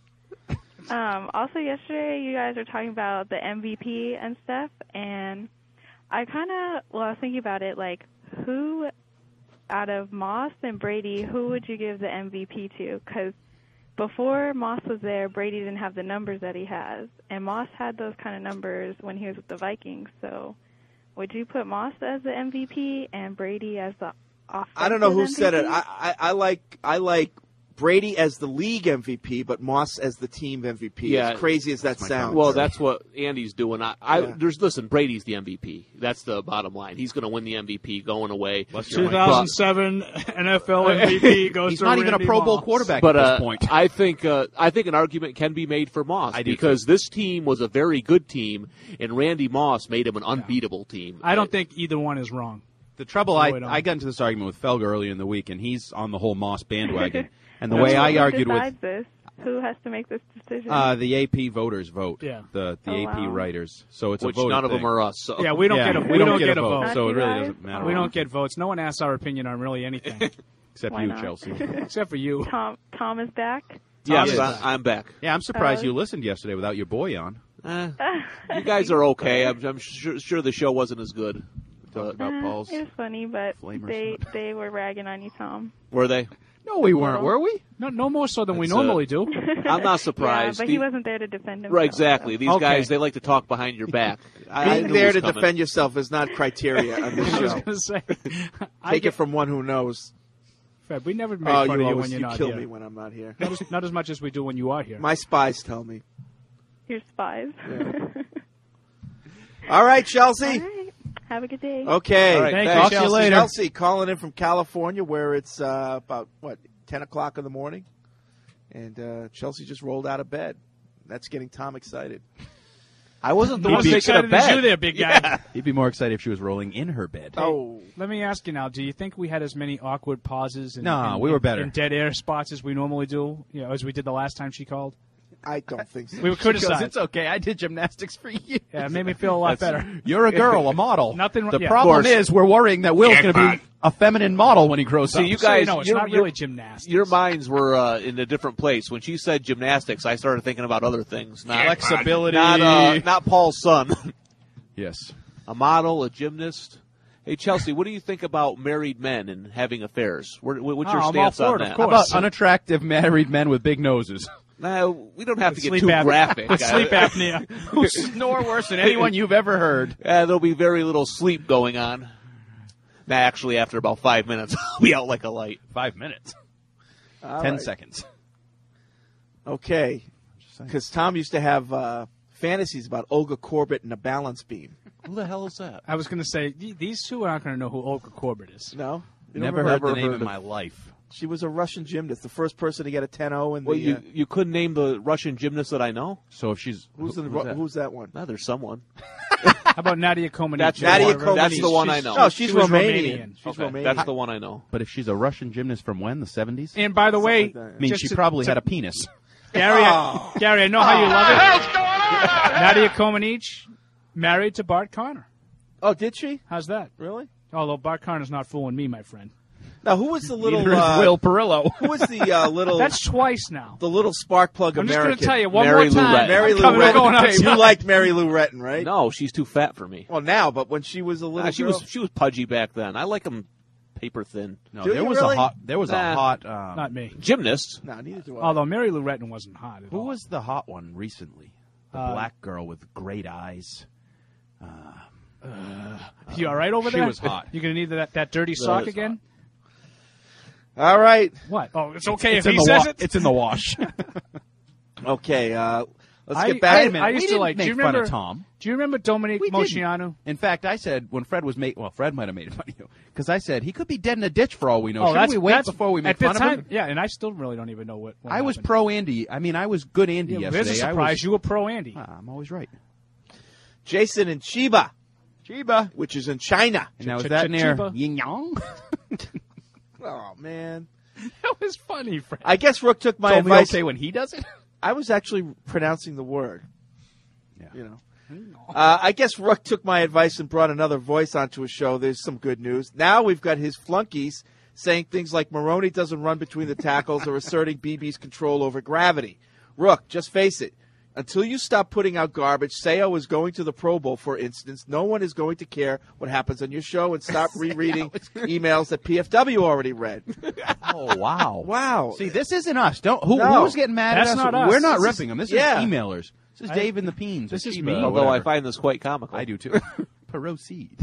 Um, also, yesterday you guys were talking about the M V P and stuff, and I kind of, well, I was thinking about it, like, who out of Moss and Brady, who would you give the M V P to? Because before Moss was there, Brady didn't have the numbers that he has, and Moss had those kind of numbers when he was with the Vikings. So would you put Moss as the M V P and Brady as the offensive
I don't know who
M V P?
said it. I, I, I like I like Brady as the league M V P, but Moss as the team M V P.
Yeah.
As crazy as that sounds.
Well, that's what Andy's doing. I, I
Yeah.
there's listen. Brady's the M V P. That's the bottom line. He's going to win the M V P going away.
two thousand seven N F L M V P goes
He's
to
not even a
Randy
Pro Bowl
Moss.
quarterback
But
at
uh,
this point.
I think uh, I think an argument can be made for Moss
I do
because this team was a very good team, and Randy Moss made him an unbeatable team.
I don't think either one is wrong.
The trouble,
No,
I,
I don't.
I got into this argument with Felger earlier in the week, and he's on the whole Moss bandwagon. And the
Who
way I
decides
argued with
this? Who has to make this decision?
uh, the A P voters vote,
Yeah.
the the
Oh,
A P
wow.
writers, so it's
which
a vote.
none of them
thing.
are us. So.
Yeah, we don't
Yeah,
get a
we
we
don't
don't
get
get
a
a
vote,
vote.
so it
Not you
really
guys?
doesn't matter.
We don't get votes. No one asks our opinion on really anything,
except
Why
you,
not?
Chelsea.
except for you.
Tom Tom is back.
Yes,
Yes.
I, I'm back.
Yeah, I'm surprised
Uh,
you listened yesterday without your boy on.
Eh, you guys are okay. I'm, I'm sure, sure the show wasn't as good.
Talked about
Uh,
Paul's.
It was funny, but
Flamer
they
son.
they were ragging on you, Tom.
Were they?
No, we weren't, were we?
No, no more so than we
That's, uh,
normally do.
I'm not surprised.
Yeah, but
The-
he wasn't there to defend himself.
Right, exactly. These
Okay.
guys, they like to talk behind your back. I, I
Being
knew
there
it was
to
coming.
defend yourself is not criteria on this
I was
show.
going to say, I
Take
get,
it from one who knows.
Fred, we never make
Oh,
fun
you
of you
always
when you're
you
not
kill
here.
me when I'm not here.
Not as, not as much as we do when you are here.
My spies tell me.
You're spies.
All right, Chelsea.
All right. Have a good day.
Okay.
All right,
Thank
thanks.
you,
Chelsea,
Chelsea.
Chelsea calling in from California, where it's uh, about what ten o'clock in the morning, and uh, Chelsea just rolled out of bed. That's getting Tom excited.
I wasn't the
Not
one
as
making a
excited as
bet.
you there, big guy.
He'd be more excited if she was rolling in her bed.
Oh,
Let me ask you now: do you think we had as many awkward pauses and,
No,
and-
we were better.
and dead air spots as we normally do? You know, as we did the last time she called.
I don't think so.
We were criticized.
It's okay. I did gymnastics for you.
Yeah, it made me feel a lot better.
You're a girl, a model.
Nothing-
The
yeah.
problem
Of course.
is we're worrying that Will's going to be a feminine model when he grows
See,
up.
you
So,
guys,
you know, it's
your-
not
your-
really gymnastics.
Your minds were uh, in a different place. When she said gymnastics, I started thinking about other things. Not,
Flexibility.
Not, uh, not Paul's son.
Yes.
A model, a gymnast. Hey, Chelsea, what do you think about married men and having affairs? Where, what's your
Oh, I'm all
stance
for
on
it, of
that?
course.
How about unattractive married men with big noses?
No, we don't have to get
Sleep
too
apnea.
graphic.
With sleep apnea.
Who snore worse than anyone you've ever heard.
Uh, there'll be very little sleep going on. Nah, actually, after about five minutes, I'll be out like a light.
Five minutes.
All
Ten
right.
seconds.
Okay, because Tom used to have uh, fantasies about Olga Corbett and a balance beam.
Who the hell is that?
I was going to say th- these two aren't going to know who Olga Corbett is.
No, You
Never
don't
heard
remember
the name
her
in
to-
my life.
She was a Russian gymnast, the first person to get a ten oh in the.
Well, you
uh,
you couldn't name the Russian gymnast that I know.
So if she's
who's, the,
who's that?
who's that one?
No, there's someone.
How about Nadia Comaneci?
That's
Nadia
the one, That's
Comaneci.
the one I
She's-
know.
No, she's
She was
Romanian.
Romanian.
She's
Okay,
Romanian.
That's the one I know.
But if she's a Russian gymnast from when? The seventies?
And by the way,
like that, yeah.
I mean,
just
she
to-
probably
to-
had a penis.
Gary,
Oh.
I, Gary, I know how you love it. Nadia Comaneci married to Bart Connor.
Oh, did she?
How's that?
Really?
Although Bart Connor's not fooling me, my friend.
Now, who was the little
Neither is
uh,
Will Perillo?
Who was the uh, little?
That's twice now.
The little spark plug
I'm
American.
just going to tell you one
Mary
more
Lou
time.
Retton.
Mary
I'm
Lou
coming- going
Retton.
outside.
You liked Mary Lou Retton, right?
No, she's too fat for me.
Well, now, but when she was a little
Nah, she
girl,
was she was pudgy back then. I like them paper thin.
No,
Do
there
you
was
really?
a hot. There was
Nah.
a hot. Um,
Not me.
Gymnast.
no, neither do I.
Although Mary Lou Retton wasn't hot at
Who
all.
was the hot one recently? The
Uh,
black girl with great eyes.
You all right over
She
there?
was hot.
You going to need that, that dirty sock
is
again?
All right.
What? Oh, it's okay
It's
if
in
he
the
says
wa-
it?
It's in the wash.
Okay. Uh, let's
I,
get back.
I, I used
We
to
didn't
like. Do you
make fun
remember
of Tom.
Do you remember Dominique
We didn't.
Mosciano?
In fact, I said when Fred was making. Well, Fred might have made fun of you because I said he could be dead in a ditch for all we know.
Oh,
Shouldn't
that's
we wait
that's,
before we make
at the
fun
time,
of him?
Yeah, and I still really don't even know what. what
I was
happened.
pro Andy. I mean, I was good Andy
Yeah, well,
yesterday.
there's a
I
surprise.
was,
You were pro Andy.
Ah, I'm always right.
Jason and Chiba,
Chiba,
which is in China.
and now is
Ch-
that
ch-
near
Chiba.
Yin Yang?
Oh man.
That was funny, Fred.
I guess Rook took my
Totally
advice.
okay when he does it.
I was actually pronouncing the word.
Yeah.
You know. Uh, I guess Rook took my advice and brought another voice onto a show. There's some good news. Now we've got his flunkies saying things like Maroney doesn't run between the tackles or asserting B B's control over gravity. Rook, just face it. Until you stop putting out garbage, Seo is going to the Pro Bowl, for instance. No one is going to care what happens on your show, and stop rereading emails that P F W already read.
Oh wow,
Wow.
See, this isn't us. Don't who,
No.
who's getting mad
That's
at us?
not us.
We're not
This is-
ripping them. This
yeah.
is emailers. This is
I-
Dave and the Peens.
this
or
is
Chiba
me.
or
Although I
whatever.
find this quite comical.
I do too. Proceed.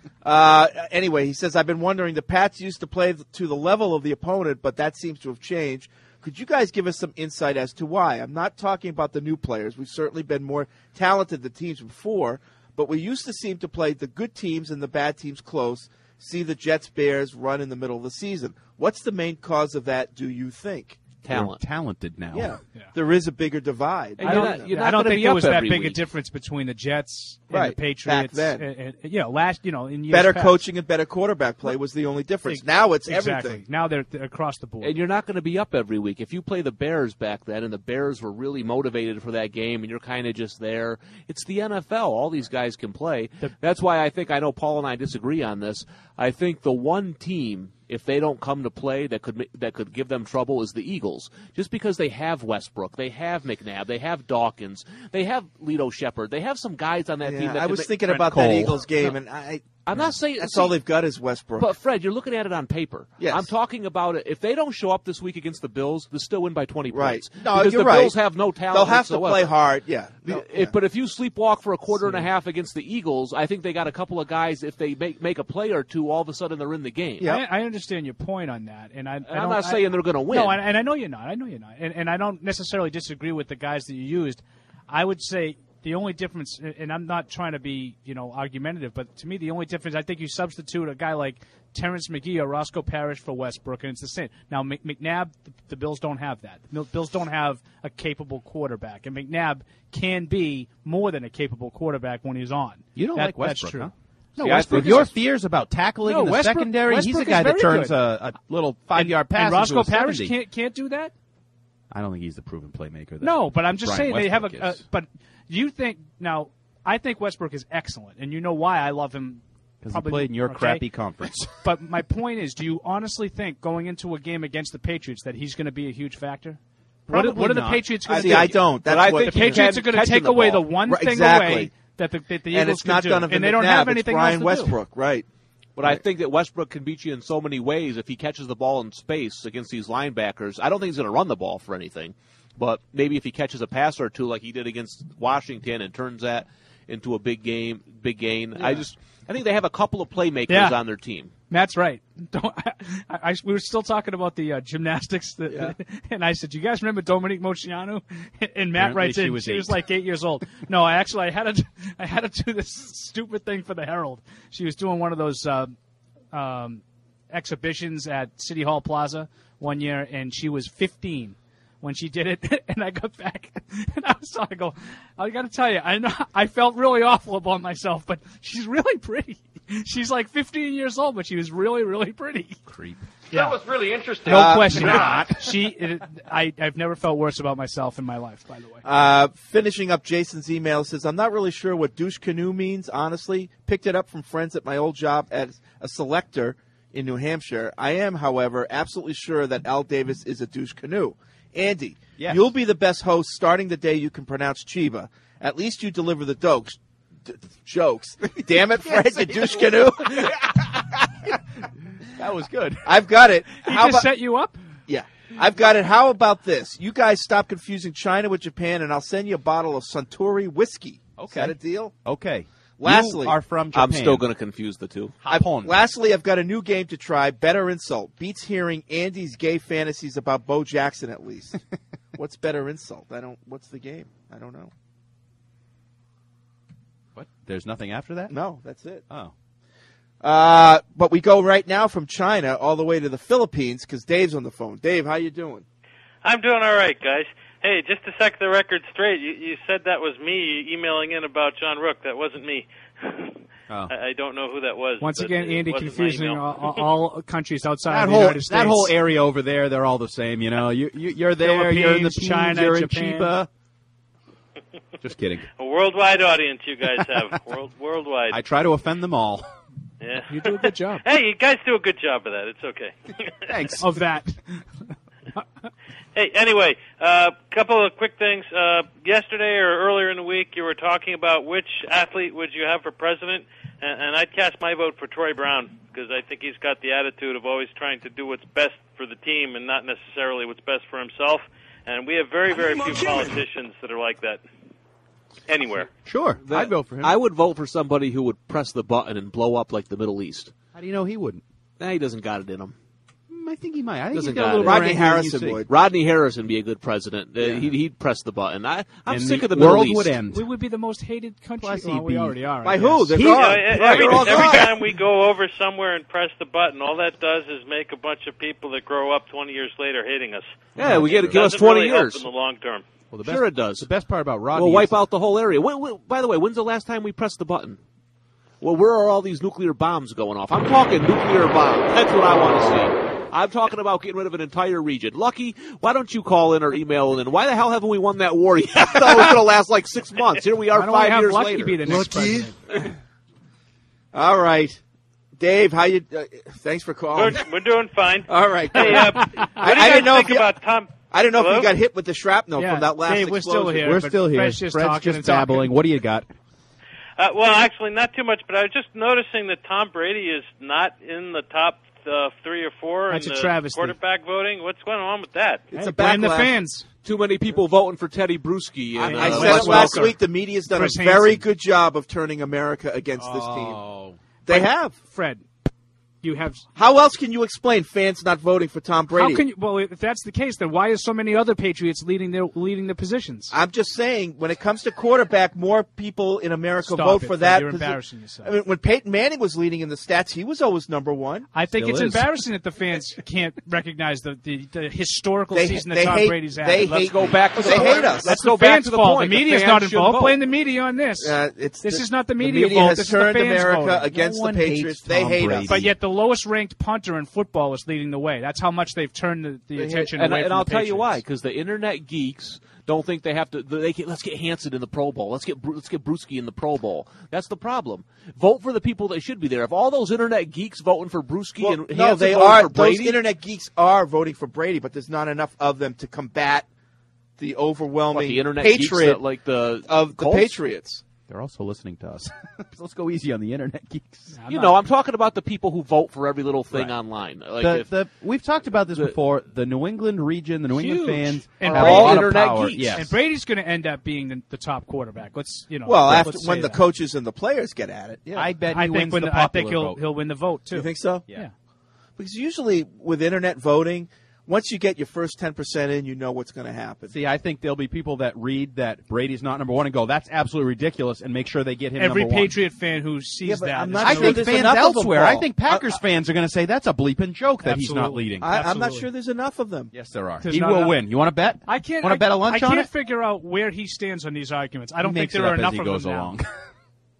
Uh, anyway, he says, I've been wondering, the Pats used to play to the level of the opponent, but that seems to have changed. Could you guys give us some insight as to why? I'm not talking about the new players. We've certainly been more talented than teams before, but we used to seem to play the good teams and the bad teams close, see the Jets, Bears run in the middle of the season. What's the main cause of that, do you think?
Talent.
We're talented now.
Yeah,
Yeah.
there is a bigger divide.
And
I
you're
don't,
not- you're
I
not
don't
gonna
think
be
there
up
was that
every
big a
week.
difference between the Jets and
Right,
the Patriots.
back then.
And, and, you know, last, you know, in years
Better
past.
coaching and better quarterback play was the only difference. Now it's
exactly.
everything.
Now they're, they're across the board.
And you're not going to be up every week. If you play the Bears back then and the Bears were really motivated for that game and you're kind of just there, it's the N F L. All these guys can play. That's why I think, I know Paul and I disagree on this, I think the one team, if they don't come to play, that could that could give them trouble is the Eagles. Just because they have Westbrook, they have McNabb, they have Dawkins, they have Lito Shepherd, they have some guys on that
Yeah,
team. That
I
can
was
make-
thinking
Trent
about
Cole.
that Eagles game, and I,
I'm not saying
that's
see,
all they've got is Westbrook.
But Fred, you're looking at it on paper.
Yes.
I'm talking about it. If they don't show up this week against the Bills, they still win by twenty
Right.
points.
No,
because
you're
the
right.
Bills have no talent.
They'll have to
whatsoever.
play hard, yeah.
The-
No,
if- But if you sleepwalk for a quarter and a half against the Eagles, I think they got a couple of guys. If they make make a play or two, all of a sudden they're in the game.
I, I understand your point on that, and I, I
I'm
don't-
not
I-
saying they're going to win.
No, and, and I know you're not. I know you're not, and, and I don't necessarily disagree with the guys that you used. I would say the only difference, and I'm not trying to be, you know, argumentative, but to me the only difference, I think you substitute a guy like Terrence McGee or Roscoe Parrish for Westbrook, and it's the same. Now, Mc- McNabb, the, the Bills don't have that. The Bills don't have a capable quarterback, and McNabb can be more than a capable quarterback when he's on.
You don't
That-
like Westbrook,
that's true.
huh? No,
See,
Westbrook.
Westbrook
Your
is-
fears about tackling
No,
in the
Westbrook-
secondary.
Westbrook
he's a
is
guy that
very
turns
good.
a, a little five-yard pass.
And Roscoe
into a
Parrish
seventy.
can't can't do that.
I don't think he's the proven playmaker. That
No, but I'm just
Brian
saying they have a.
Westbrook
Uh,
is.
but you think now? I think Westbrook is excellent, and you know why I love him.
'Cause he
probably-
played in your
okay?
crappy conference.
But my point is, do you honestly think going into a game against the Patriots that he's going to be a huge factor? What, are-
Probably
what are the
not.
Patriots
I
going to
see,
do?
I don't. That's
But I
what
think
The
he
Patriots
can
are going to
catch
take
the
away
ball.
the one
Right,
thing
exactly.
away that the, that the
and
Eagles
it's not
can do,
Donovan
and they don't
McNabb,
have
it's
anything
Brian
else to
Westbrook, right?
But I think that Westbrook can beat you in so many ways if he catches the ball in space against these linebackers. I don't think he's going to run the ball for anything, but maybe if he catches a pass or two like he did against Washington and turns that into a big game, big gain. I just, I think they have a couple of playmakers
Yeah.
on their team.
That's right. Don't, I, I, we were still talking about the uh, gymnastics, that,
Yeah.
and I said, "You guys remember Dominique Mociano?" And Matt
Apparently
writes
she
in,
was
she was
eight.
like eight years old. No, I actually I had to I had to do this stupid thing for the Herald. She was doing one of those uh, um, exhibitions at City Hall Plaza one year, and she was fifteen when she did it. And I got back, and I was talking, I go, I got to tell you, I know I felt really awful about myself, but she's really pretty. She's like fifteen years old, but she was really, really pretty.
Creep.
Yeah.
That was really interesting.
No
Uh,
question.
not.
She, it, I, I've never felt worse about myself in my life. By the way.
Uh, finishing up Jason's email, says, I'm not really sure what douche canoe means, honestly. Picked it up from friends at my old job as a selector in New Hampshire. I am, however, absolutely sure that Al Davis is a douche canoe. Andy,
Yes.
you'll be the best host starting the day you can pronounce Chiba. At least you deliver the dokes, d- jokes. Damn it, Fred, the douche canoe.
That was good.
I've got it.
He
How
just
about-
set you up?
Yeah. I've got it. How about this? You guys stop confusing China with Japan, and I'll send you a bottle of Suntory whiskey.
Okay.
Is that a deal?
Okay.
Lastly,
you are from Japan.
I'm still going to confuse the two.
I've, lastly, I've got a new game to try. Better Insult. Beats hearing Andy's gay fantasies about Bo Jackson, at least. What's Better Insult? I don't. What's the game? I don't know.
What? There's nothing after that?
No, that's it.
Oh.
Uh, but we go right now from China all the way to the Philippines because Dave's on the phone. Dave, how you doing?
I'm doing all right, guys. Hey, just to set the record straight, you, you said that was me emailing in about John Rook. That wasn't me.
Oh.
I, I don't know who that was.
Once
but
again,
it
Andy
wasn't my
confusing
email.
all, all countries outside
That
of the
whole,
United States.
that whole area over there, they're all the same, you know. You, you, you're there, you're in the
Philippines,
Pines,
China,
you're in
Japan.
Chiba. Just kidding.
A worldwide audience you guys have. World, worldwide.
I try to offend them all.
Yeah.
You do a good job.
Hey, you guys do a good job of that. It's okay.
Thanks.
Of that.
Hey, anyway, a uh, couple of quick things. Uh, yesterday or earlier in the week, you were talking about which athlete would you have for president, and, and I'd cast my vote for Troy Brown because I think he's got the attitude of always trying to do what's best for the team and not necessarily what's best for himself. And we have very, very few politicians that are like that anywhere.
Sure,
That-
I'd vote for him.
I would vote for somebody who would press the button and blow up like the Middle East.
How do you know he wouldn't?
Nah, he doesn't got it in him.
Mm, I think he might. I think
Doesn't
he's got a
got
little
it.
more
Rodney
anger than you
Harrison
see.
would.
Rodney Harrison be a good president. Uh,
Yeah.
he'd, he'd press the button. I, I'm
And
sick
the
of the Middle
world
East.
would end.
We would be the most hated country.
Plus
Well,
he'd
we
be-
already are. I
By
guess.
who? They're
He-
gone.
You know,
Right,
every,
they're all
every
gone.
time we go over somewhere and press the button, all that does is make a bunch of people that grow up twenty years later hating us.
Yeah, we get to
It
give us
doesn't
twenty
really help
years.
in the long term.
Well, the best,
Sure it does.
The best part about Rodney
We'll wipe
is
out the whole area. When, when, by the way, when's the last time we pressed the button? Well, where are all these nuclear bombs going off? I'm talking nuclear bombs. That's what I want to see. I'm talking about getting rid of an entire region. Lucky, why don't you call in or email in? Why the hell haven't we won that war yet? I thought it was going to last like six months. Here we are
Why don't we
five
have
years
Lucky
later.
be the next president?
All right. Dave, how you? Uh, thanks for calling.
Good. We're doing fine.
All right.
Hey, uh, what do you
I, I
guys
didn't know
think
if you,
about Tom?
I don't know if
Hello?
you got hit with the shrapnel
Yeah,
from that last
Dave, we're still
explosion.
here.
We're
but
still here.
Fred's just
Fred's
talking
just
and talking.
babbling. What do you got?
Uh, well, actually, not too much, but I was just noticing that Tom Brady is not in the top uh, three or four
That's
in
a
the
travesty.
quarterback voting. What's going on with that?
It's
Hey,
a
blame the
backlash.
fans.
Too many people voting for Teddy Bruschi.
I,
And,
I
uh,
said
Wes
it last
Welker.
week. The media's done
Chris
a very
Hansen.
good job of turning America against this team.
Oh.
They have.
Fred, you have.
How else can you explain fans not voting for Tom Brady?
How can you? Well, if that's the case, then why is so many other Patriots leading their leading the positions?
I'm just saying, when it comes to quarterback, more people in America
Stop
vote
it,
for
Fred.
that.
You're
posi-
embarrassing yourself.
I mean, when Peyton Manning was leading in the stats, he was always number one.
I think
Still
it's
is.
embarrassing that the fans can't recognize the, the, the historical
They-
season that
they
Tom
hate-
Brady's had.
they
Let's
hate-
Go back to
They
the
hate us.
That's
Let's
the
go back
fans'
to the
fault.
point.
The media's
fans
not
should
involved.
vote.
Blame the media on this.
Uh, it's
this
the-
is not the
the
media,
media
vote.
has
This
turned
is the fans
America
voting.
against
No one
the
hates
Patriots. They
Tom
hate
Brady.
us.
But yet the lowest ranked punter in football is leading the way. That's how much they've turned the, the
They hate-
attention
And,
away
and
from
I'll
the
tell you
Patriots.
why, because the internet geeks don't think they have to. They can, let's get Hansen in the Pro Bowl. Let's get Bru- let's get Bruschi in the Pro Bowl. That's the problem. Vote for the people that should be there. If all those internet geeks voting for Bruschi
Well,
and Hansen
no, they
voting
are.
for
Those
Brady,
internet geeks are voting for Brady, but there's not enough of them to combat the overwhelming
what, the internet
hatred
geeks that like the
of the
Colts?
Patriots.
They're also listening to us. Let's go easy on the internet geeks.
You know, I'm talking about the people who vote for every little thing
Right.
online. Like
the,
if,
the, we've talked about this
the-
before. The New England region, the New England
Huge.
fans,
And
have
Brady-
a lot of
internet
power.
geeks.
Yes.
And Brady's going to end up being the, the top quarterback. Let's you know.
Well,
let's
after
say
when the
that.
coaches and the players get at it, yeah.
I bet he
I
wins
think when
the
the, I
popular
think he'll
vote.
he'll win the vote too.
You think so?
Yeah.
Because usually with internet voting, once you get your first ten percent in, you know what's going to happen.
See, I think there'll be people that read that Brady's not number one and go, "That's absolutely ridiculous," and make sure they get him
Every
number one.
Patriot fan who sees
Yeah, but
that,
I'm
is
not
I
sure
think
there's
fans
enough of them,
elsewhere. I
Paul.
think Packers fans are going to say that's a bleeping joke that he's not
Absolutely.
leading.
I, I'm not
Absolutely.
sure there's enough of them.
Yes, there are.
There's
He
not
will
enough.
win. You want to bet?
I can't.
Want to
I,
bet a lunch
I
on
can't
it?
figure out where he stands on these arguments. I don't
He
think
makes it
there are
up as
enough
he
of
goes
them now.
along.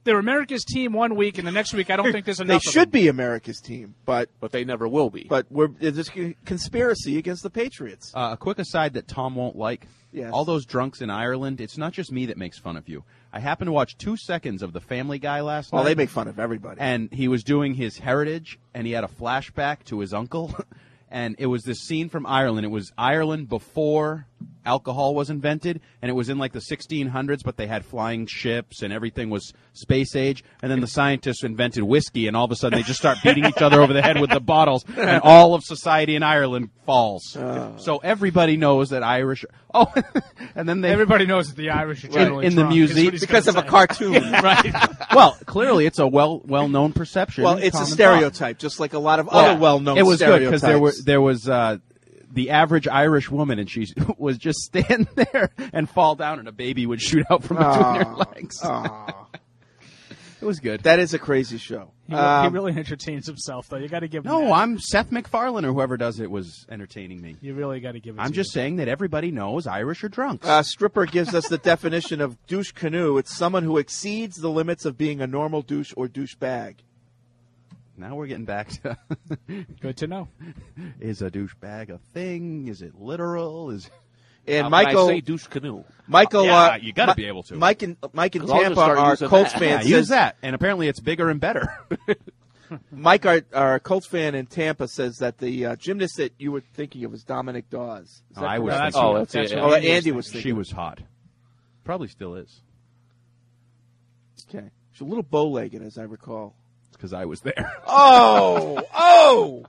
they're America's team one week, and the next week I don't think there's
They
enough. of
should
them.
be America's team, but
but they never will be.
But we're there's a conspiracy against the Patriots.
Uh, a quick aside that Tom won't like.
Yes.
All those drunks in Ireland, it's not just me that makes fun of you. I happened to watch two seconds of The Family Guy last
Well,
night.
they make fun of everybody.
And he was doing his heritage, and he had a flashback to his uncle. And it was this scene from Ireland. It was Ireland before alcohol was invented, and it was in like the sixteen hundreds, but they had flying ships, and everything was space age. And then the scientists invented whiskey, and all of a sudden they just start beating each other over the head with the bottles, and all of society in Ireland falls.
Oh.
So everybody knows that Irish... Oh, and then they...
Everybody knows that the Irish are
in,
generally
in the
drunk, is what
museum
he's
because of
gonna
a
say.
cartoon.
Right.
Well, clearly it's a well well known perception.
Well, it's a
common thought.
stereotype, just like a lot of
Well,
other well-known
It was good
stereotypes.
because there were there was uh, the average Irish woman, and she was just stand there and fall down, and a baby would shoot out from between
Aw.
her legs. It was good.
That is a crazy show.
He,
Um,
he really entertains himself, though. You got to give him
No,
that.
I'm Seth MacFarlane or whoever does it was entertaining me.
You really got to give it.
I'm
to
just
him.
saying that everybody knows Irish are drunks.
Uh, Stripper gives us the definition of douche canoe. It's someone who exceeds the limits of being a normal douche or douchebag.
Now we're getting back to
Good to know.
Is a douchebag a thing? Is it literal? Is
And
How
Michael,
can I say douche canoe?
Michael,
Yeah,
uh,
you gotta
Mi-
be able to.
Mike and Mike and
'Cause I'll just
Tampa
start
are
using
Colts
that.
fans.
yeah, use
says-
that, and apparently it's bigger and better.
Mike, our, our Colts fan in Tampa, says that the uh, gymnast that you were thinking of was Dominic Dawes. Is
Oh,
that
I was
correct?
thinking-
Oh, that's it,
Oh,
yeah.
Andy, Andy was thinking.
She was hot. Probably still is.
Okay, she's a little bow-legged, as I recall.
It's because I was there.
Oh, oh!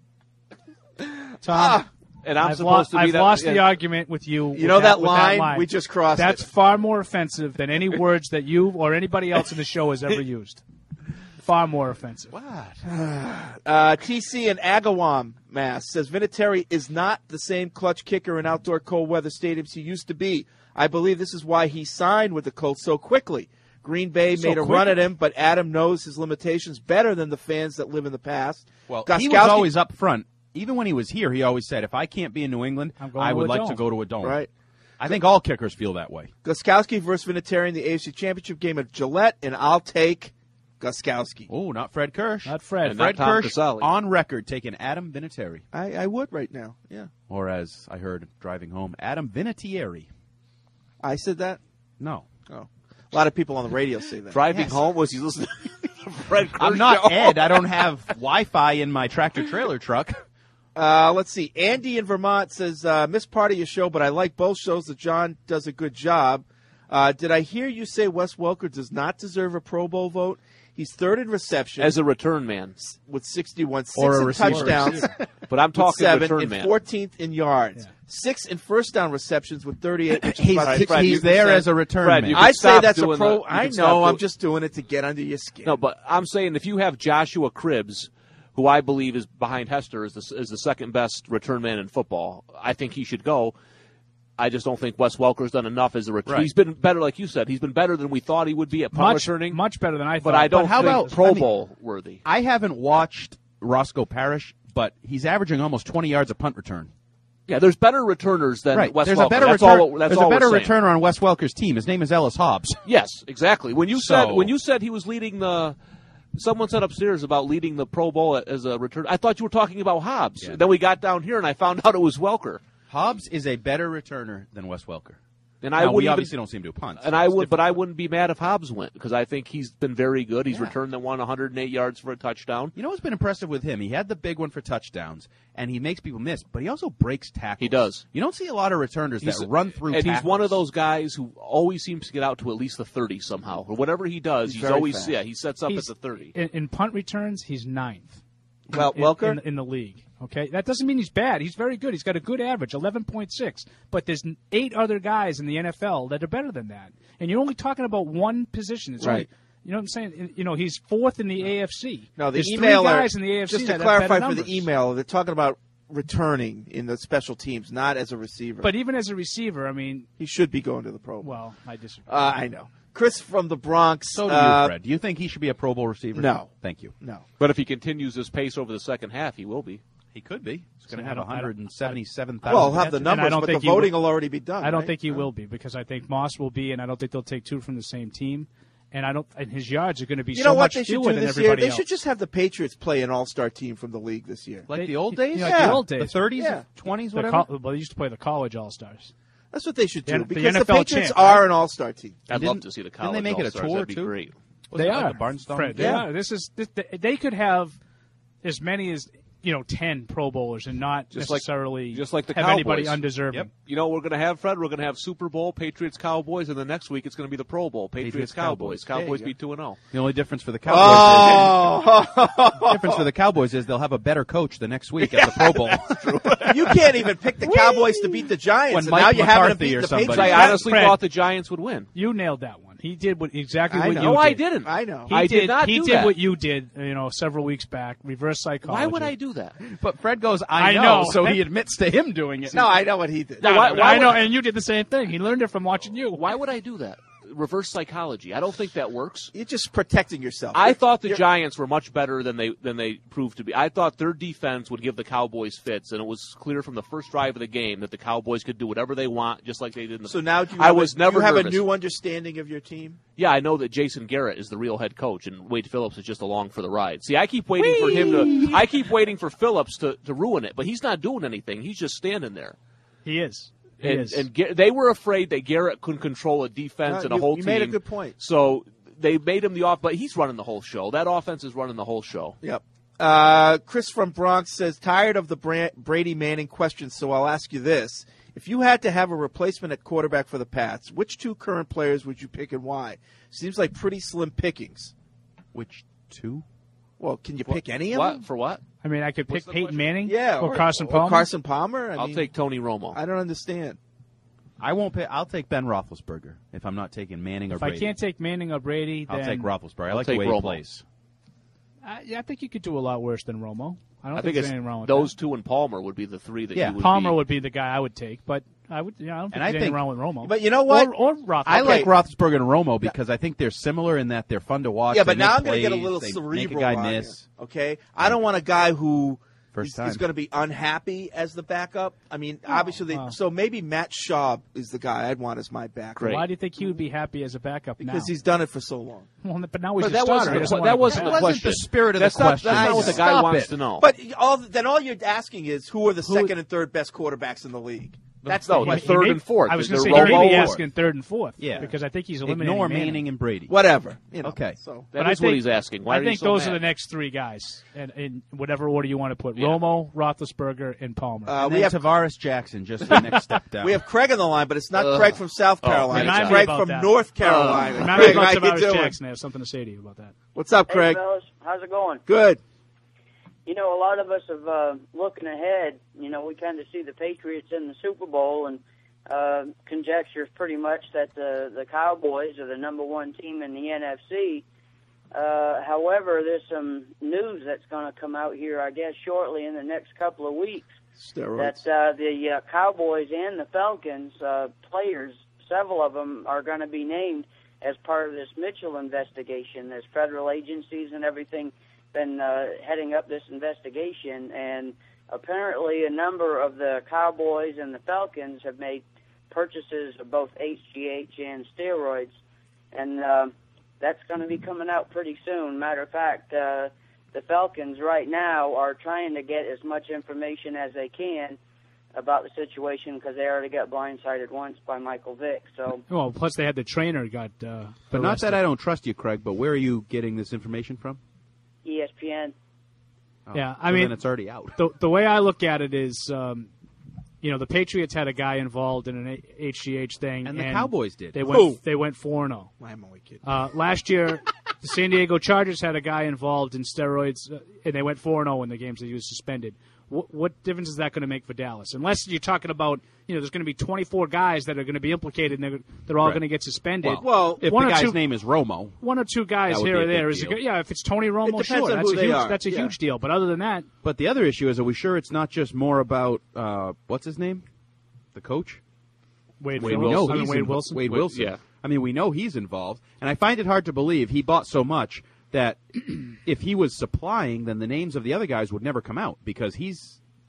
Tom,
And I'm
I've,
supposed
lo-
to be
I've
that.
lost
yeah.
the argument with you. with
You know that
with
line? We just crossed
That's
it.
far more offensive than any words that you or anybody else in the show has ever used. Far more offensive.
Uh, T C in Agawam, Mass. says Vinatieri is not the same clutch kicker in outdoor cold weather stadiums he used to be. I believe this is why he signed with the Colts so quickly. Green Bay
So
made a
quick?
run at him, but Adam knows his limitations better than the fans that live in the past.
Well, he
Gostkowski-
was always up front. Even when he was here, he always said, if I can't be in New England,
I'm going
I
to
would
a
like
dome.
to go to a dome.
Right.
I think all kickers feel that way.
Gostkowski versus Vinatieri in the A F C Championship game at Gillette, and I'll take Gostkowski.
Oh, not Fred Kirsch.
Not Fred.
And
Fred
not Tom
Kirsch
Casale.
on record taking Adam Vinatieri.
I, I would right now, yeah.
Or as I heard driving home, Adam Vinatieri.
I said that?
No.
Oh. A lot of people on the radio say that.
Driving
Yes.
home was he listening to Fred Kirsch
I'm not
show?
Ed. I don't have Wi-Fi in my tractor-trailer truck.
Uh, let's see. Andy in Vermont says, uh, missed part of your show, but I like both shows that John does a good job. Uh, did I hear you say Wes Welker does not deserve a Pro Bowl vote? He's third in reception
As a return man.
with sixty-one, six
Or a
in
receiver.
touchdowns,
But I'm
with
talking
seven,
return
and
man.
fourteenth in yards. Six in first down receptions with thirty-eight. Which is
He's,
about
he's
fifty
there
percent.
as a return
Fred,
man.
you can
I say
stop
that's a
doing
pro.
the- you
I
can stop
know. I'm
doing-
just doing it to get under your skin.
No, but I'm saying if you have Joshua Cribbs, who I believe is behind Hester, is the, is the second best return man in football, I think he should go. I just don't think Wes Welker's done enough as a return.
Right.
He's been better, like you said. He's been better than we thought he would be at punt
Much,
returning.
much better than I thought.
but I don't
how
think
about-
Pro
I mean-
Bowl worthy.
I haven't watched Roscoe Parrish, but he's averaging almost twenty yards a punt return.
Yeah, there's better returners than
Right.
Wes
There's
Welker.
a better
that's
return,
all. That's
there's
all
a better
we're saying.
returner on Wes Welker's team. His name is Ellis Hobbs.
Yes, exactly. When you said
So-
when you said he was leading the, someone said upstairs about leading the Pro Bowl as a return. I thought you were talking about Hobbs.
Yeah.
Then we got down here and I found out it was Welker.
Hobbs is a better returner than Wes Welker.
And I
Now,
wouldn't
we
even-
obviously don't see him do punts.
And I
It's
would, but
different.
I wouldn't be mad if Hobbs went because I think he's been very good. He's
Yeah.
returned the one one hundred eight yards for a touchdown.
You know what's been impressive with him? He had the big one for touchdowns, and he makes people miss, but he also breaks tackles.
He does.
You don't see a lot of returners
He's-
that run through
and
tackles.
he's one of those guys who always seems to get out to at least the thirty somehow, or whatever he does.
He's
He's,
very
always
fast.
yeah. He sets up
He's-
at the thirty.
In, in punt returns, he's ninth.
Well,
in,
Welker?
in, in the league. Okay, that doesn't mean he's bad. He's very good. He's got a good average, eleven point six. But there's eight other guys in the N F L that are better than that, and you're only talking about one position. It's
Right.
only, you know what I'm saying? You know, he's fourth in the A F C.
No, the
there's
email
three guys in the A F C
just to
that have better
clarify for the
numbers.
email, they're talking about returning in the special teams, not as a receiver.
But even as a receiver, I mean,
he should be going to the Pro Bowl.
Well, I disagree.
Uh, I know. Chris from the Bronx.
So do
uh,
you, Fred. Do you think he should be a Pro Bowl receiver?
No.
Thank you.
No.
But if he continues this pace over the second half, he will be.
He could be. He's going to
I
have
don't- I don't-
one hundred seventy-seven thousand.
Well, he'll have the
And I
numbers,
don't
but the
think he will-
voting will already be done.
I don't
right?
think he
No.
will be because I think Moss will be, and I don't think they'll take two from the same team. and I don't. And his yards are going to be
You
so
know what
much
they should
fewer
do
than
this year?
everybody
They
else.
should just have the Patriots play an all-star team from the league this year.
Like
They-
the old days?
you know,
Yeah.
the old days,
The thirties,
Yeah.
twenties,
The
whatever?
col- well, they used to play the college all stars.
That's what they should do
The- the
because the
N F L
Patriots
champ,
are
right?
an all-star team.
I'd
Didn't-
love to see the college
didn't they make it a
All-Stars.
tour,
That'd be
too?
great.
Wasn't
They
it like
are.
a Barnstone
Fred, they
game?
are. This is this, they could have as many as you know ten Pro Bowlers and not
Just like-
necessarily
Just like the
have
Cowboys.
anybody undeserving.
Yep. You know what we're going to have, Fred? We're going to have Super Bowl, Patriots, Cowboys, and the next week it's going to be the Pro Bowl, Patriots,
Patriots,
Cowboys.
Cowboys. There you
Cowboys
go.
beat two and oh.
The only difference for the Cowboys
Oh.
is the difference for the Cowboys is they'll have a better coach the next week at the Pro Bowl.
You can't even pick the Cowboys to beat the Giants,
When
and
Mike
now you haven't
McCarthy
beat
or
the
somebody-
Patriots.
I honestly
Fred.
thought the Giants would win.
You nailed that one. He did what exactly
I
what
know.
you
No,
did.
I didn't.
I know.
He
I did not
He
do
did
that.
what you did, you know, several weeks back. Reverse psychology.
Why would I do that?
But Fred goes, I,
I
know,
know.
so he admits to him doing it.
No, I know what he did.
No, why- why
I know,
would-
and you did the same thing. He learned it from watching you.
Why would I do that? Reverse psychology. I don't think that works.
You're just protecting yourself.
I thought the
You're-
Giants were much better than they than they proved to be. I thought their defense would give the Cowboys fits, and it was clear from the first drive of the game that the Cowboys could do whatever they want, just like they did in the.
So now do you
I
have
was
a,
never
do you have
nervous.
a new understanding of your team?
Yeah, I know that Jason Garrett is the real head coach, and Wade Phillips is just along for the ride. See, I keep waiting for him to. I keep waiting for Phillips to, to ruin it, but he's not doing anything. He's just standing there.
He is. He
And,
is.
and Gar- they were afraid that Garrett couldn't control a defense
No,
and a
you-
whole
you
team.
made a good point.
So they made him the off, but he's running the whole show. That offense is running the whole show.
Yep. Uh, Chris from Bronx says, tired of the Bra- Brady Manning questions, so I'll ask you this. If you had to have a replacement at quarterback for the Pats, which two current players would you pick and why? Seems like pretty slim pickings.
Which two?
Well, can you pick any of
What
them?
for? What?
I mean, I could pick
What's the
Peyton
question?
Manning
Yeah,
or, Carson
or
Palmer.
Carson Palmer. I
I'll
mean,
take Tony Romo.
I don't understand.
I won't pay. I'll take Ben Roethlisberger if I'm not taking Manning or
If
Brady.
I can't take Manning or Brady,
I'll
then
take Roethlisberger. I
I'll
like
take
the way
Romo.
he plays.
I, yeah, I think you could do a lot worse than Romo. I don't
I
think,
think
there's
it's
anything wrong with
those
that.
two and Palmer would be the three that
Yeah,
you would
Palmer
be.
would be the guy I would take, but I would. You know, I don't think
And I
there's anything
think-
wrong with Romo.
But you know what?
Or, or Roethlisberger.
I like
Okay.
Roethlisberger and Romo because I think they're similar in that they're fun to watch.
Yeah,
They
but now
make
I'm going to get a
plays,
little
they
cerebral
Make a guy
on
miss.
you, okay? I don't want a guy who
First
is,
time.
is going to be unhappy as the backup. I mean, obviously, they,
wow.
so maybe Matt Schaub is the guy I'd want as my backup.
Great.
Why do you think he would be happy as a backup now?
Because he's done it for so long.
Well, but now he's
But
a
that
starter.
wasn't
He
the,
doesn't
que-
wanna
that
be
wasn't
back.
the
That wasn't
question.
the spirit of the
that's not,
question.
That's not what the guy
Stop
wants
it.
to know.
But all then all you're asking is who are the second and third best quarterbacks in the league? That's
no,
the
the
question.
third
He may-
and fourth.
I was
They're
going to say he
Romo
may be
or-
asking third and fourth.
Yeah.
because I think he's eliminating
Ignore
Manning.
Manning and Brady.
Whatever. You know,
Okay.
So
That
But I
is what
think-
he's asking. Why
I
are
think
you so
those
mad?
are the next three guys, and in whatever order you want to put:
Yeah.
Romo, Roethlisberger, and Palmer.
uh,
And
we
then
have
Tavares Jackson, just the next step down.
we have Craig on the line, but it's not
Ugh.
Craig from South
Oh,
Carolina.
remind
it's
me
Craig
about
from
that.
North Carolina.
Remember
Craig,
about
how you
Tavares
doing?
Jackson. I have something to say to you about that.
What's up,
Hey,
Craig?
fellas, how's it going?
Good.
You know, a lot of us have uh, looking ahead. You know, we kind of see the Patriots in the Super Bowl and uh, conjectures pretty much that the the Cowboys are the number one team in the N F C. Uh, however, there's some news that's going to come out here, I guess, shortly in the next couple of weeks.
Steroids.
That uh, the uh, Cowboys and the Falcons uh, players, several of them, are going to be named as part of this Mitchell investigation. There's federal agencies and everything been uh, heading up this investigation, and apparently a number of the Cowboys and the Falcons have made purchases of both H G H and steroids, and uh, that's going to be coming out pretty soon. Matter of fact, uh, the Falcons right now are trying to get as much information as they can about the situation because they already got blindsided once by Michael Vick. So,
Well, plus they had the trainer got. Uh,
But not
arrested.
that I don't trust you, Craig, but where are you getting this information from?
E S P N.
Oh,
Yeah, I
so
mean,
then it's already out.
The the way I look at it is, um, you know, the Patriots had a guy involved in an H G H thing,
And the Cowboys did.
They
Who?
went they went four and zero.
I'm only kidding.
Uh, last year, the San Diego Chargers had a guy involved in steroids, uh, and they went four and zero in the games that he was suspended. What, what difference is that going to make for Dallas? Unless you're talking about, you know, there's going to be twenty-four guys that are going to be implicated, and they're, they're all
Right.
going to get suspended.
Well, if
one
the
or
guy's
two,
name is Romo,
one or two guys
that would
here
be
or
a big
there is a
deal.
good, yeah. If it's Tony Romo,
depends
sure,
on
that's
who
a
they
huge
are.
that's a
Yeah.
huge deal. But other than that,
But the other issue is, are we sure it's not just more about uh, what's his name, the coach?
Wade,
Wade
Phillips,
Wilson.
I mean,
He's
Wade
involved.
Wilson.
Wade
Wade-
Wilson.
yeah.
I mean, we know he's involved, and I find it hard to believe he bought so much that if he was supplying, then the names of the other guys would never come out because he's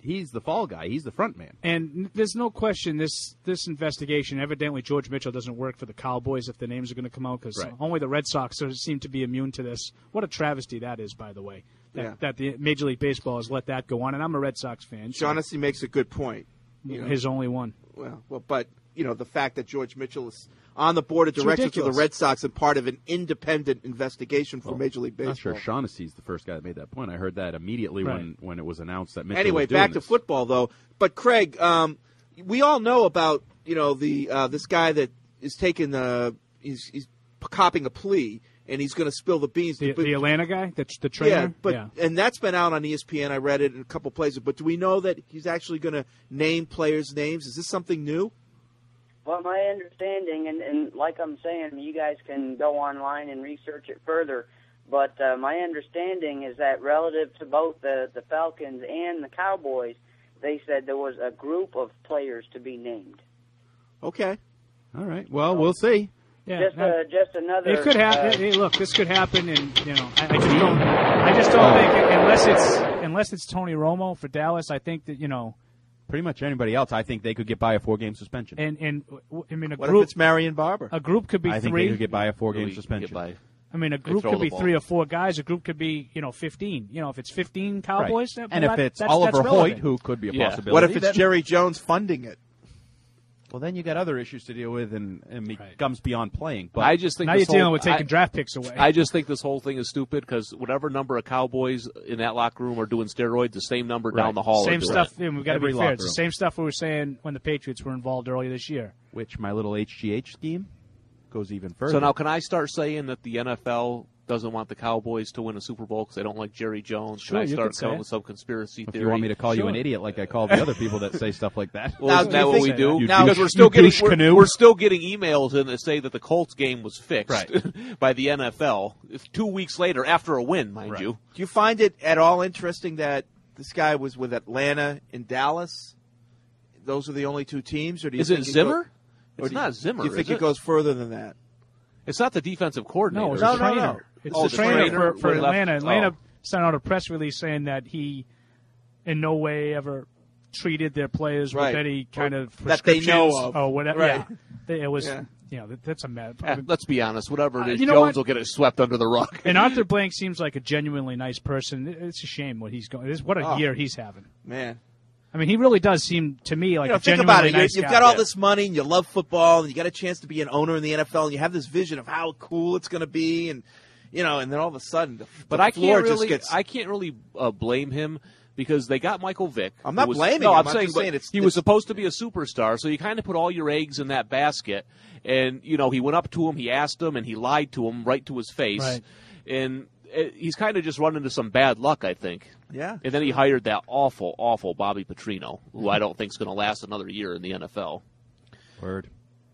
he's the fall guy. He's the front man.
And there's no question this this investigation, evidently George Mitchell doesn't work for the Cowboys if the names are going to come out because
Right.
only the Red Sox sort of seem to be immune to this. What a travesty that is, by the way, that,
Yeah.
that the Major League Baseball has let that go on. And I'm a Red Sox fan. so
Shaughnessy makes a good point. You know,
his only one.
Well, well, but you know the fact that George Mitchell is on the board of
It's
directors for the
ridiculous.
Red Sox and part of an independent investigation for
Well,
Major League Baseball.
Not sure Shaughnessy's the first guy that made that point. I heard that immediately
Right.
when, when it was announced that Mitchell
Anyway,
was doing
back
this.
to football though. But Craig, um, we all know about you know the uh, this guy that is taking the he's, he's copping a plea and he's going to spill the beans.
The,
But-
the Atlanta guy, the, the trainer.
Yeah, but
yeah.
and that's been out on E S P N. I read it in a couple places. But do we know that he's actually going to name players' names? Is this something new?
Well, my understanding, and, and like I'm saying, you guys can go online and research it further, but uh, my understanding is that relative to both the, the Falcons and the Cowboys, they said there was a group of players to be named.
Okay.
All right. Well, we'll see.
Yeah,
just,
now-
uh, just another...
It could happen.
uh,
Hey, look, this could happen, and you know, I, I just don't. I just don't think unless it's unless it's Tony Romo for Dallas. I think that you know,
Pretty much anybody else, I think they could get by a four-game suspension.
and and w- I mean a
What
group.
if it's Marion Barber?
A group could be
I think
three.
they could get by a four-game
Really
suspension.
get by.
I mean, a group
throw
could
the
be
ball.
three or four guys. A group could be, you know, fifteen. You know, if it's fifteen Cowboys,
Right.
that-
And
that-
if it's
that's,
Oliver
that's
Hoyt,
relevant.
who could be a
Yeah.
possibility.
What if it's
then-
Jerry Jones funding it?
Well, then you got other issues to deal with, and, and it comes beyond playing. But
I just think
Now
this
you're dealing
whole-
with taking
I-
draft picks away.
I just think this whole thing is stupid because whatever number of Cowboys in that locker room are doing steroids, the same number down
Right.
the hall.
Same
are doing
stuff.
it.
And we've got to
Every
be fair.
locker
It's the
room.
same stuff we were saying when the Patriots were involved earlier this year.
which my little H G H scheme goes even further.
So now, can I start saying that the N F L doesn't want the Cowboys to win a Super Bowl because they don't like Jerry Jones?
Sure,
can I
you
start
could say
coming
it.
with some conspiracy
if
theory?
you want me to call you an
Sure.
idiot like I call the other people that say stuff like that.
Well,
Now,
isn't
do you
that what
think-
we do?
You
because
douche-
we're still
you
getting
douche
we're,
canoe.
we're still getting emails in that say that the Colts game was fixed
Right.
by the N F L It's two weeks later after a win, mind
Right.
you.
Do you find it at all interesting that this guy was with Atlanta and Dallas? Those are the only two teams, or do you
Is it
think
Zimmer?
Go,
It's
or do you-
not Zimmer,
Do you think
is
it
it?
goes further than that?
It's not the defensive coordinator.
No, it's
No,
the
no,
trainer.
no.
It's
Oh,
the
the
trainer,
trainer
for, for
went left-
Atlanta. Atlanta
oh.
sent out a press release saying that he in no way ever treated their players
Right.
with any kind
Or
of
that they know
prescriptions
of.
or whatever.
Right.
Yeah. It was,
Yeah.
you know, that, that's a mad.
Eh, let's be honest. Whatever it
Uh,
is,
you know
Jones
what?
will get it swept under the rug.
And Arthur Blank seems like a genuinely nice person. It- It's a shame what he's going. What a
Oh.
year he's having.
Man.
I mean, he really does seem to me like
You know,
a
think
genuinely
about it. You-
nice
You've
guy.
got all this money, and you love football, and you got a chance to be an owner in the N F L, and you have this vision of how cool it's going to be, and you know, and then all of a sudden, the,
But
the
I
floor
can't
just
really,
gets.
I can't really uh, blame him because they got Michael Vick.
I'm
who
not
was-
blaming
No,
him.
I'm
I'm
saying,
just
but
saying it's-
he was
it's-
supposed to be a superstar, so you kind of put all your eggs in that basket. And you know, he went up to him, he asked him, and he lied to him right to his face.
Right.
And uh, he's kind of just run into some bad luck, I think.
Yeah.
And then he hired that awful, awful Bobby Petrino, who I don't think is going to last another year in the N F L.
Word.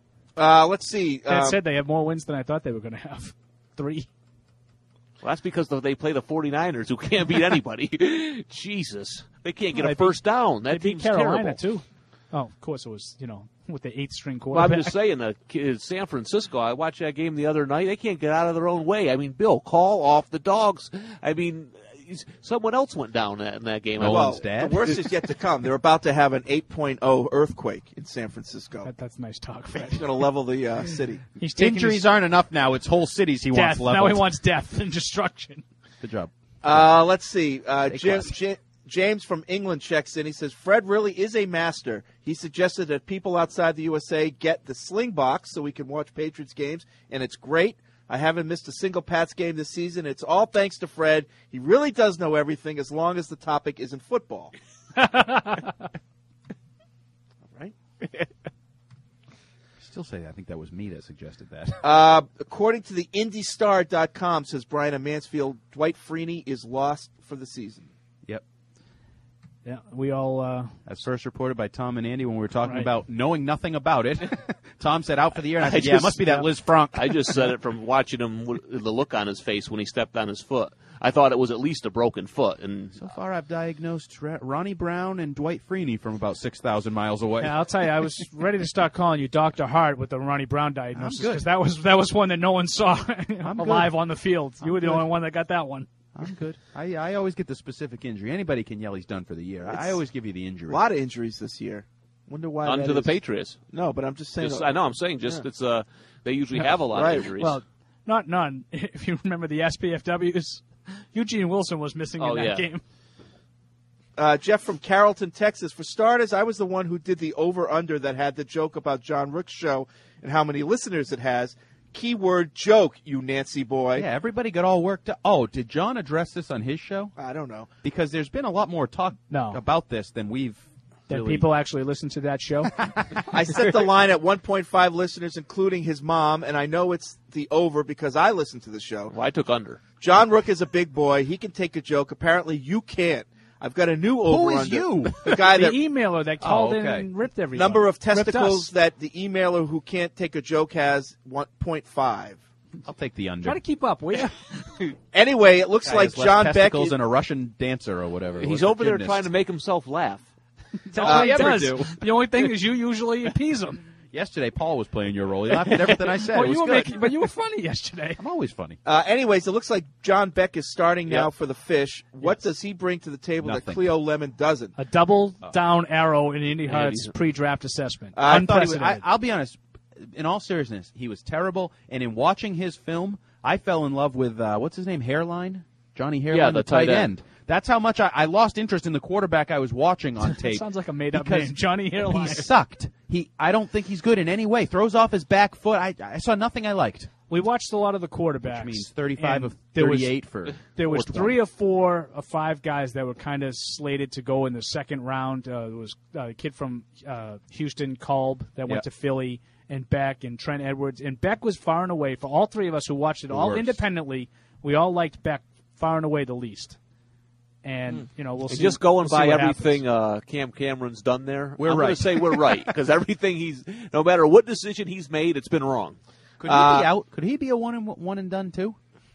Uh, let's see.
That
Uh,
said, they have more wins than I thought they were going to have. Three.
Well, that's because they play the 49ers, who can't beat anybody. Jesus. They can't get
Well,
a
they beat-
first down. That
They beat
team's
Carolina
terrible.
too. Oh, of course it was. You know, with the eighth string
Well,
quarterback.
I'm just saying, uh, ki- San Francisco, I watched that game the other night. They can't get out of their own way. I mean, Bill, call off the dogs. I mean, he's- someone else went down that, in that game.
No
well,
one's dad.
the worst is yet to come. They're about to have an eight point oh earthquake in San Francisco.
That, that's nice talk, Fred.
It's going to level the uh, city.
He's taking
Injuries
his
aren't enough now. It's whole cities he
death.
wants leveled.
Now he wants death and destruction.
Good job.
Uh, let's see. Uh,
Take
Jim,
us.
Ja- James from England checks in. He says, Fred really is a master. He suggested that people outside the U S A get the Sling Box so we can watch Patriots games, and it's great. I haven't missed a single Pats game this season. It's all thanks to Fred. He really does know everything as long as the topic isn't football. All right.
Still say I think that was me that suggested that.
Uh, according to the Indy Star dot com, says Brian of Mansfield, Dwight Freeney is lost for the season.
Yep.
Yeah, we all. Uh,
As first reported by Tom and Andy when we were talking
Right.
about knowing nothing about it. Tom said out for the year, and I,
I
said, yeah, it
just-
must be that Liz Frank.
I just said it from watching him, with the look on his face when he stepped on his foot. I thought it was at least a broken foot. And
So far, I've diagnosed Ra- Ronnie Brown and Dwight Freeney from about six thousand miles away.
yeah, I'll tell you, I was ready to start calling you Doctor Hart with the Ronnie Brown diagnosis
I'm good.
because that was that was one that no one saw
I'm
alive on the field. You
I'm
were the
good.
only one that got that one.
I'm good. I, I always get the specific injury. Anybody can yell he's done for the year. I, I always give you the injury.
A lot of injuries this year. Wonder why.
None
that
to the
is.
Patriots.
No, but I'm just saying.
Just, I know. I'm saying just
Yeah.
it's uh they usually have a lot
Right.
of injuries.
Well, not none. If you remember the S P F Ws, Eugene Wilson was missing
Oh,
in that
yeah.
game.
Uh, Jeff from Carrollton, Texas. For starters, I was the one who did the over-under that had the joke about John Rook's show and how many listeners it has. Keyword joke, you Nancy boy.
Yeah, everybody got all worked up. Oh, did John address this on his show?
I don't know.
Because there's been a lot more talk
No.
about this than we've
That
really...
people actually listen to that show.
I set the line at one point five listeners, including his mom, and I know it's the over because I listen to the show.
Well, I took under.
John Rook is a big boy. He can take a joke. Apparently, you can't. I've got a new over.
Who is you?
The guy
the
that
emailer that called
Oh,
in
okay.
and ripped everything.
number of
Ripped
testicles
us.
that the emailer who can't take a joke has one point five.
I'll take the under.
Try to keep up, will you?
Anyway, it looks
Guy
like
has less
John Beck
testicles
is,
and a Russian dancer or whatever.
He's
What's
over
the
there
gymnast?
trying to make himself laugh.
That's
Uh,
what he
ever
does.
do.
The only thing is you usually appease him.
Yesterday, Paul was playing your role. He laughed at everything I said.
Well,
it was
you were
good.
making, but you were funny yesterday.
I'm always funny.
Uh, anyways, it looks like John Beck is starting now
Yep.
for the Fish. What does he bring to the table that
Nothing.
Cleo Lemon doesn't?
A double down arrow in Indy Hart's
he's-
pre-draft assessment.
I thought he was-
I,
Unprecedented.
I'll be honest. In all seriousness, he was terrible. And in watching his film, I fell in love with uh, what's his name, Hairline, Johnny Hairline,
Yeah, the tight
tight
end.
That's how much I, I lost interest in the quarterback I was watching on
That
tape.
sounds like a made-up
because
name. Johnny Hairline.
He sucked. He, I don't think he's good in any way. Throws off his back foot. I, I saw nothing I liked.
We watched a lot of the quarterbacks.
Which means thirty-five
and
of
there was-
thirty-eight for.
There was
four
three
twenty.
or four or five guys that were kind of slated to go in the second round. Uh, there was a kid from uh, Houston, Kolb, that went
Yep.
to Philly, and Beck and Trent Edwards. And Beck was far and away, for all three of us who watched it
The
all
worst.
independently, we all liked Beck far and away the least. And, you know, we'll
And
see.
just going
we'll see
by
what
everything
happens.
uh, Cam Cameron's done there,
We're
I'm
right.
going to say we're right because everything he's, no matter what decision he's made, it's been wrong.
Could he
Uh,
be out? Could he be a one and one and done too?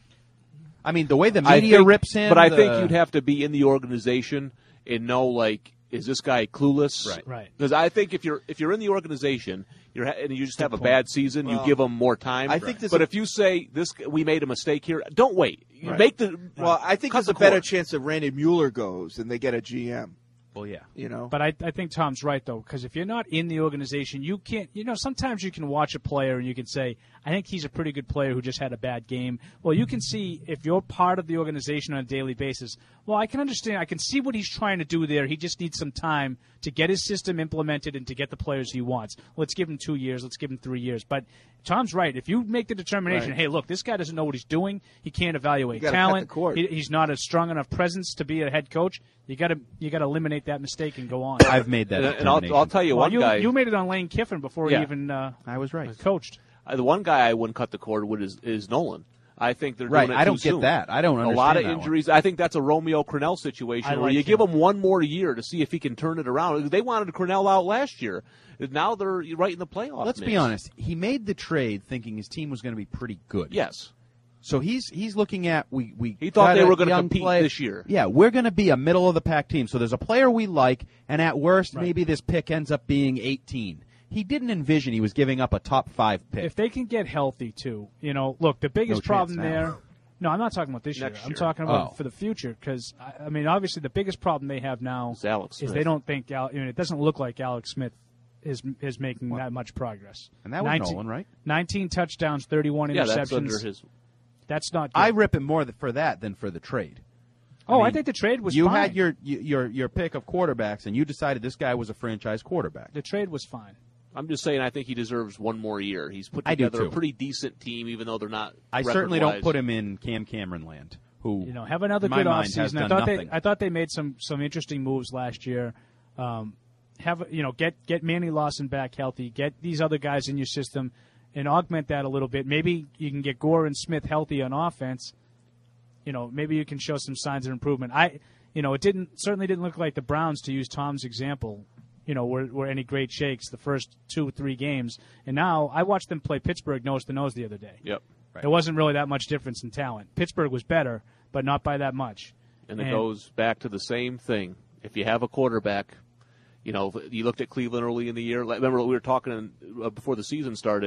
I mean, the way the
I
media
think-
rips him.
but I
the-
think you'd have to be in the organization and know like, is this guy clueless?
Right.
Right.
Because I think if you're if you're in the organization, you're ha- and you just have a
point.
bad season,
Well,
you give him more time.
I think there's
but
a-
if you say this, we made a mistake here, don't wait. You
Right.
make the
Well, I think
cut
there's
the
a better
cord.
chance that Randy Mueller goes and they get a G M.
Well, yeah.
You know,
But I, I think Tom's right, though, because if you're not in the organization, you can't, you know, sometimes you can watch a player and you can say, I think he's a pretty good player who just had a bad game. Well, you can see if you're part of the organization on a daily basis, well, I can understand, I can see what he's trying to do there. He just needs some time to get his system implemented and to get the players he wants. Let's give him two years, let's give him three years. But Tom's right. If you make the determination,
Right.
hey, look, this guy doesn't know what he's doing, he can't evaluate
You gotta cut
talent,
the cord.
he, he's not a strong enough presence to be a head coach, you got to you got to eliminate that mistake and go on.
I've made that.
And, and I'll,
determination.
I'll tell you
Well,
one
you,
guy.
you made it on Lane Kiffin before
Yeah.
he even uh,
I was right.
coached.
Uh, the one guy I wouldn't cut the cord with is, is Nolan. I think they're
Right,
doing it
I don't
too
get
soon.
that. I don't
A lot of
understand that one.
injuries. I think that's a Romeo Crennel situation
I
where
like
you
him.
give him one more year to see if he can turn it around. They wanted Crennel out last year. Now they're right in the playoffs.
Let's be honest. He made the trade thinking his team was going to be pretty good.
Yes.
So he's he's looking at we we
He thought
got
they
a
were gonna
young
compete
player-
this year.
Yeah, we're going to be a middle of the pack team. So there's a player we like, and at worst,
Right.
maybe this pick ends up being eighteen. He didn't envision he was giving up a top five pick.
If they can get healthy too, you know, look, the biggest
No
problem
chance now.
there. No, I'm not talking about this
Next
year. I'm
year.
talking about
Oh.
for the future because I, I mean, obviously, the biggest problem they have now
It's Alex
is
Smith.
they don't think. Al, I mean, it doesn't look like Alex Smith is is making that much progress.
And that was
nineteen,
Nolan, right?
nineteen touchdowns, thirty-one
Yeah,
interceptions.
that's under his.
That's not. Good.
I rip him more th- for that than for the trade.
oh, I
mean,
think the trade was.
you
fine.
had your y- your your pick of quarterbacks, and you decided this guy was a franchise quarterback.
The trade was fine.
I'm just saying. I think he deserves one more year. He's put
I do,
together a
too.
pretty decent team, even though they're not.
I certainly don't
record-wise.
put him in Cam Cameron land. Who
You know, have another
in my
good
mind, has
offseason. I
done
thought
nothing.
they I thought they made some some interesting moves last year. Um, have you know get get Manny Lawson back healthy, get these other guys in your system, and augment that a little bit. Maybe you can get Gore and Smith healthy on offense. You know, maybe you can show some signs of improvement. I, you know, it didn't certainly didn't look like the Browns, to use Tom's example. You know, were, were any great shakes the first two three games, and now I watched them play Pittsburgh nose to nose the other day.
Yep.
There wasn't really that much difference in talent. Pittsburgh was better, but not by that much.
And it goes back to the same thing. If you have a quarterback, you know, you looked at Cleveland early in the year. Remember, we were talking uh, before the season started.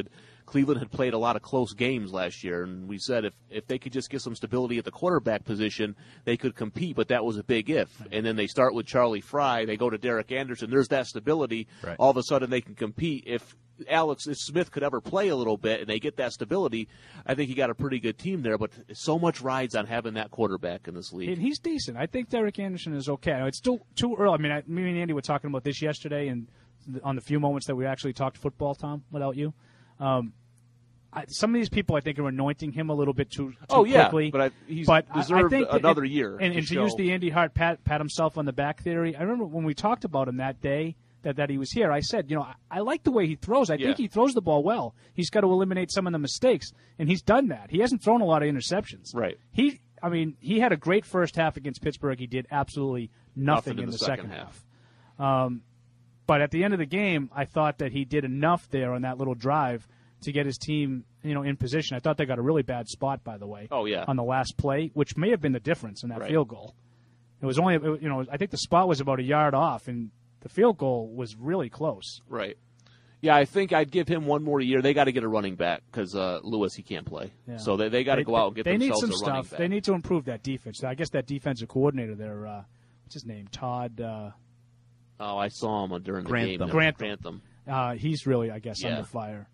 Cleveland had played a lot of close games last year, and we said if, if they could just get some stability at the quarterback position, they could compete, but that was a big if. And then they start with Charlie Fry, they go to Derek Anderson, there's that stability.
Right.
All of a sudden they can compete. If Alex if Smith could ever play a little bit and they get that stability, I think you got a pretty good team there, but so much rides on having that quarterback in this league.
And he's decent. I think Derek Anderson is okay. I know it's still too early. I mean, I, me and Andy were talking about this yesterday, and on the few moments that we actually talked football, Tom, without you. Um, I, some of these people, I think, are anointing him a little bit too, too
oh, yeah,
quickly.
but I, he's
but
deserved
I, I think
another
that,
year.
And,
to,
and to
show.
use the Andy Hart pat, pat himself on the back theory, I remember when we talked about him that day that, that he was here, I said, you know, I, I like the way he throws. I
yeah.
think he throws the ball well. He's got to eliminate some of the mistakes, and he's done that. He hasn't thrown a lot of interceptions.
Right.
He, I mean, he had a great first half against Pittsburgh. He did absolutely nothing,
nothing in,
in
the,
the
second,
second
half.
half. Um, but at the end of the game, I thought that he did enough there on that little drive to get his team, you know, in position. I thought they got a really bad spot, by the way.
Oh, yeah.
On the last play, which may have been the difference in that
right.
field goal. It was only, you know, I think the spot was about a yard off, and the field goal was really close.
Right. Yeah, I think I'd give him one more year. They got to get a running back because uh, Lewis, he can't play.
Yeah.
So they, they got to go out and get
they
themselves
need some
a running
stuff.
back.
They need to improve that defense. I guess that defensive coordinator there, uh, what's his name? Todd. Uh,
oh, I saw him during the
Grantham.
game.
Grantham.
Grantham.
Uh, he's really, I guess,
yeah.
under fire.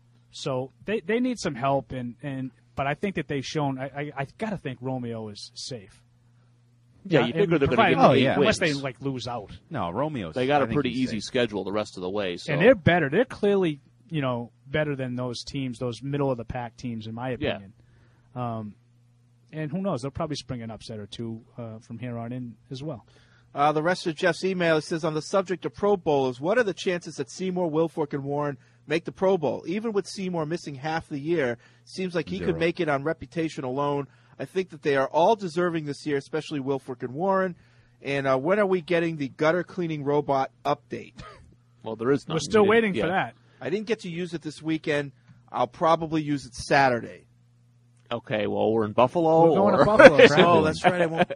So they, they need some help, and, and but I think that they've shown. I I, I got to think Romeo is safe.
Yeah,
yeah
you figure they're going to get
oh,
eight
yeah.
unless
wins.
they like lose out.
No, Romeo's.
They got
I
a
think
pretty
he's
easy
safe.
schedule the rest of the way. So.
And they're better. They're clearly, you know, better than those teams, those middle of the pack teams, in my opinion. Yeah. Um, and who knows? They'll probably spring an upset or two uh, from here on in as well.
Uh, the rest of Jeff's email says, on the subject of Pro Bowlers, what are the chances that Seymour, Wilfork, and Warren make the Pro Bowl? Even with Seymour missing half the year, seems like he
Zero.
could make it on reputation alone. I think that they are all deserving this year, especially Wilfork and Warren. And uh, when are we getting the gutter cleaning robot update?
Well, there is none.
We're still waiting
yeah.
for that.
I didn't get to use it this weekend. I'll probably use it Saturday.
Okay, well, we're in Buffalo.
We're going
or...
to Buffalo.
Oh, that's right. I won't.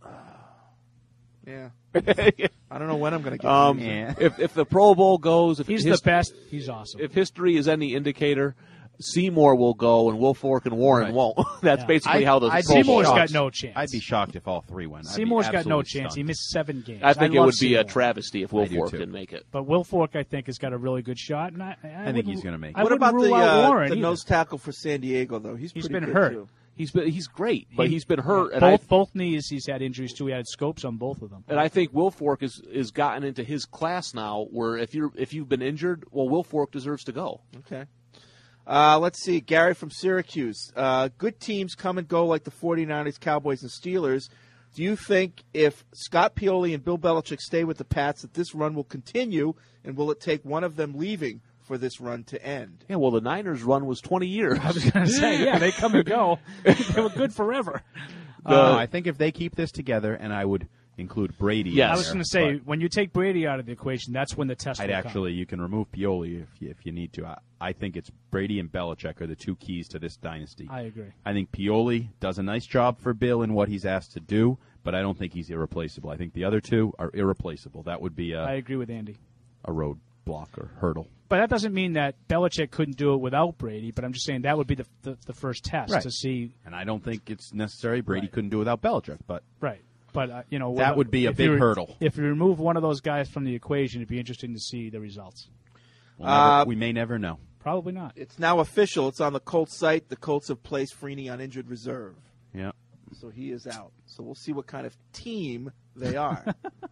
Yeah. I don't know when I'm going to get
um,
to use
yeah.
it.
If, if the Pro Bowl goes, if
He's
his,
the best. He's awesome.
if history is any indicator, Seymour will go and Wilfork and Warren
Right.
won't. That's
Yeah.
basically
I-
how the
I'd
Pro
be
Bowl
Seymour's
shocked.
got no chance.
I'd be shocked if all three went. I'd be
Seymour's got no
absolutely
chance. He
stunned.
missed seven games.
I think it
love
would be a
Seymour.
travesty if
I do
Wilfork
too.
didn't make it.
But Wilfork, I think, has got a really good shot, and I, I,
I think
wouldn't-
he's gonna make it.
I
What
wouldn't
about
rule
the,
out
uh,
Warren
the
either.
nose tackle for San Diego, though? He's,
He's
pretty
been
good,
hurt.
Too.
He's been he's great, but
He-
he's been hurt, and
both
I
both knees he's had injuries too. He had scopes on both of them.
and I think Wilfork is is gotten into his class now, where if you're if you've been injured, well, Wilfork deserves to go.
Okay. Uh, let's see. Gary from Syracuse. Uh, good teams come and go like the 49ers, Cowboys, and Steelers. Do you think if Scott Pioli and Bill Belichick stay with the Pats that this run will continue, and will it take one of them leaving for this run to end?
Yeah, well, the Niners' run was twenty years.
I was going to say, yeah, they come and go. They were good forever.
No, Uh, I think if they keep this together, and I would include Brady.
Yes.
in
I was
there,
going to say,
but
when you take Brady out of the equation, that's when the test
I'd
will
actually, you can remove Pioli if you, if you need to. I, I think it's Brady and Belichick are the two keys to this dynasty.
come. I agree.
I think Pioli does a nice job for Bill in what he's asked to do, but I don't think he's irreplaceable. I think the other two are irreplaceable. That would be
I
a,
agree with Andy.
a roadblock or hurdle.
But that doesn't mean that Belichick couldn't do it without Brady, but I'm just saying that would be the the, the first test
Right.
to see.
And I don't think it's necessary. Brady
Right.
couldn't do it without Belichick, but
Right. But, uh, you know.
That would be a
if
big
you-
hurdle.
If you remove one of those guys from the equation, it'd be interesting to see the results.
we'll never,
Uh,
we may never know.
Probably not.
It's now official. It's on the Colts site. The Colts have placed Freeney on injured reserve.
Yeah.
So he is out. So we'll see what kind of team they are.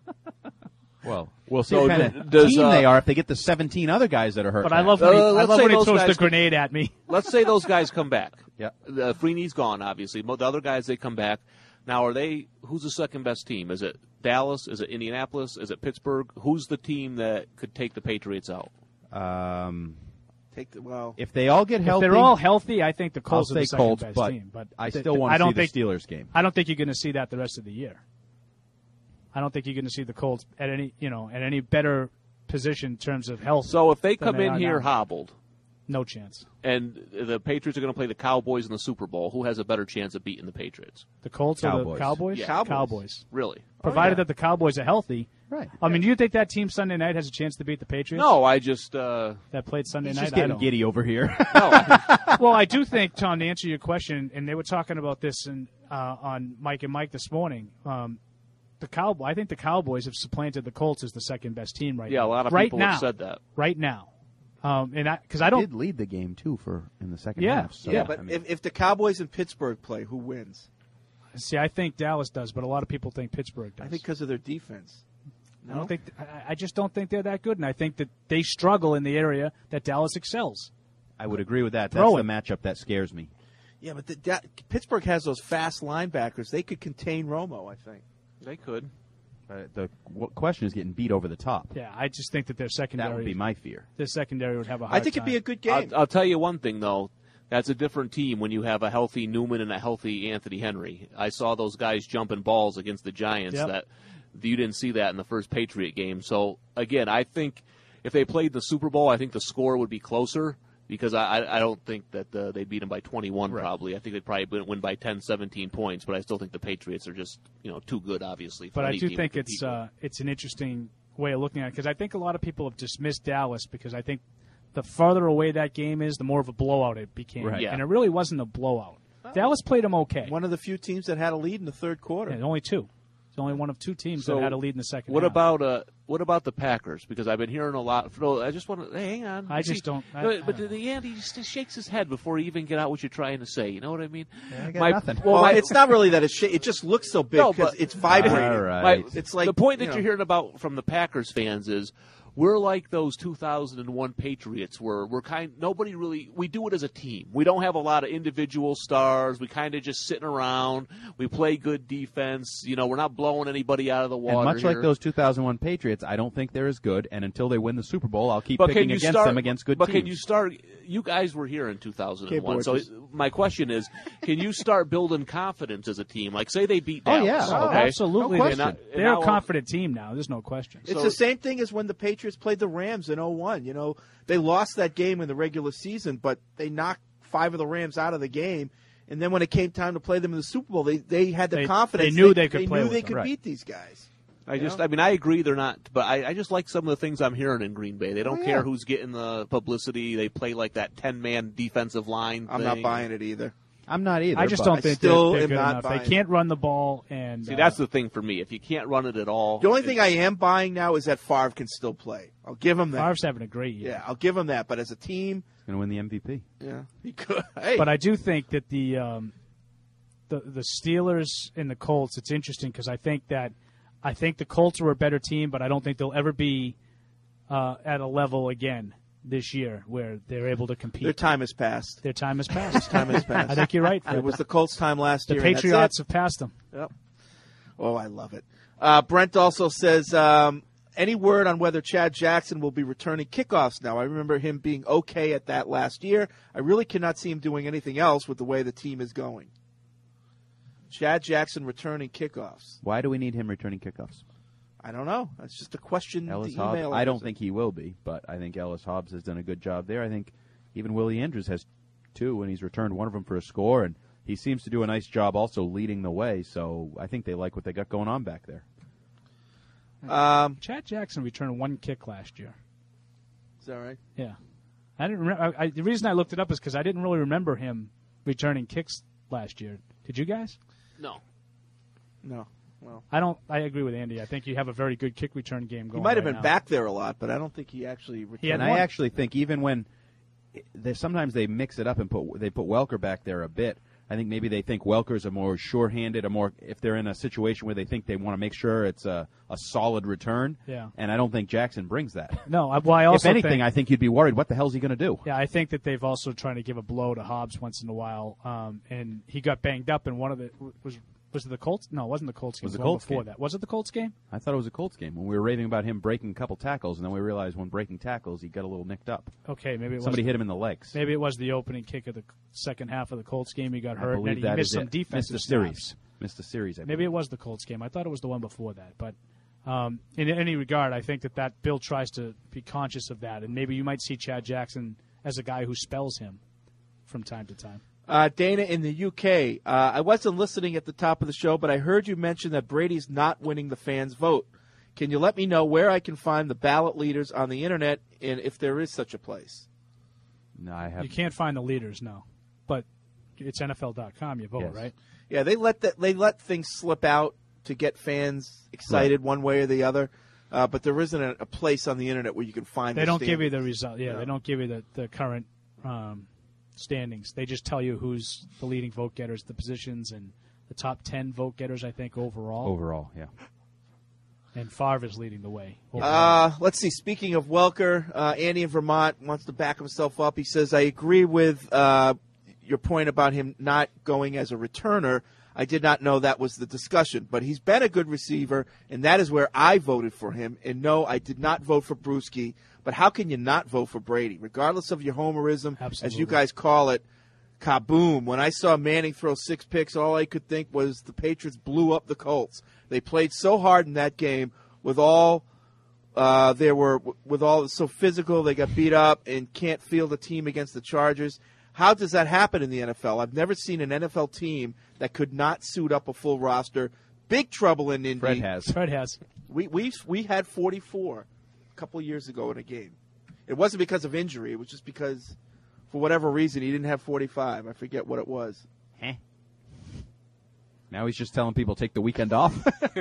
Well, we'll see
So
what kind
d-
of
does,
team
uh,
they are if they get the seventeen other guys that are hurt.
But I
back.
love when he,
Uh,
I
let's
love
say
when he
those
throws the
guys-
grenade at me.
Let's say those guys come back. Yeah, uh, Freeney's gone, obviously. Mo- The other guys, they come back. Now, are they? Who's the second best team? Is it Dallas? Is it Indianapolis? Is it Pittsburgh? Who's the team that could take the Patriots out?
Um,
Take the well.
if they all get
If
healthy,
they're all healthy, I think the
I'll
Colts are the
say
second
Colts,
best
but
team. But
I
th-
still
th-
want
I
to
don't
see
think,
the Steelers game.
I don't think you're going to see that the rest of the year. I don't think you're going to see the Colts at any, you know, at any better position in terms of health.
So if they
than
come
they
in
are
here
now.
hobbled,
No chance.
And the Patriots are going to play the Cowboys in the Super Bowl. Who has a better chance of beating the Patriots?
The Colts or
Cowboys.
the Cowboys?
Yeah.
Cowboys.
Cowboys.
Really?
Provided
Oh, yeah.
that the Cowboys are healthy.
Right.
I mean, do you think that team Sunday night has a chance to beat the Patriots?
No, I just uh,
That played Sunday
He's
night?
just
I
getting
don't.
giddy over here.
Well, I do think, Tom, to answer your question, and they were talking about this in, uh, on Mike and Mike this morning. Um, the Cowboy, I think the Cowboys have supplanted the Colts as the second best team right
yeah,
now.
a lot of
right
people
now,
have said that.
Right now, um, and I because I
He
don't
did lead the game too for in the second
Yeah.
half. So,
yeah, but
I mean,
if, if the Cowboys and Pittsburgh play, who wins?
see. I think Dallas does, but a lot of people think Pittsburgh does.
I think because of their defense.
I don't think I, I just don't think they're that good, and I think that they struggle in the area that Dallas excels.
I would agree with that. That's
Throw
the
it.
matchup that scares me.
Yeah, but the, that, Pittsburgh has those fast linebackers. They could contain Romo, I think.
They could.
Uh, the w- question is getting beat over the top.
Yeah, I just think that their secondary
That would be my fear.
their secondary would have a hard
I think
time.
it'd be a good game.
I'll, I'll tell you one thing, though. That's a different team when you have a healthy Newman and a healthy Anthony Henry. I saw those guys jumping balls against the Giants.
Yep.
That you didn't see that in the first Patriot game. So, again, I think if they played the Super Bowl, I think the score would be closer because I, I don't think that uh, they beat them by twenty-one
Right.
probably. I think they'd probably win by ten, seventeen points, but I still think the Patriots are just you know too good, obviously. For
But I
any
do
team
think
to
it's
compete with.
uh, it's an interesting way of looking at it because I think a lot of people have dismissed Dallas because I think the farther away that game is, the more of a blowout it became.
Right.
Yeah.
And it really wasn't a blowout. Dallas played them okay.
One of the few teams that had a lead in the third quarter.
Yeah, only two. It's only one of two teams
So
that had a lead in the second
What
half.
about uh, what about the Packers? Because I've been hearing a lot. No, I just want to hey, hang on.
I just
See,
don't- I-
but
I
but
don't
the Andy just shakes his head before he even get out what you're trying to say. You know what I mean?
I got
My-
nothing.
Well,
Well, my-
it's not really that it's sh- it just looks so big
No,
because
but-
it's vibrating.
All right.
My-
It's like
the point
you
that
know.
you're hearing about from the Packers fans is we're like those two thousand one Patriots where we're kind nobody really we do it as a team. We don't have a lot of individual stars. We kind of just sitting around. We play good defense. You know, we're not blowing anybody out of the water.
And much like
here.
those two thousand one Patriots, I don't think they're as good. And until they win the Super Bowl, I'll keep
But
picking
can you
against
start,
them against good
but
teams.
can you start? You guys were here in two thousand one,
Okay,
so
Borges.
my question is: can you start building confidence as a team? Like, say they beat
Oh,
Dallas.
yeah.
Oh,
okay?
absolutely.
No
They're,
question.
not-
And
they're
now-
a confident team now. There's no question.
It's
So-
the same thing as when the Patriots played the Rams in oh one. You know, they lost that game in the regular season, but they knocked five of the Rams out of the game. And then when it came time to play them in the Super Bowl, they, they had the
They-
confidence.
they knew they could play
knew
with
they
them.
could
Right.
beat these guys.
I
You
just,
know?
I mean, I agree they're not, but I, I just like some of the things I'm hearing in Green Bay. They don't
Oh,
care
yeah.
who's getting the publicity. They play like that ten man defensive line.
I'm
thing.
not buying it either.
I'm not either.
I just
but
don't
I
think
still
they're, they're
am
good
not
enough. They
buying
can't run the ball, and
See,
uh,
that's the thing for me. If you can't run it at all,
The only thing I am buying now is that Favre can still play. I'll give him that.
Favre's having a great year.
Yeah, I'll give him that. But as a team,
going to win the M V P.
yeah, he could. Hey,
But I do think that the um, the the Steelers and the Colts. It's interesting because I think that I think the Colts are a better team, but I don't think they'll ever be uh, at a level again this year where they're able to compete.
their time has passed.
Their time has passed.
Time has passed.
I think you're right.
It was the Colts' time last
the
year. and that's
Patriots
it.
have passed them.
Yep. Oh, I love it. Uh, Brent also says, um, any word on whether Chad Jackson will be returning kickoffs now? I remember him being okay at that last year. I really cannot see him doing anything else with the way the team is going. Chad Jackson returning kickoffs.
Why do we need him returning kickoffs?
I don't know. That's just a question.
Ellis
the
Hobbs.
email
I don't
answered.
think he will be, but I think Ellis Hobbs has done a good job there. I think even Willie Andrews has two, and he's returned one of them for a score, and he seems to do a nice job also leading the way. So I think they like what they got going on back there.
Um,
Chad Jackson returned one kick last year.
Is that right?
Yeah, I didn't. Remember, I, I, the reason I looked it up is because I didn't really remember him returning kicks last year. Did you guys?
no.
No. Well,
I don't. I agree with Andy. I think you have a very good kick return game going.
he might have
right
been
now.
back there a lot, but I don't think he actually returned.
He had
And
one.
I actually think even when they sometimes they mix it up and put they put Welker back there a bit. I think maybe they think Welker's a more sure-handed, a more if they're in a situation where they think they want to make sure it's a, a solid return.
Yeah.
And I don't think Jackson brings that.
No, I, well, I also
if anything,
think,
I think you'd be worried. What the hell's he going to do?
Yeah, I think that they've also trying to give a blow to Hobbs once in a while, um, and he got banged up in one of the was was it the Colts? No, it wasn't the Colts game.
Was the
the one
Colts
before
game.
that? Was it the Colts game?
I thought it was a Colts game when we were raving about him breaking a couple tackles, and then we realized when breaking tackles, he got a little nicked up.
Okay, maybe it
Somebody
was,
hit him in the legs.
Maybe it was the opening kick of the second half of the Colts game. He got
I
hurt, and then
believe
he
that
missed
is
some
it.
defensive
Missed the series.
snaps.
Missed the series. I
Maybe it was the Colts game. I thought it was the one before that. But um, in any regard, I think that that Bill tries to be conscious of that, and maybe you might see Chad Jackson as a guy who spells him from time to time.
Uh, Dana in the U K, uh, I wasn't listening at the top of the show, but I heard you mention that Brady's not winning the fans' vote. Can you let me know where I can find the ballot leaders on the Internet and if there is such a place?
No, I have.
You can't find the leaders, no. But it's N F L dot com you vote,
Yes.
right?
Yeah, they let that they let things slip out to get fans excited
Right.
one way or the other, uh, but there isn't a, a place on the Internet where you can find.
They
the
don't give you
standings.
the result. Yeah,
No.
they don't give you the, the current um, standings. They just tell you who's the leading vote getters, the positions, and the top ten vote getters, I think, overall.
Overall, yeah.
And Favre is leading the way.
Uh, let's see. Speaking of Welker, uh, Andy in Vermont wants to back himself up. He says, I agree with uh, your point about him not going as a returner. I did not know that was the discussion. But he's been a good receiver, and that is where I voted for him. And no, I did not vote for Bruschi. But how can you not vote for Brady? Regardless of your homerism, as
Absolutely.
you guys call it, kaboom. When I saw Manning throw six picks, all I could think was the Patriots blew up the Colts. They played so hard in that game with all uh, they were with all so physical. They got beat up and can't field a team against the Chargers. How does that happen in the N F L? I've never seen an N F L team that could not suit up a full roster. Big trouble in Indy.
Fred has.
Fred has.
We we we had forty-four a couple of years ago in a game. It wasn't because of injury. It was just because, for whatever reason, he didn't have forty-five. I forget what it was.
Huh. Now he's just telling people take the weekend off.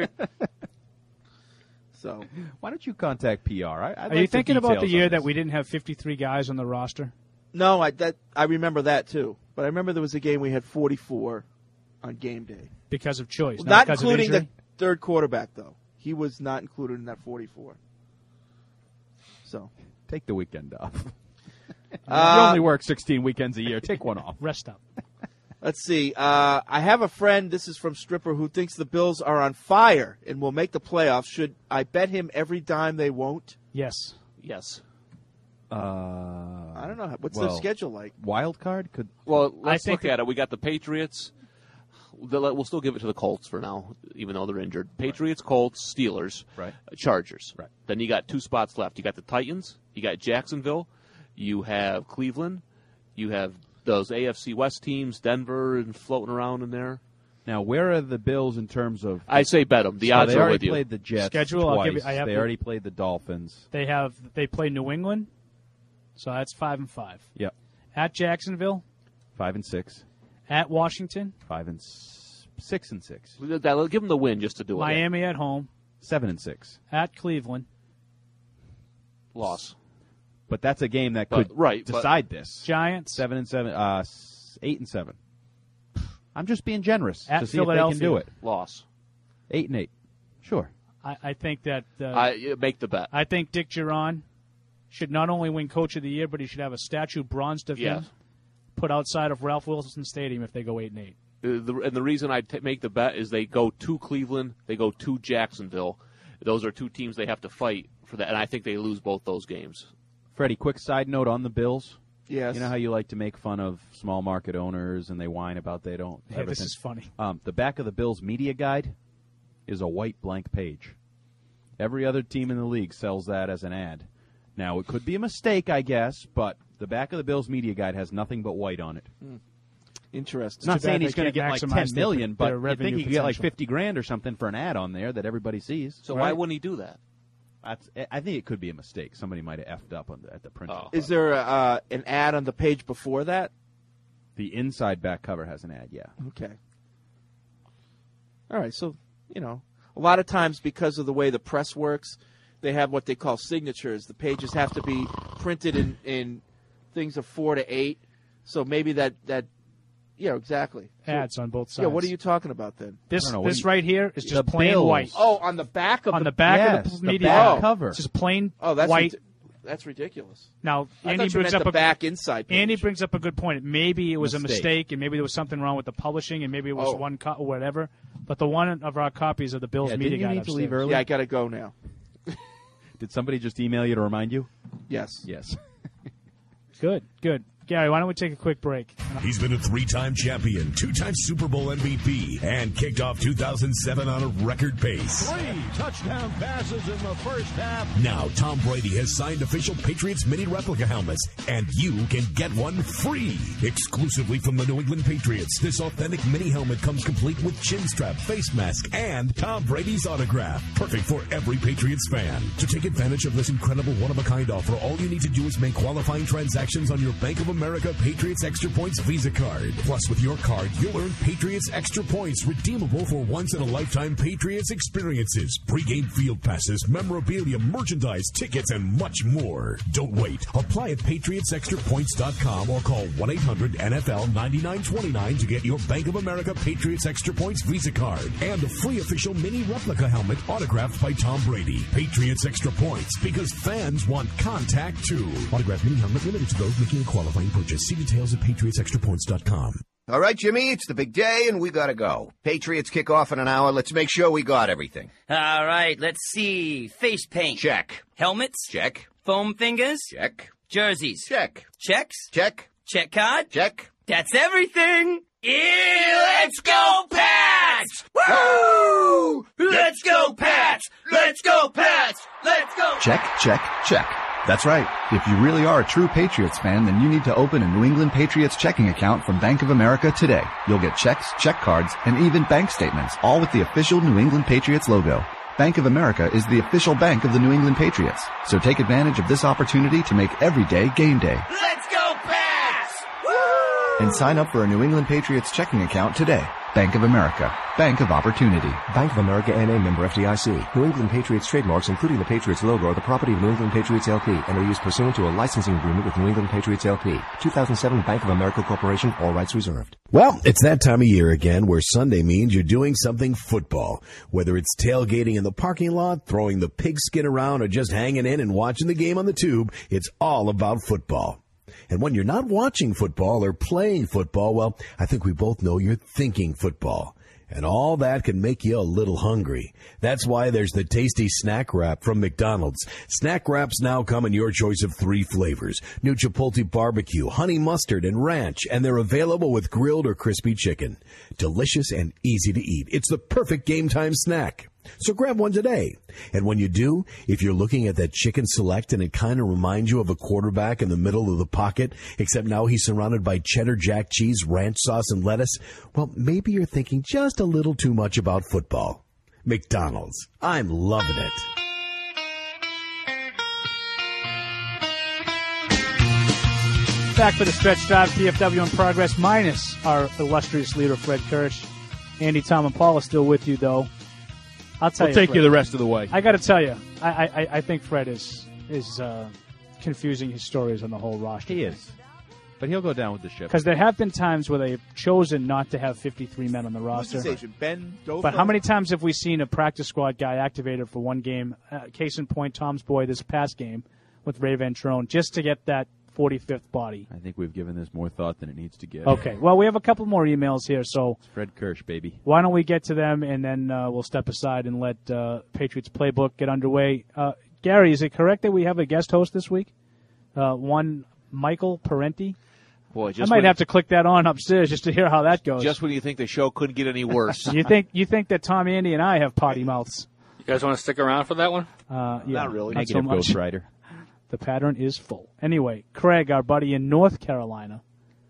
So
why don't you contact P R? I, I'd
Are
like
you
the
thinking about the
details
year
on
that
this.
we didn't have fifty-three guys on the roster?
No, I that I remember that too. But I remember there was a game we had forty-four on game day.
Because of choice, not,
Not
because
including
of
the
injury?
third quarterback, though. He was not included in that forty-four. So
take the weekend off. you
Uh,
only work sixteen weekends a year. Take one off.
Rest up.
Let's see. Uh, I have a friend, this is from Stripper, who thinks the Bills are on fire and will make the playoffs. Should I bet him every dime they won't?
Yes.
Yes.
Uh,
I don't know. What's
well,
their schedule like?
Wild card could.
Well, let's
think
look at it. We got the Patriots. The- We'll still give it to the Colts for now, even though they're injured. Patriots, Colts, Steelers,
Right.
uh, Chargers.
Right.
Then you got two spots left. You got the Titans. You got Jacksonville. You have Cleveland. You have those A F C West teams, Denver, and floating around in there.
Now, where are the Bills in terms of?
I say bet them. The
So
odds
they
are
already
with you.
played the Jets
Schedule, I'll
twice.
give you- I have
they
to-
already played the Dolphins.
They have they play New England, so that's five and five.
Yep.
At Jacksonville,
Five and six.
at Washington,
Five and s- six and six.
That'll give them the win just to do it.
Miami at home,
Seven and six.
at Cleveland,
Loss.
But that's a game that
But-
could
right, but-
decide this.
Giants,
Seven and seven. Uh, s- eight and seven. I'm just being generous
At
to see if they can
Philadelphia.
do it.
Loss.
Eight and eight. Sure.
I, I think that uh,
I you make the bet.
I think Dick Giron should not only win Coach of the Year, but he should have a statue bronzed of him
Yes.
put outside of Ralph Wilson Stadium if they go eight and eight.
Uh, the, and the reason I t- make the bet is they go to Cleveland, they go to Jacksonville. Those are two teams they have to fight for that, and I think they lose both those games.
Freddie, quick side note on the Bills.
Yes.
You know how you like to make fun of small market owners and they whine about they don't.
Yeah, this
everything?
is funny.
Um, the back of the Bills media guide is a white blank page. Every other team in the league sells that as an ad. Now, it could be a mistake, I guess, but the back of the Bills media guide has nothing but white on it.
Interesting.
Not
Too bad
saying
they
he's going to
can't
get like
maximize
ten million,
their- their
but you think
revenue
he could get like
potential.
fifty grand or something for an ad on there that everybody sees.
So why
right?
wouldn't he do that?
That's, I think it could be a mistake. Somebody might have effed up on the, at the printing.
Oh.
Is there uh, an ad on the page before that?
The inside back cover has an ad, yeah.
Okay. All right, so, you know, a lot of times because of the way the press works, they have what they call signatures. The pages have to be printed in, in things of four to eight. So maybe that, that yeah, exactly. So-
Ads on both sides.
Yeah, what are you talking about then?
This
I don't know, what
this
do you-
right here is
The
just plain
Bills.
white.
Oh, on the back of
on
the,
the back
Yes,
of the
the
media
back
guide.
cover.
It's just plain
Oh, that's
white.
rid- that's ridiculous.
Now,
I
Andy
thought you
brings
meant
up
the
a
back inside page.
Andy brings up a good point. Maybe it was a
Mistake.
mistake, and maybe there was something wrong with the publishing, and maybe it was
Oh.
one co- or whatever. But the one of our copies of the Bills
Yeah,
media
didn't you
guide
need to leave
upstairs.
early?
Yeah, I got to go now.
Did somebody just email you to remind you?
Yes.
Yes.
Good, good. Gary, why don't we take a quick break?
He's been a three-time champion, two-time Super Bowl M V P, and kicked off two thousand seven on a record pace.
Three touchdown passes in the first half.
Now, Tom Brady has signed official Patriots mini replica helmets, and you can get one free. Exclusively from the New England Patriots, this authentic mini helmet comes complete with chin strap, face mask, and Tom Brady's autograph. Perfect for every Patriots fan. To take advantage of this incredible one-of-a-kind offer, all you need to do is make qualifying transactions on your Bank of America Patriots Extra Points Visa card. Plus, with your card, you'll earn Patriots Extra Points, redeemable for once-in-a-lifetime Patriots experiences, pregame field passes, memorabilia, merchandise, tickets, and much more. Don't wait. Apply at patriots extra points dot com or call one eight hundred N F L ninety-nine twenty-nine to get your Bank of America Patriots Extra Points Visa card and a free official mini replica helmet autographed by Tom Brady. Patriots Extra Points, because fans want contact too. Autographed mini helmet limited to those making a qualifying purchase. See details at patriots extra points dot com.
All right, Jimmy, it's the big day, and we gotta go. Patriots kick off in an hour. Let's make sure we got everything.
All right, let's see. Face paint.
Check.
Helmets.
Check.
Foam fingers.
Check.
Jerseys.
Check.
Checks.
Check.
Check card.
Check.
That's everything. Yeah, let's go, Pats! Woo! Let's go, Pats! Let's go, Pats! Let's go!
Check, check, check. That's right. If you really are a true Patriots fan, then you need to open a New England Patriots checking account from Bank of America today. You'll get checks, check cards, and even bank statements, all with the official New England Patriots logo. Bank of America is the official bank of the New England Patriots. So take advantage of this opportunity to make every day game day.
Let's go, Pats! Woo!
And sign up for a New England Patriots checking account today. Bank of America. Bank of Opportunity.
Bank of America N A, member F D I C. New England Patriots trademarks, including the Patriots logo, are the property of New England Patriots L P and are used pursuant to a licensing agreement with New England Patriots L P. two thousand seven Bank of America Corporation, all rights reserved.
Well, it's that time of year again where Sunday means you're doing something football. Whether it's tailgating in the parking lot, throwing the pigskin around, or just hanging in and watching the game on the tube, it's all about football. And when you're not watching football or playing football, well, I think we both know you're thinking football. And all that can make you a little hungry. That's why there's the tasty Snack Wrap from McDonald's. Snack Wraps now come in your choice of three flavors: new Chipotle barbecue, honey mustard, and ranch, and they're available with grilled or crispy chicken. Delicious and easy to eat. It's the perfect game time snack. So grab one today. And when you do, if you're looking at that chicken select and it kind of reminds you of a quarterback in the middle of the pocket, except now he's surrounded by cheddar jack cheese, ranch sauce, and lettuce, well, maybe you're thinking just a little too much about football. McDonald's. I'm loving it.
Back for the stretch drive, P F W in progress, minus our illustrious leader, Fred Kirsch. Andy, Tom, and Paul are still with you, though. I'll tell
I'll
you,
take
Fred,
you the rest of the way.
I got to tell you, I, I, I think Fred is is uh, confusing his stories on the whole roster.
He is, but he'll go down with the ship.
Because there have been times where they've chosen not to have fifty-three men on the roster.
Ben Dotho?
But how many times have we seen a practice squad guy activated for one game? Uh, case in point, Tom's boy this past game with Ray Ventrone, just to get that forty-fifth body.
I think we've given this more thought than it needs to get.
Okay. Well, we have a couple more emails here, so
It's Fred Kirsch, baby.
why don't we get to them, and then uh, we'll step aside and let uh, Patriots Playbook get underway. Uh, Gary, is it correct that we have a guest host this week? Uh, one Michael Parenti?
Boy,
I
just
might
when,
have to click that on upstairs just to hear how that goes.
just when you think the show couldn't get any worse.
you think you think that Tom, Andy, and I have potty mouths?
You guys want to stick around for that one?
Uh, yeah,
Not really.
Not so
Negative
much.
Ghost Rider.
The pattern is full. Anyway, Craig, our buddy in North Carolina,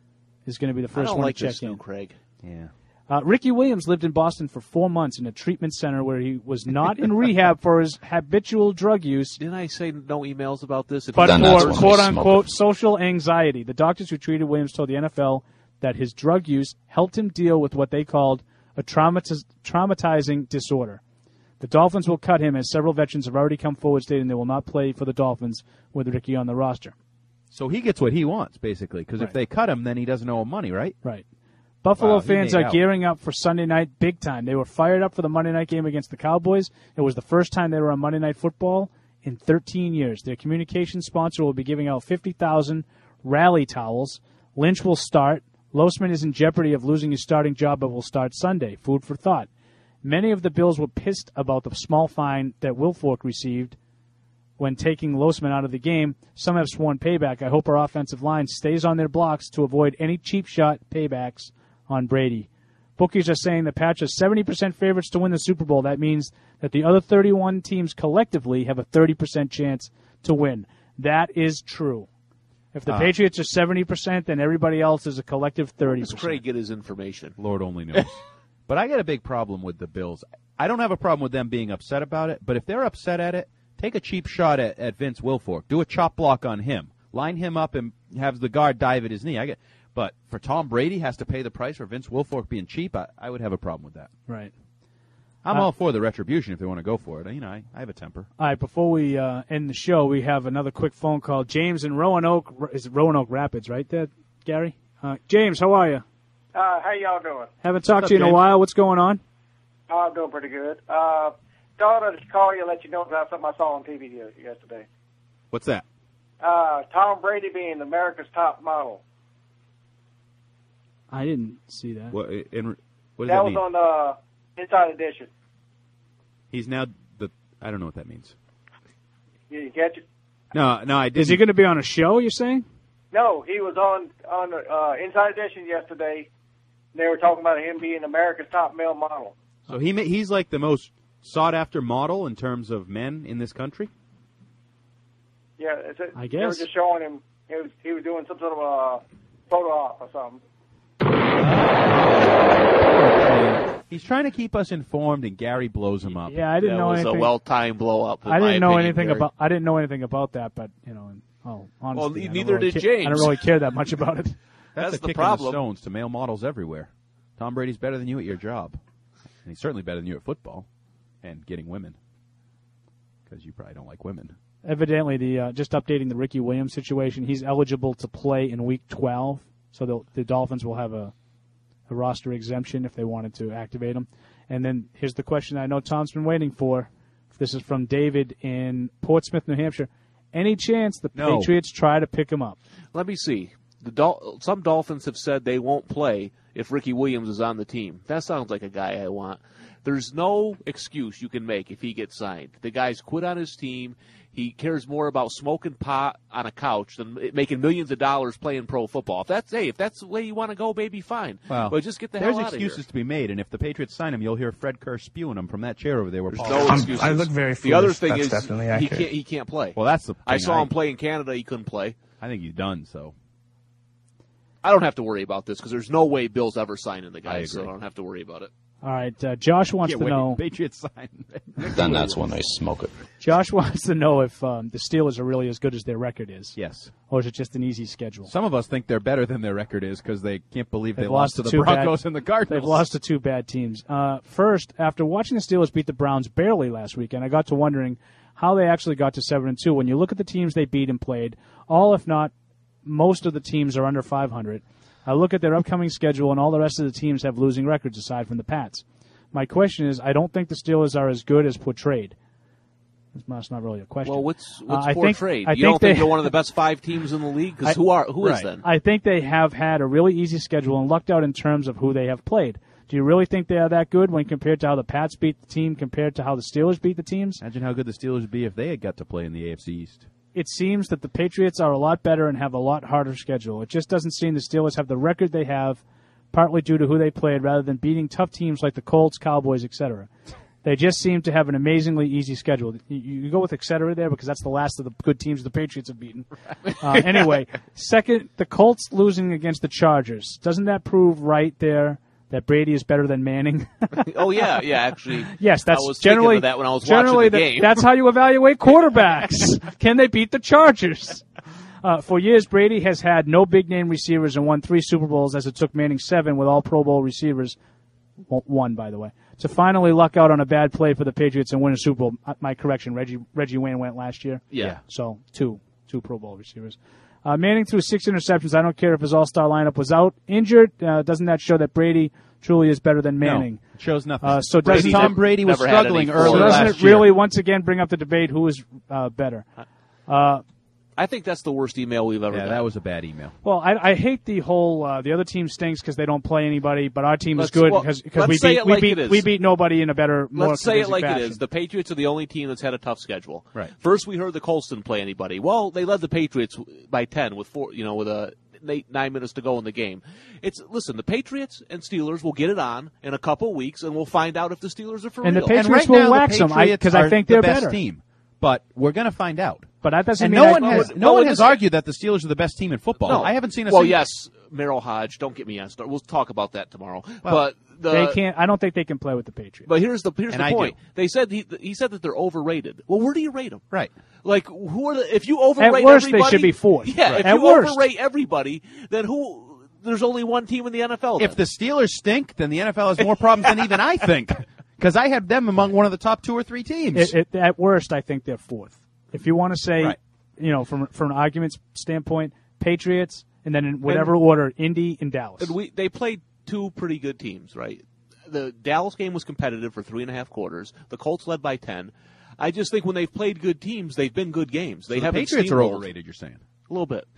is going to be the
I
first
don't
one
like
to check
this new
in.
Craig.
Yeah.
Uh, Ricky Williams lived in Boston for four months in a treatment center where he was not in rehab for his habitual drug use,
Didn't I say no emails about this?
but
Done
for
that.
quote-unquote social anxiety. The doctors who treated Williams told the N F L that his drug use helped him deal with what they called a traumatiz- traumatizing disorder. The Dolphins will cut him, as several veterans have already come forward stating they will not play for the Dolphins with Ricky on the roster.
So he gets what he wants, basically, because
Right.
if they cut him, then he doesn't owe him money, right?
Right. Buffalo
Wow, he
fans
made
are
out.
gearing up for Sunday night big time. They were fired up for the Monday night game against the Cowboys. It was the first time they were on Monday Night Football in thirteen years. Their communication sponsor will be giving out fifty thousand rally towels. Lynch will start. Losman is in jeopardy of losing his starting job but will start Sunday. Food for thought. Many of the Bills were pissed about the small fine that Wilfork received when taking Losman out of the game. Some have sworn payback. I hope our offensive line stays on their blocks to avoid any cheap shot paybacks on Brady. Bookies are saying the Pats are seventy percent favorites to win the Super Bowl. That means that the other thirty-one teams collectively have a thirty percent chance to win. That is true. If the
Uh,
Patriots are seventy percent, then everybody else is a collective thirty
Where does
percent.
Craig get his information?
Lord only knows. But I got a big problem with the Bills. I don't have a problem with them being upset about it, but if they're upset at it, take a cheap shot at, at Vince Wilfork. Do a chop block on him. Line him up and have the guard dive at his knee. I get, but for Tom Brady has to pay the price for Vince Wilfork being cheap, I, I would have a problem with that.
Right.
I'm
Uh,
all for the retribution if they want to go for it. You know, I, I have a temper.
All right, before we uh, end the show, we have another quick phone call. James in Roanoke, is it Roanoke Rapids, right there, Gary? Uh, James, how are you?
Uh, how y'all doing?
Haven't talked
What's
to you
up,
in a
James?
while. What's going on?
Oh, I'm doing pretty good. Uh, thought I'd just call you and let you know about something I saw on T V yesterday.
What's that?
Uh, Tom Brady being America's top model.
I didn't see that.
What, in, what does
that
that
was
mean?
on uh, Inside Edition.
He's now the. I don't know what that means.
You didn't catch it?
No, no, I didn't.
Is he going to be on a show, you're saying?
No, he was on on uh, Inside Edition yesterday. They were talking about him being America's top male model.
So he ma- he's like the most sought after model in terms of men in this country.
Yeah, it's a,
I
they were
guess.
just showing him. He was he was doing some sort of a photo op or something.
He's trying to keep us informed, and Gary blows him up.
Yeah, I didn't
that
know
was
anything.
a well-timed blow-up. in
I
my
didn't know
opinion,
anything
Gary.
about. I didn't know anything about that, but you know, and, oh, honestly, I don't
neither
really
did
ca- I
James.
don't really care that much about it.
That's,
That's
a
the
kick
problem.
in the stones to male models everywhere. Tom Brady's better than you at your job, and he's certainly better than you at football and getting women, because you probably don't like women.
Evidently, the uh, just updating the Ricky Williams situation. He's eligible to play in Week twelve, so the, the Dolphins will have a, a roster exemption if they wanted to activate him. And then here's the question I know Tom's been waiting for. This is from David in Portsmouth, New Hampshire. Any chance the
No.
Patriots try to pick him up?
Let me see. The Dol- some Dolphins have said they won't play if Ricky Williams is on the team. That sounds like a guy I want. There's no excuse you can make if he gets signed. The guy's quit on his team. He cares more about smoking pot on a couch than making millions of dollars playing pro football. If that's hey, if that's the way you want to go, baby, fine.
Well,
but just get the
there's
hell out of here.
excuses to be made, and if the Patriots sign him, you'll hear Fred Kerr spewing him from that chair over there. Where Paul
No excuses.
I look very
The other
foolish.
thing
That's
is
definitely
he
accurate.
can't he can't play.
Well, that's the
I
thing.
saw
I-
him play in Canada. He couldn't play.
I think he's done. So
I don't have to worry about this because there's no way Bill's ever signing the
I
guy,
agree.
so I don't have to worry about it.
All right, uh, Josh wants
Yeah,
to
wait,
know.
Patriots sign.
Then that's when they smoke it.
Josh wants to know if um, the Steelers are really as good as their record is.
Yes.
Or is it just an easy schedule?
Some of us think they're better than their record is because they can't believe they
They've
lost to the
two
Broncos
bad,
and the Cardinals.
They've lost to two bad teams. Uh, first, after watching the Steelers beat the Browns barely last weekend, I got to wondering how they actually got to seven and two. When you look at the teams they beat and played, all if not most of the teams are under five hundred. I look at their upcoming schedule, and all the rest of the teams have losing records aside from the Pats. My question is, I don't think the Steelers are as good as portrayed. That's not really a question.
Well, what's what's
Uh, I think-
portrayed?
I
you
think
don't think
they-
they're one of the best five teams in the league?
I-
Because who are who is
right.
then?
I think they have had a really easy schedule and lucked out in terms of who they have played. Do you really think they are that good when compared to how the Pats beat the team compared to how the Steelers beat the teams?
Imagine how good the Steelers would be if they had got to play in the A F C East.
It seems that the Patriots are a lot better and have a lot harder schedule. It just doesn't seem the Steelers have the record they have, partly due to who they played, rather than beating tough teams like the Colts, Cowboys, et cetera. They just seem to have an amazingly easy schedule. You, you go with et cetera there because that's the last of the good teams the Patriots have beaten. Uh, anyway, second, the Colts losing against the Chargers. Doesn't that prove right there that Brady is better than Manning?
Oh yeah, yeah. Actually,
Yes, that's
I was
generally
thinking of that when I was
generally
watching the
that-
game.
that's how you evaluate quarterbacks. Can they beat the Chargers? Uh, for years, Brady has had no big name receivers and won three Super Bowls, as it took Manning seven with all Pro Bowl receivers. Well, one, by the way, to finally luck out on a bad play for the Patriots and win a Super Bowl. Uh, My correction, Reggie Reggie Wayne went last year.
Yeah.
So two two Pro Bowl receivers. Uh, Manning threw six interceptions. I don't care if his all-star lineup was out injured. Uh, doesn't that show that Brady truly is better than Manning?
No, it shows nothing.
Uh, so does
Brady,
Tom
Tom Brady was
never had
struggling
any
early
So doesn't
last
it
year.
really once again bring up the debate who is uh, better? Uh,
I think that's the worst email we've ever
Yeah,
got.
that was a bad email.
Well, I, I hate the whole uh, the other team stinks because they don't play anybody, but our team
Let's-
is good
well,
because
let's
we
say
beat
it
we
like
beat
it is.
we beat nobody in a better more
Let's say it
convincing
like
fashion.
it is. The Patriots are the only team that's had a tough schedule.
Right.
First, we heard the Colts didn't play anybody. Well, they led the Patriots by ten with four, you know, with a eight, nine minutes to go in the game. It's listen, the Patriots and Steelers will get it on in a couple weeks, and we'll find out if the Steelers are for
And the
real.
Patriots
and right
will
now,
wax
the
them, I-
Patriots
'cause I
are
think
the
they're
best
better.
team. But we're going to find out.
But that doesn't
and
mean
no
I-
one
well,
has
well,
no one
well,
has
this-
argued that the Steelers are the best team in football.
No.
I haven't seen a
Well,
single-
yes, Merrill Hodge. Don't get me on start. We'll talk about that tomorrow.
Well,
but the,
they can't. I don't think they can play with the Patriots.
But here's the here's
And
the
I
point.
do.
They said he he said that they're overrated. Well, where do you rate them?
Right.
Like who are the if you overrate
At worst, they
everybody,
should be fourth.
Yeah,
Right.
if
At
you
worst.
overrate everybody, then who? There's only one team in the N F L.
If
then.
the Steelers stink, then the N F L has more problems than even I think. Because I had them among one of the top two or three teams.
It, it, at worst, I think they're fourth. If you want to say,
Right.
you know, from from an argument standpoint, Patriots, and then in whatever
And-
order, Indy and Dallas.
And we they played two pretty good teams, right? The Dallas game was competitive for three and a half quarters. The Colts led by ten. I just think when they've played good teams, they've been good games. They
So the
haven't
Patriots are
steamrolled.
overrated, you're saying.
A little bit.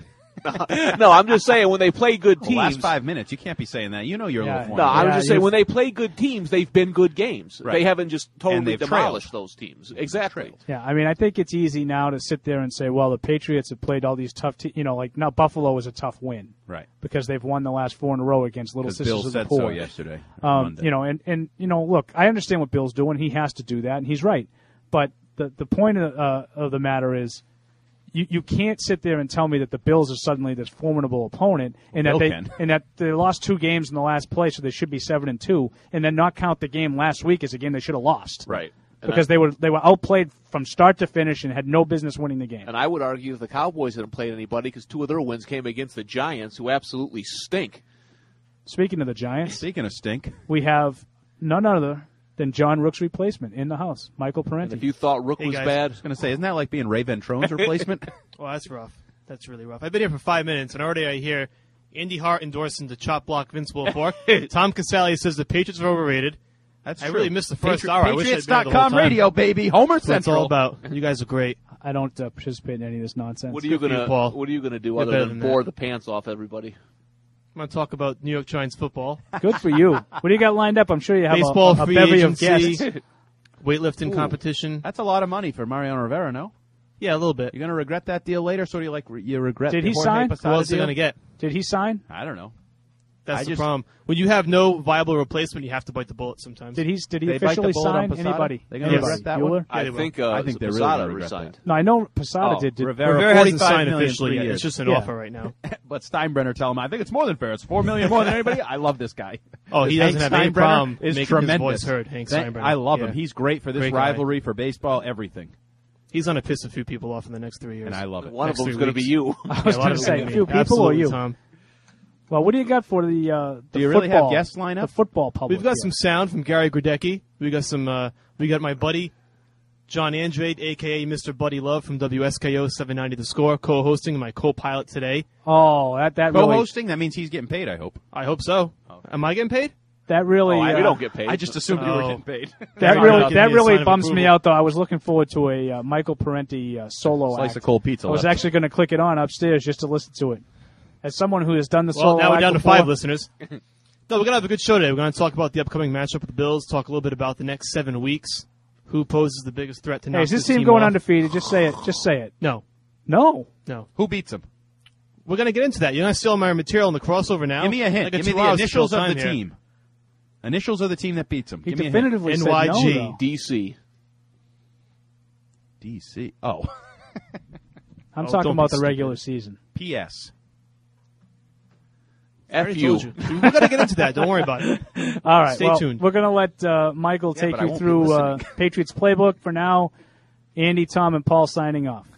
No, I'm just saying when they play good
The
teams.
last five minutes, you can't be saying that. You know you're
Yeah.
a little
No, I was
Yeah,
just saying
you've-
when they play good teams, they've been good games.
Right.
They haven't just
And
totally
they've
demolished
trailed.
those teams. Exactly.
Yeah, I mean, I think it's easy now to sit there and say, well, the Patriots have played all these tough, te- you know, like now Buffalo was a tough win,
Right.
Because they've won the last four in a row against Little
Because
Sisters
Bill
of the
said
Poor.
so yesterday. on
Um,
Monday.
you know, and, and you know, look, I understand what Bill's doing. He has to do that, and he's right. But the the point of, uh, of the matter is, you, you can't sit there and tell me that the Bills are suddenly this formidable opponent, and that
Bill
they
can.
and that they lost two games in the last play, so they should be seven and two, and then not count the game last week as a game they should have lost,
Right. And
Because
I-
they were they were outplayed from start to finish and had no business winning the game.
And I would argue that the Cowboys didn't play anybody because two of their wins came against the Giants, who absolutely stink.
Speaking of the Giants,
Speaking of stink,
we have none other than John Rook's replacement in the house, Michael
And
Parenti.
if you thought Rook
Hey,
was
guys.
bad,
I was going to say, isn't that like being Ray Ventrone's replacement?
Well, that's rough. That's really rough. I've been here for five minutes, and already I hear Andy Hart endorsing the chop block Vince Wilfork. Tom Casale says the Patriots are overrated.
That's
I
true.
really missed the first
Patri-
hour. I wish I'd been there the whole
Patriots.com
time.
radio, baby. Homer
That's what it's all
Central.
about. You guys are great.
I don't uh, participate in any of this nonsense.
what are you
good for you,
gonna
Paul.
what are you gonna do
You're
other
better
than
than
bore
that.
the pants off everybody?
I'm going to talk about New York Giants football.
Good for you. What do you got lined up? I'm sure you have a-
Baseball,
a, a
free
bevy of
agency,
guests.
weightlifting
Ooh.
competition.
That's a lot of money for Mariano Rivera, no?
Yeah, a little bit.
You're going to regret that deal later, so do you like re- you regret
Did
the
he
Jorge
sign?
Posada
Who else are
deal?
going to get?
Did he sign?
I don't know.
That's
I
the
just-
problem. When you have no viable replacement, you have to bite the bullet sometimes.
Did he? Did he
They bite the
officially
bullet on
sign
Posada?
anybody?
They gonna
Anybody?
regret that
Bueller?
one?
Yeah,
I
they will.
think uh,
I think they're really
Posada
gonna regret
resigned.
that.
No, I know Posada
Oh,
did. did
Rivera,
Rivera hasn't
forty-five
signed
million,
officially
three
yet.
years.
It's just an
Yeah.
offer right now.
But Steinbrenner tell him, I think it's more than fair. It's four million more than anybody. I love this guy.
Oh, he
Hank
doesn't have any
Steinbrenner
problem
is
making his
tremendous.
voice heard, Hank
Thank-
Steinbrenner.
I love
Yeah.
him. He's great for this
Great guy.
rivalry, for baseball, everything.
He's going to piss a few people off in the next three years.
And I love it.
One
Next
of them's
three
going to be
weeks.
you.
I was
Yeah, a lot
going
of
to
it
say
gonna
a
be
few
me.
people or
Absolutely,
you.
Tom.
Well, what do you got for the uh, the
Do you really have
football?
guests lined up?
The football public.
We've got
here.
some sound from Gary Grodecki. We got some. Uh, we got my buddy John Andrade, aka Mister Buddy Love from W S K O seven ninety The Score, co-hosting my co-pilot today.
Oh, that that really
Co-hosting? That means he's getting paid, I hope.
I hope so. Am I getting paid?
that really
Oh, I-
uh,
we don't get paid.
I just assumed you were
Oh.
getting paid.
that
John,
really
give
that
me a
really
sign of
bums me
approval.
out though. I was looking forward to a uh, Michael Parenti uh, solo
Slice
act.
of cold pizza
I was
left.
actually going to click it on upstairs just to listen to it. As someone who has done the
Well,
solo
now we're
act
down to
before,
five listeners. No, we're going to have a good show today. We're going to talk about the upcoming matchup with the Bills, talk a little bit about the next seven weeks, who poses the biggest threat to knock
Hey, is this
this
team going
off.
undefeated? Just say it. Just say it.
No,
No.
no.
Who beats him?
We're going to get into that. You're not stealing my material in the crossover now.
Give me a hint.
I got
Give me
two
the
hours to
initials
fill
of the
time here.
team. Initials of the team that beats him.
He
Give me a hint.
definitively
N
said
Y G.
no, though.
D C.
D C. Oh.
I'm
Oh,
talking
don't
about
be
the
stupid.
regular season.
P S.
I
F
already
you.
told you. We're going to get into that. Don't worry about it.
All right.
Stay
well,
tuned.
We're going to let uh, Michael
Yeah,
take
but I
you
won't be
through uh,
listening.
Patriots playbook. For now, Andy, Tom, and Paul signing off.